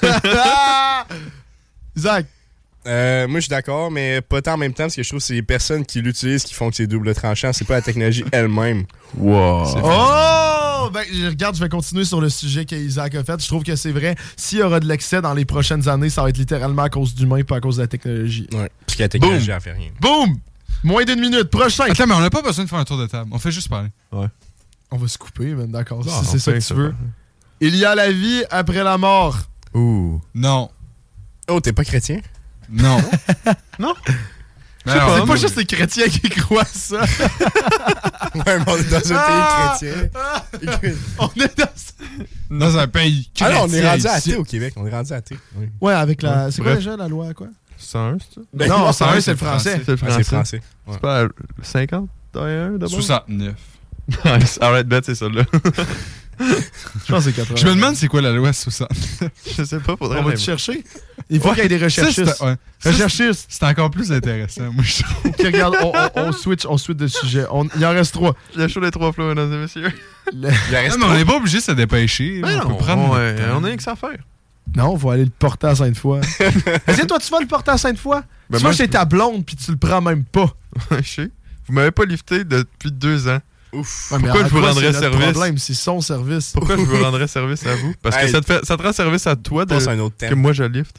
Zach. Euh, moi, je suis d'accord, mais pas tant en même temps, parce que je trouve que c'est les personnes qui l'utilisent qui font que c'est double tranchant. C'est pas la technologie elle-même. Wow. Oh! Ben, je regarde, je vais continuer sur le sujet qu'Isaac a fait. Je trouve que c'est vrai. S'il y aura de l'excès dans les prochaines années, ça va être littéralement à cause d'humain, pas à cause de la technologie. Ouais. Parce que la technologie, elle fait rien. Boum! Moins d'une minute. Prochain. Attends, mais on n'a pas besoin de faire un tour de table. On fait juste parler. Ouais. On va se couper, man. D'accord. Non, si c'est ça que tu ça veux. va. Il y a la vie après la mort. Ouh. Non. Oh, t'es pas chrétien? Non. Non? Ben c'est non, pas moi, juste les chrétiens qui croient ça. Ouais, mais on est dans un Ah! pays chrétien. On est dans... Dans un pays Ah chrétien. non, on est rendu ici. athée au Québec. On est rendu athée. Oui. Ouais, avec la... Ouais, c'est quoi bref. déjà la loi, quoi? cent un, c'est ça? Ben, non, non, cent un, c'est le français. C'est le Ah, français. c'est français. Ouais. C'est pas cinquante et un d'abord? soixante-neuf. Nice. Alright, bet, c'est ça là. Je pense que c'est quatre-vingts. Je me demande c'est quoi la loi soixante. Je sais pas, faudrait On va te même. chercher. Il faut Ouais. qu'il y ait des recherchistes. Ça, c'est- ouais. Ça, Recherchistes. C'est encore plus intéressant, moi, je trouve. Ok, regarde, on, on, on switch, on switch de sujet. On- il en reste trois. Le show des trois flots, mesdames et messieurs. Le- Il en reste Non, mais on n'est pas obligé de se dépêcher. Ben on peut non, prendre on, notre euh, temps. on a rien que ça à faire. Non, on va aller le porter à Sainte-Foy. Est-ce que toi, tu vas le porter à Sainte-Foy? Ben tu moi, vas chez je- ta blonde puis tu le prends même pas. Je sais. Vous m'avez pas lifté depuis deux ans. Ouf. Ouais, mais Pourquoi en je vous quoi rendrais c'est notre service? problème, c'est son service. Pourquoi je vous rendrais service à vous? Parce que Hey. ça te, fait, ça te rend service à toi de, Passe à un autre thème. que moi je lift.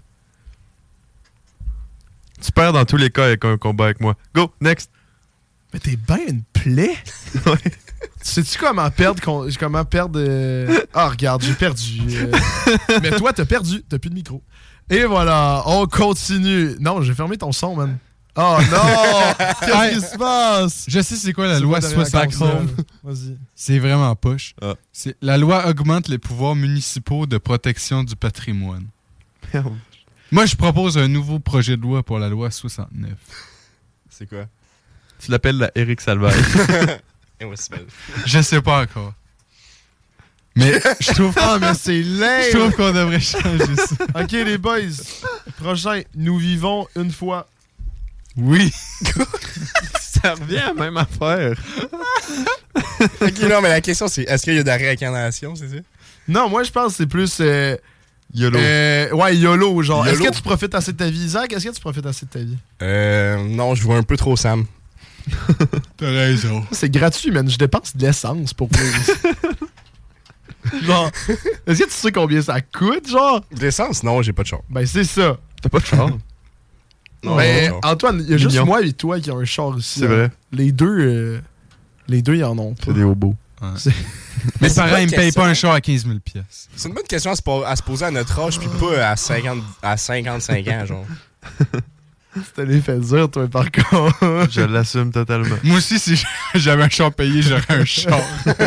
Tu perds dans tous les cas avec un combat avec moi. Go, next! Mais t'es bien une plaie. Ouais. Sais-tu comment perdre... con- Comment perdre... euh, Ah, regarde, j'ai perdu. euh. Mais toi, t'as perdu. T'as plus de micro. Et voilà, on continue. Non, j'ai fermé ton son, man. Oh non! Qu'est-ce qui se passe? Je sais c'est quoi la C'est loi moi derrière la soixante. console. Vas-y. C'est vraiment poche. Ah. C'est, la loi augmente les pouvoirs municipaux de protection du patrimoine. Merde. Moi, je propose un nouveau projet de loi pour la loi soixante-neuf. C'est quoi? Tu l'appelles la Eric Salvaille. Et moi, c'est belle. Je sais pas encore. Mais je trouve, Ah, mais c'est laid! je trouve qu'on devrait changer ça. Ok, les boys. Prochain, nous vivons une fois. Oui. Ça revient à la même affaire. Ok, non, mais la question, c'est est-ce qu'il y a de la réincarnation, c'est ça? Non, moi, je pense que c'est plus... euh, YOLO. euh, ouais, YOLO, genre. Est-ce YOLO. que tu profites assez de ta vie, Isaac? Est-ce que tu profites assez de ta vie? Euh, non, je vois un peu trop Sam. T'as raison. C'est gratuit, man. Je dépense de l'essence pour vous. Genre, est-ce que tu sais combien ça coûte, genre? De l'essence, non, j'ai pas de char. Ben, c'est ça. T'as pas de char. Non, Ben, non, non. Antoine, il y a juste Mignon. moi et toi qui ont un char ici. C'est hein. vrai. Les deux, euh, les deux, ils en ont pas. C'est des hobos. C'est- Mes c'est parents, pas ils une me payent question. pas un char à quinze mille piastres. C'est une bonne question à se, po- à se poser à notre âge, puis pas à, cinquante, à cinquante-cinq ans, genre. C'était les fait dire, toi, par contre. Je l'assume totalement. Moi aussi, si j'avais un char payé, j'aurais un char.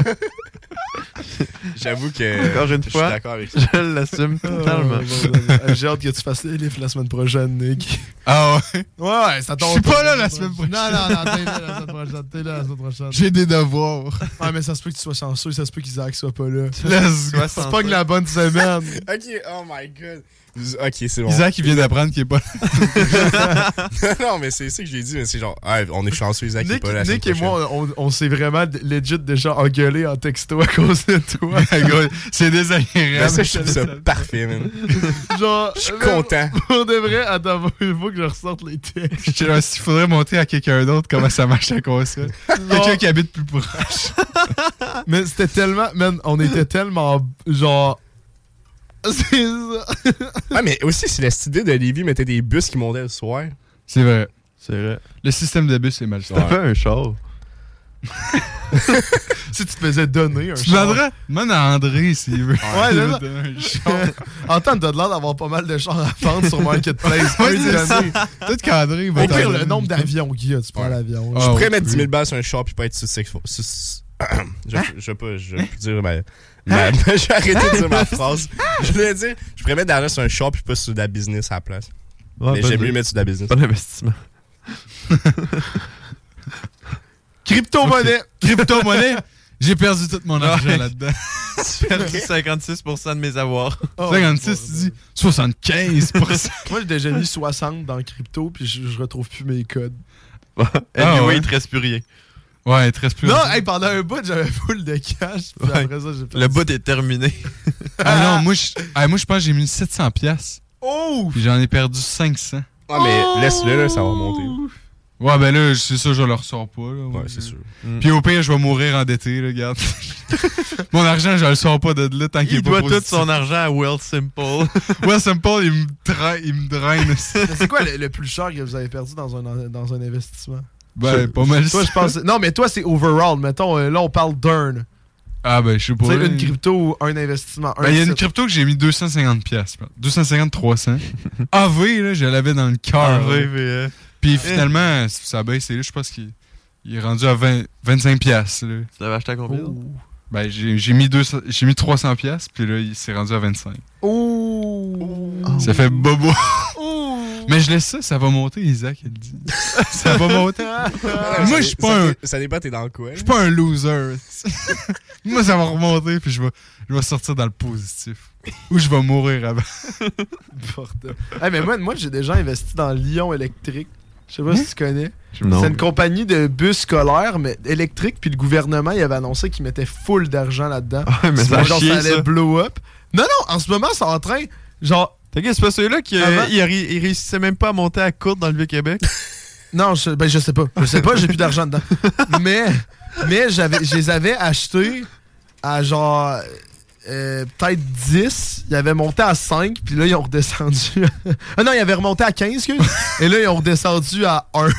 J'avoue que. Encore une je fois, suis d'accord avec ça. je l'assume totalement. Euh, J'ai hâte que tu fasses les livres la semaine prochaine, Nick. Ah ouais? Ouais, ouais, ça tombe. Je suis pas là la semaine prochaine. Non, non, non, t'es là la semaine prochaine. T'es là la semaine prochaine. J'ai des devoirs. Ouais, mais ça se peut que tu sois chanceux, ça se peut qu'Isaac soit pas là. Let's go. C'est pas que la bonne semaine. Ok, oh my god. Ok, c'est bon. Isaac, il vient d'apprendre qu'il est pas là. Non, mais c'est ça que j'ai dit, mais c'est genre, ah, on est chanceux, Isaac, il est Nick, pas là. la Nick semaine et moi, on, on s'est vraiment legit déjà engueulé en texto à cause de toi. Gros, c'est prochaine. désagréable. Ben ça, je trouve ça parfait, man. Genre, Je suis content. On devrait, attends, il faut que je ressorte les textes. Je sais pas s'il faudrait montrer à quelqu'un d'autre comment ça marche la console. Quelqu'un qui habite plus proche. Mais c'était tellement, man, on était tellement, genre... C'est ça. Ah, mais aussi, c'est la petite idée de Lévis mettait des bus qui montaient le soir. C'est vrai. C'est vrai. Le système de bus est mal fait. T'avais un char. Si tu te faisais donner un Tu char. demanderais, demande à André s'il veut. Ouais, Il là, veut là. donner un char. Antoine, t'as l'air d'avoir pas mal de chars à vendre sur Marketplace. Ouais, Peux c'est te donner. ça. Peut-être qu'André va Au pire, t'en le donner. nombre d'avions qu'il y a, tu prends l'avion. Je Ah, pourrais ouais, mettre oui. dix mille balles sur un char puis pas être sous sexe. Sous... je, je vais pas, je vais plus dire ma. Hein? ma- je vais arrêter de dire ma phrase. Je voulais dire, je pourrais mettre de l'argent sur un char puis pas sur de la business à la place. Ouais, mais bonne j'aime mieux idée. mettre sur de la business. Bon investissement. Crypto-monnaie. Crypto-monnaie. J'ai perdu tout mon argent Ouais. là-dedans. J'ai perdu cinquante-six pour cent de mes avoirs. Oh, cinquante-six, tu dis soixante-quinze pour cent. Moi, j'ai déjà mis soixante dans le crypto, puis je, je retrouve plus mes codes. Anyway, Ah ouais. il te reste plus rien. Ouais, il te reste plus. Non, rien. hey, pendant un bout, j'avais full de cash. Puis Ouais. après ça, j'ai perdu. Le bout est terminé. Ah non, moi, je ah, moi, je pense que j'ai mis sept cents piastres. Oh! Puis j'en ai perdu cinq cents. Ouais, mais laisse-le, là, ça va monter. Ouais, ben là, c'est ça, je le ressors pas. Là, Ouais, c'est sûr. Mm. Puis au pire, je vais mourir endetté, là, regarde. Mon argent, je le sors pas de là tant qu'il est Il pas doit tout positif. son argent à Well Simple. Ouais, Simple, il me draine. Il me draine. Mais c'est quoi le, le plus cher que vous avez perdu dans un, dans un investissement? Ben, Je- pas mal. Toi, je pense. Non, mais toi, c'est overall. Mettons, euh, là, on parle d'earn. Ah, ben, je sais pas. Tu sais, là. une crypto ou un investissement. Un Ben, il y a une site. crypto que j'ai mis deux cent cinquante piastres. deux cent cinquante, trois cents. A V, là, je l'avais dans le cœur. A là. V, V F. Puis finalement, ça baisse. Là, je pense qu'il il est rendu à vingt, vingt-cinq piastres. Là. Tu l'avais acheté à combien? Oh. Ben, j'ai, j'ai, mis deux cents j'ai mis trois cents piastres, puis là, il s'est rendu à vingt-cinq. Oh. Ça fait bobo. Mais je laisse ça, ça va monter, Isaac, il dit. Ça va monter. Moi, je suis pas un... Ça dépend, t'es dans quoi? Je suis pas un loser. Moi, ça va remonter, puis je vais, je vais sortir dans le positif. Ou je vais mourir avant. Bordel. Hey, mais moi, moi j'ai déjà investi dans Lyon Électrique. Je sais pas si tu connais. Non. C'est une compagnie de bus scolaires, mais électrique, puis le gouvernement, il avait annoncé qu'il mettait full d'argent là-dedans. Ah, mais ça a genre, chié, ça allait ça. blow up. Non, non, en ce moment, c'est en train, genre... T'inquiète, c'est pas celui-là qui Avant- euh, il, ré- il réussissait même pas à monter à courte dans le Vieux-Québec. Non, je, ben, je sais pas. Je sais pas, j'ai plus d'argent dedans. Mais, mais j'avais, je les avais achetés à genre... euh, peut-être dix. Ils avaient monté à cinq, puis là, ils ont redescendu... à- ah non, ils avaient remonté à quinze, excuse. Et là, ils ont redescendu à un.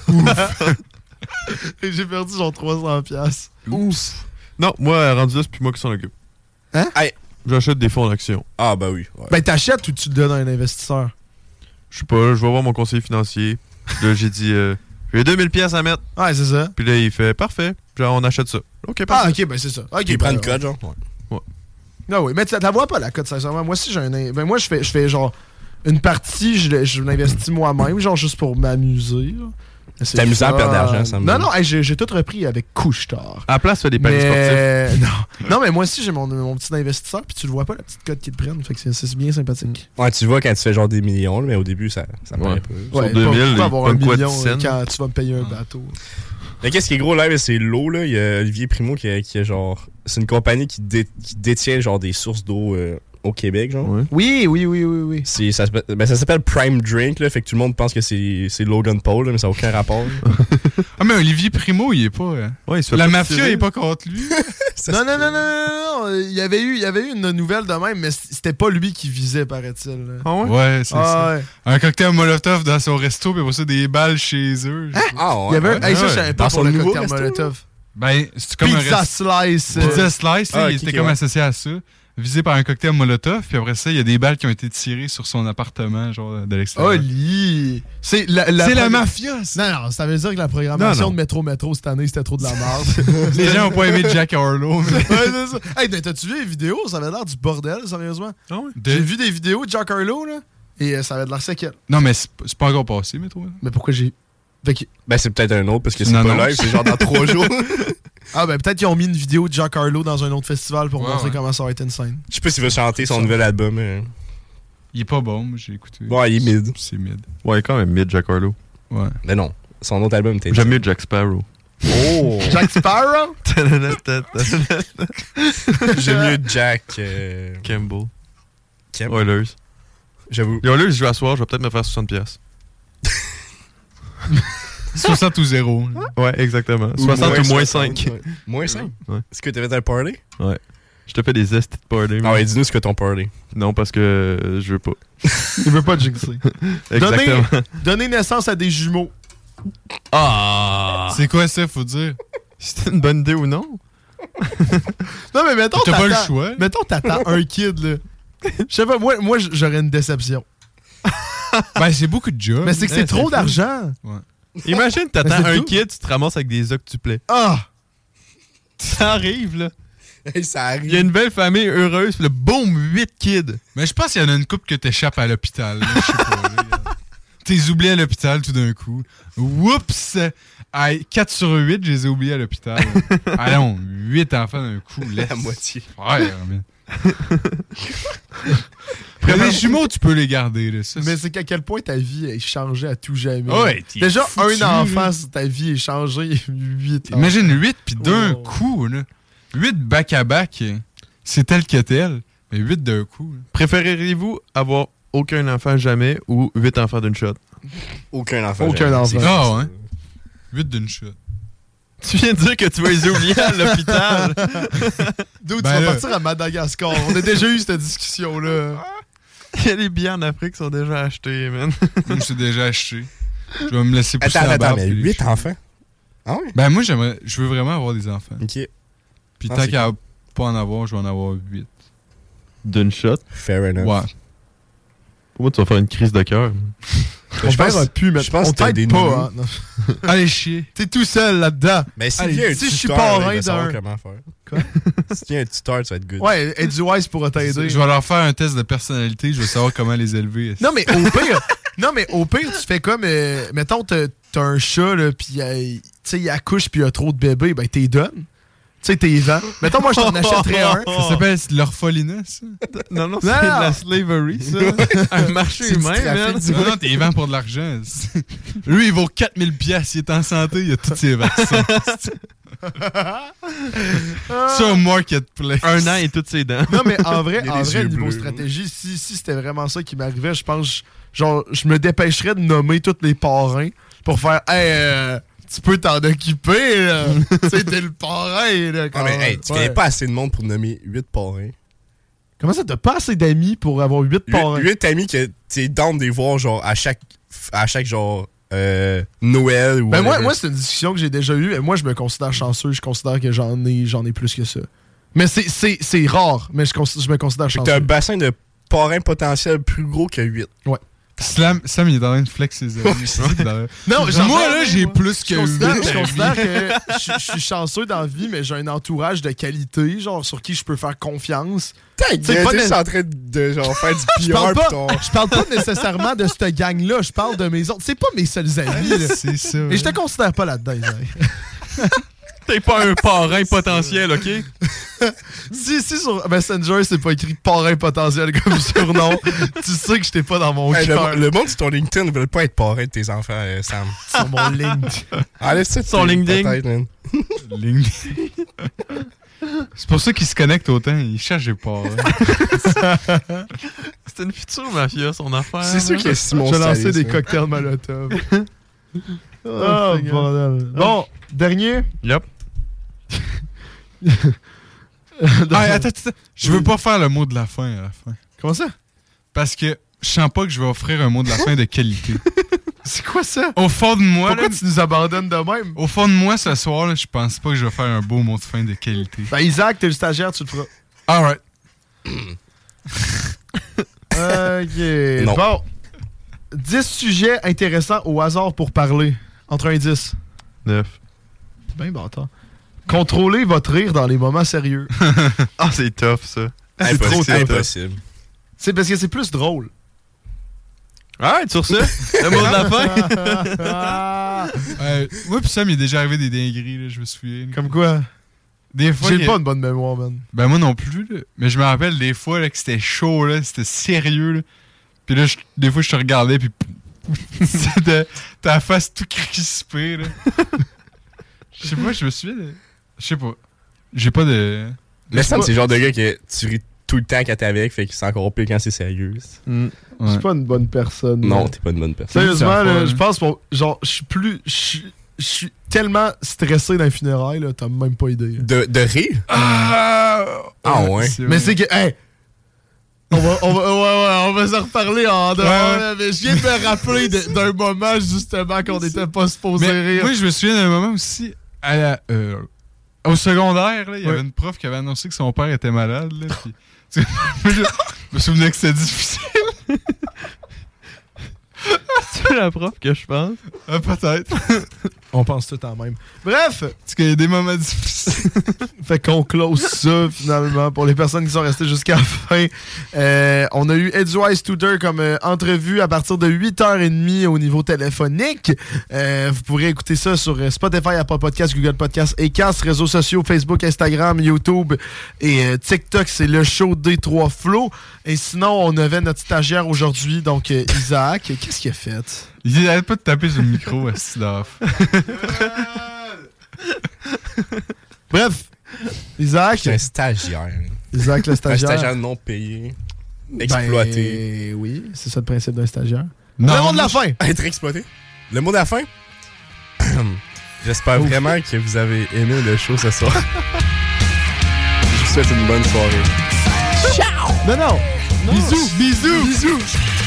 Et j'ai perdu genre trois cents piastres. Ouf. Non, moi, rendu là, c'est plus moi qui s'en occupe. Hein? Hey. J'achète des fonds d'action. Ah, bah oui. Ouais. Ben, t'achètes ou tu le donnes à un investisseur? Je sais pas, je vais voir mon conseiller financier. Là, j'ai dit, euh, j'ai deux mille piastres à mettre. Ouais, c'est ça. Puis là, il fait, parfait. Genre, on achète ça. OK, parfait. Ah, ok, ben c'est ça. Ok, Il ben, prend une ouais. code, genre? Ouais. Ah oui, mais tu la vois pas la cote, sincèrement. Moi aussi, j'ai un. Ben, moi, je fais, je fais genre. Une partie, je, l'ai- je l'investis moi-même, genre juste pour m'amuser. là. Mais C'est amusant à fun. perdre de l'argent, ça me- Non, non, hey, j'ai, j'ai tout repris avec Couche-Tard. À la place, fais des paris Mais... sportifs. Non. non, mais moi aussi, j'ai mon, mon petit investisseur, puis tu le vois pas, la petite cote qu'ils te prennent. Fait que c'est, c'est bien sympathique. Ouais, tu vois quand tu fais genre des millions, là, mais au début, ça, ça me paraît pas. Ouais, Sur deux mille, pas, il pas avoir un pogne quoi de million scène? euh, quand tu vas me payer un bateau. Mais qu'est-ce qui est gros là, c'est l'eau, là. Il y a Olivier Primo qui a, qui a genre. C'est une compagnie qui, dé- qui détient genre des sources d'eau euh, au Québec, genre. Ouais. Oui, oui, oui, oui, oui. C'est, ça, s'appelle- ben, ça s'appelle Prime Drink, là. Fait que tout le monde pense que c'est, c'est Logan Paul, là, mais ça n'a aucun rapport. Ah, mais Olivier Primo, il est pas. hein. Ouais, il se fait La pas mafia tirer. est pas contre lui. Non, non, non, non, non, non, il y avait eu, il y avait eu une nouvelle de même, mais c'était pas lui qui visait, paraît-il. là. Ah ouais? Ouais, c'est Ah, ça. ouais. Un cocktail Molotov dans son resto, puis après ça, des balles chez eux. je sais pas. Ah, Il y avait un... ouais, hey, ça, ouais. je savais pas Dans pour son le nouveau cocktail resto, Molotov. Ben, c'est comme un Pizza resto. Slice. euh, Pizza Slice, là, Ah, il ok, était ok, comme ouais. associé à ça. Visé par un cocktail Molotov, puis après ça, il y a des balles qui ont été tirées sur son appartement, genre, de l'extérieur. Oli! C'est la, la c'est la prog- mafia, ça. Non, non, ça veut dire que la programmation Non, non. de Métro Métro cette année, c'était trop de la merde. Les gens ont pas aimé Jack Harlow. mais- Ouais, c'est ça. Hey, ben, t'as-tu vu les vidéos? Ça avait l'air du bordel, sérieusement. Ah ouais? De- J'ai vu des vidéos de Jack Harlow, là, et euh, ça avait de l'air séquel. Non, mais c'est c'est pas encore passé, mais toi. Mais pourquoi j'ai... Fait que- Ben, c'est peut-être un autre parce que C'est c'est une pas annonce. live, c'est genre dans trois jours. Ah, ben peut-être qu'ils ont mis une vidéo de Jack Harlow dans un autre festival pour Ouais, montrer ouais. comment ça va être insane. Je sais pas s'il veut chanter son nouvel album. euh. Il est pas bon, moi, j'ai écouté. Ouais, il est mid. C'est mid. Ouais, quand même, mid Jack Harlow. Ouais. Mais non, son autre album était. J'aime mieux Jack Sparrow. Oh! Jack Sparrow? J'aime mieux Jack. euh, Campbell. Kemp. Oilers. J'avoue. Les Oilers, je vais à soir, je vais peut-être me faire soixante piastres. soixante ou zéro. Ouais, exactement. soixante ou moins cinq. Ouais. Moins cinq? Ouais. Est-ce que t'avais un party? Ouais. Je te fais des estis de party. Ah ouais, dis-nous ce que ton party. Non, parce que euh, je veux pas. Il veut pas jinxer. Donner, Exactement. donner naissance à des jumeaux. Ah! C'est quoi ça, faut dire? C'était une bonne idée ou non? Non, mais mettons, T'as pas le t'attends- choix. Mettons, t'attends un kid, là. Je sais pas, moi, moi j'aurais une déception. Ben, c'est beaucoup de jobs. Mais c'est que Ouais, c'est trop c'est fou. d'argent. Ouais. Imagine, t'attends Mais c'est un tout. kid, tu te ramasses avec des octuplets. Ah! Ça arrive, là. Hey, ça arrive. Il y a une belle famille heureuse, puis le boum, huit kids. Mais je pense qu'il y en a une couple que t'échappes à l'hôpital. là, Je sais pas. là, regarde. T'es oublié à l'hôpital tout d'un coup. Oups! quatre sur huit, je les ai oubliés à l'hôpital. Ah non, huit enfants d'un coup. Laisse. La moitié. Ouais, mais... Mais les jumeaux, tu peux les garder. Là, ça, mais c'est qu'à quel point ta vie est changée à tout jamais. Ouais, déjà, foutu, un enfant, là. ta vie est changée. huit ans. Imagine huit puis d'un Oh. coup. Là. huit back-à-back, c'est tel que tel. Mais huit d'un coup. Là. Préféreriez-vous avoir aucun enfant jamais ou huit enfants d'une shot? Aucun enfant. Aucun jamais. enfant. C'est- Ah ouais? huit d'une shot. Tu viens de dire que tu vas les oublier à l'hôpital. D'où Ben tu vas là. partir à Madagascar. On a déjà eu cette discussion-là. Il y a des billets en Afrique qui sont déjà achetés, man. Moi, je suis déjà acheté. Je vais me laisser pousser Attends, la attends, barbe. mais puis les huit cheveux. enfants? Ah ouais? Ben moi, j'aimerais, je veux vraiment avoir des enfants. Ok. Puis Ah, tant c'est qu'à pas en avoir, je vais en avoir huit. D'une shot? Fair enough. Ouais. Pour moi, tu vas faire une crise de cœur. On Je pense- verra plus, mais je pense on que t'as t'aide des pas. nounous. Hein. Non. Allez chier. T'es tout seul là-dedans. Mais s'il Allez, y a un si je suis tuteur, parrain là, il va savoir d'un- comment faire. Quoi? S'il y a un tuteur, tu vas être good. Ouais, EduWise pourra t'aider. Je vais leur faire un test de personnalité, je vais savoir comment les élever. Non, mais au pire, non, mais au pire, tu fais comme, euh, mettons, t'as t'as un chat, là, pis euh, tu sais, il accouche, pis il y a trop de bébés, ben t'es donnes. Tu sais, t'es vends. Mettons, moi, je t'en achèterais un. Ça s'appelle l'orphelinat, ça? Non, non, Non, c'est de non. la slavery, ça. Un marché C'est du humain, trafic man. du- Non, non, t'es vends pour de l'argent. Lui, il vaut quatre mille piastres, il est en santé, il a tous ses vaccins. Sur Marketplace. Un an et toutes ses dents. Non, mais en vrai, Il y a en des vrai, yeux niveau bleus. stratégie, si, si c'était vraiment ça qui m'arrivait, je pense, genre, je me dépêcherais de nommer tous les parrains pour faire, hey, euh, tu peux t'en occuper, là. Tu sais, t'es le parrain, là. Ah, quand mais même. hey, tu Ouais. connais pas assez de monde pour nommer huit parrains. Comment ça, t'as pas assez d'amis pour avoir huit parrains? huit amis que t'es down de les voir, genre, à chaque, à chaque genre, euh, Noël ou. Ben moi, whatever. moi c'est une discussion que j'ai déjà eue. Et moi, je me considère chanceux. Je considère que j'en ai, j'en ai plus que ça. Mais c'est, c'est, c'est rare, mais je, cons- je me considère Fait que t'as un chanceux. bassin de parrains potentiels plus gros que huit. Ouais. Slam, Sam, il est en train de flex ses amis. C'est ça qui est derrière. Non, Moi, j'en là, ai- j'ai moi. plus que Je considère, huit je amis. considère que je, je suis chanceux dans la vie, mais j'ai un entourage de qualité, genre, sur qui je peux faire confiance. T'es C'est pas pas né- en train de genre, faire du Je P parle, R pas, pis ton. je parle pas nécessairement de cette gang-là, je parle de mes autres. C'est pas mes seuls amis, là. C'est ça. Et je te considère pas là-dedans, Isaac. T'es pas un parrain potentiel, OK? Si, si sur Messenger, c'est pas écrit parrain potentiel comme surnom, tu sais que j'étais pas dans mon Hey, cœur. le, le monde sur ton LinkedIn ne veut pas être parrain de tes enfants, euh, Sam. Sur mon link. Enlève ça de Son tes- LinkedIn. ta tête, man. LinkedIn. C'est pour ça qu'il se connecte autant. Il cherche des parts. C'est une future mafia, son affaire. C'est sûr là. qu'il y a Simon Je vais lancer Salis, des man. cocktails Molotov. Oh, bordel. Bon, dernier. Yep. Ah, attends, attends. Je veux pas faire le mot de la fin à la fin. Comment ça? Parce que je sens pas que je vais offrir un mot de la fin de qualité. C'est quoi ça? Au fond de moi, Pourquoi là, tu nous abandonnes de même? au fond de moi, ce soir, là, je pense pas que je vais faire un beau mot de fin de qualité. Ben, Isaac, t'es le stagiaire, tu le feras. Alright. Ok. Non. Bon. dix sujets intéressants au hasard pour parler. Entre un et dix. Neuf. Ben bâtard. Contrôlez votre rire dans les moments sérieux. Ah, c'est tough, ça. C'est trop Impossible. tough. Impossible. C'est parce que c'est plus drôle. Ah, sur ça, le mot de la fin. Ah, Euh, moi pis Sam, il est déjà arrivé des dingueries, là, je me souviens. comme quoi? Des fois, J'ai il y a- pas une bonne mémoire, man. Ben moi non plus, là. Mais je me rappelle des fois là, que c'était chaud, là, c'était sérieux. Là. Puis là, je- des fois, je te regardais, puis c'était ta face tout crispée. Là. Je sais pas, je me souviens de... Je sais pas. J'ai pas de... Mais Sam, pas- c'est le genre de gars que tu ris tout le temps quand t'es avec, fait que c'est encore pire quand c'est sérieux. Je Ouais. suis pas une bonne personne. Non, là. t'es pas une bonne personne. Sérieusement, Ça là, va, je hein. pense pour. Genre, je suis plus. Je suis- je suis tellement stressé dans les funérailles, là, t'as même pas idée. là. De, de rire? Ah, Ah ouais. Mais c'est que. Hey! On va, on va, ouais, ouais, on va se reparler en dehors, Ouais. là, mais je viens de me rappeler de- d'un moment, justement, qu'on n'était pas supposé Mais rire. moi, je me souviens d'un moment aussi, à la, euh, au secondaire, là, il y Ouais. avait une prof qui avait annoncé que son père était malade. Là, puis, tu sais, moi, je me souvenais que c'était difficile. C'est la prof que je pense. Ah, peut-être. On pense tout en même. Bref! Parce qu'il y a des moments difficiles. Fait qu'on close ça, finalement, pour les personnes qui sont restées jusqu'à la fin. Euh, on a eu Edgewise Tutor comme euh, entrevue à partir de huit heures trente au niveau téléphonique. Euh, vous pourrez écouter ça sur Spotify, Apple Podcasts, Google Podcasts, Acast, réseaux sociaux, Facebook, Instagram, YouTube et euh, TikTok. C'est le show des trois flots. Et sinon, on avait notre stagiaire aujourd'hui, donc euh, Isaac. Qu'est-ce qu'il a fait? Il arrête pas de taper sur le micro, Astidaf. Bref, Isaac. C'est un stagiaire. Isaac, le stagiaire. Un stagiaire non payé, exploité. Ben, oui, c'est ça le principe d'un stagiaire. Non, le mot de la fin. Être exploité. Le mot de la fin. J'espère Ouf. vraiment que vous avez aimé le show ce soir. Je vous souhaite une bonne soirée. Ciao! Non, non. non. Bisous, bisous, bisous.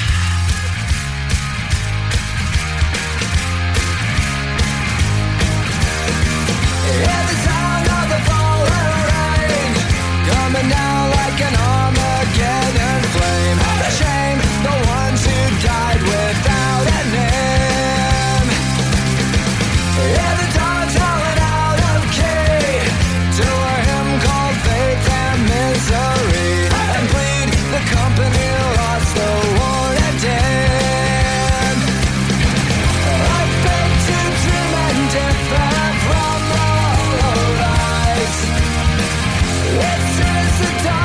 Coming down like an Armageddon flame. The shame, the ones who died without a name. Yeah, the dogs howling out of key to a hymn called faith and misery. And bleed, the company lost the war and dead. I've been to dream and different from the hollow lies. It's the time.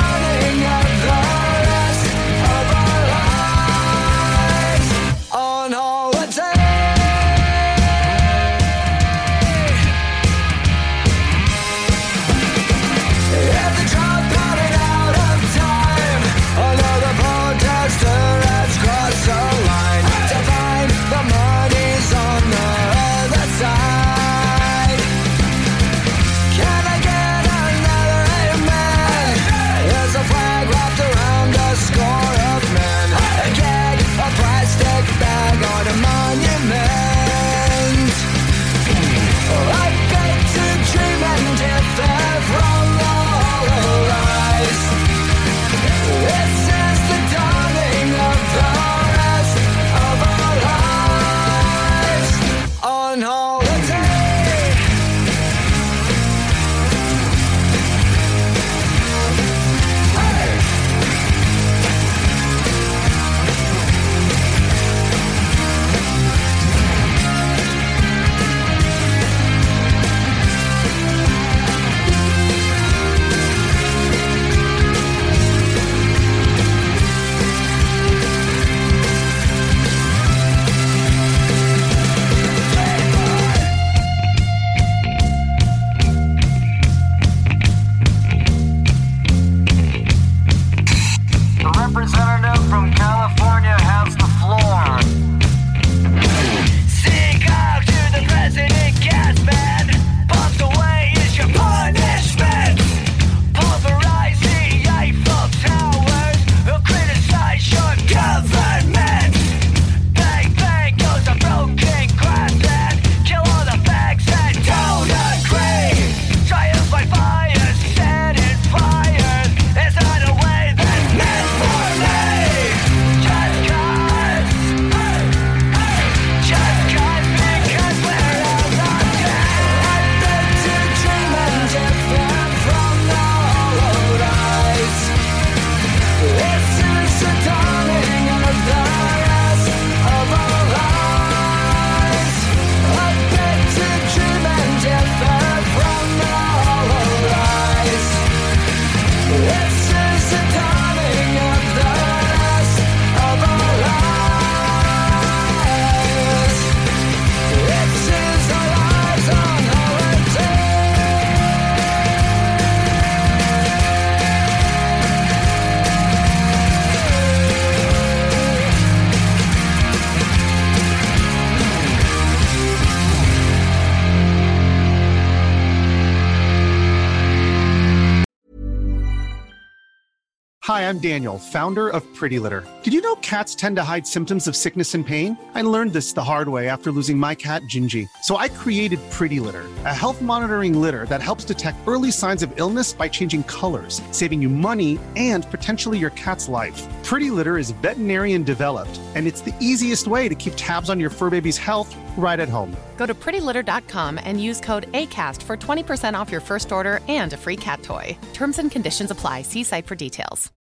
Hi, I'm Daniel, founder of Pretty Litter. Did you know cats tend to hide symptoms of sickness and pain? I learned this the hard way after losing my cat, Gingy. So I created Pretty Litter, a health monitoring litter that helps detect early signs of illness by changing colors, saving you money and potentially your cat's life. Pretty Litter is veterinarian developed, and it's the easiest way to keep tabs on your fur baby's health right at home. Go to pretty litter dot com and use code ACAST for twenty percent off your first order and a free cat toy. Terms and conditions apply. See site for details.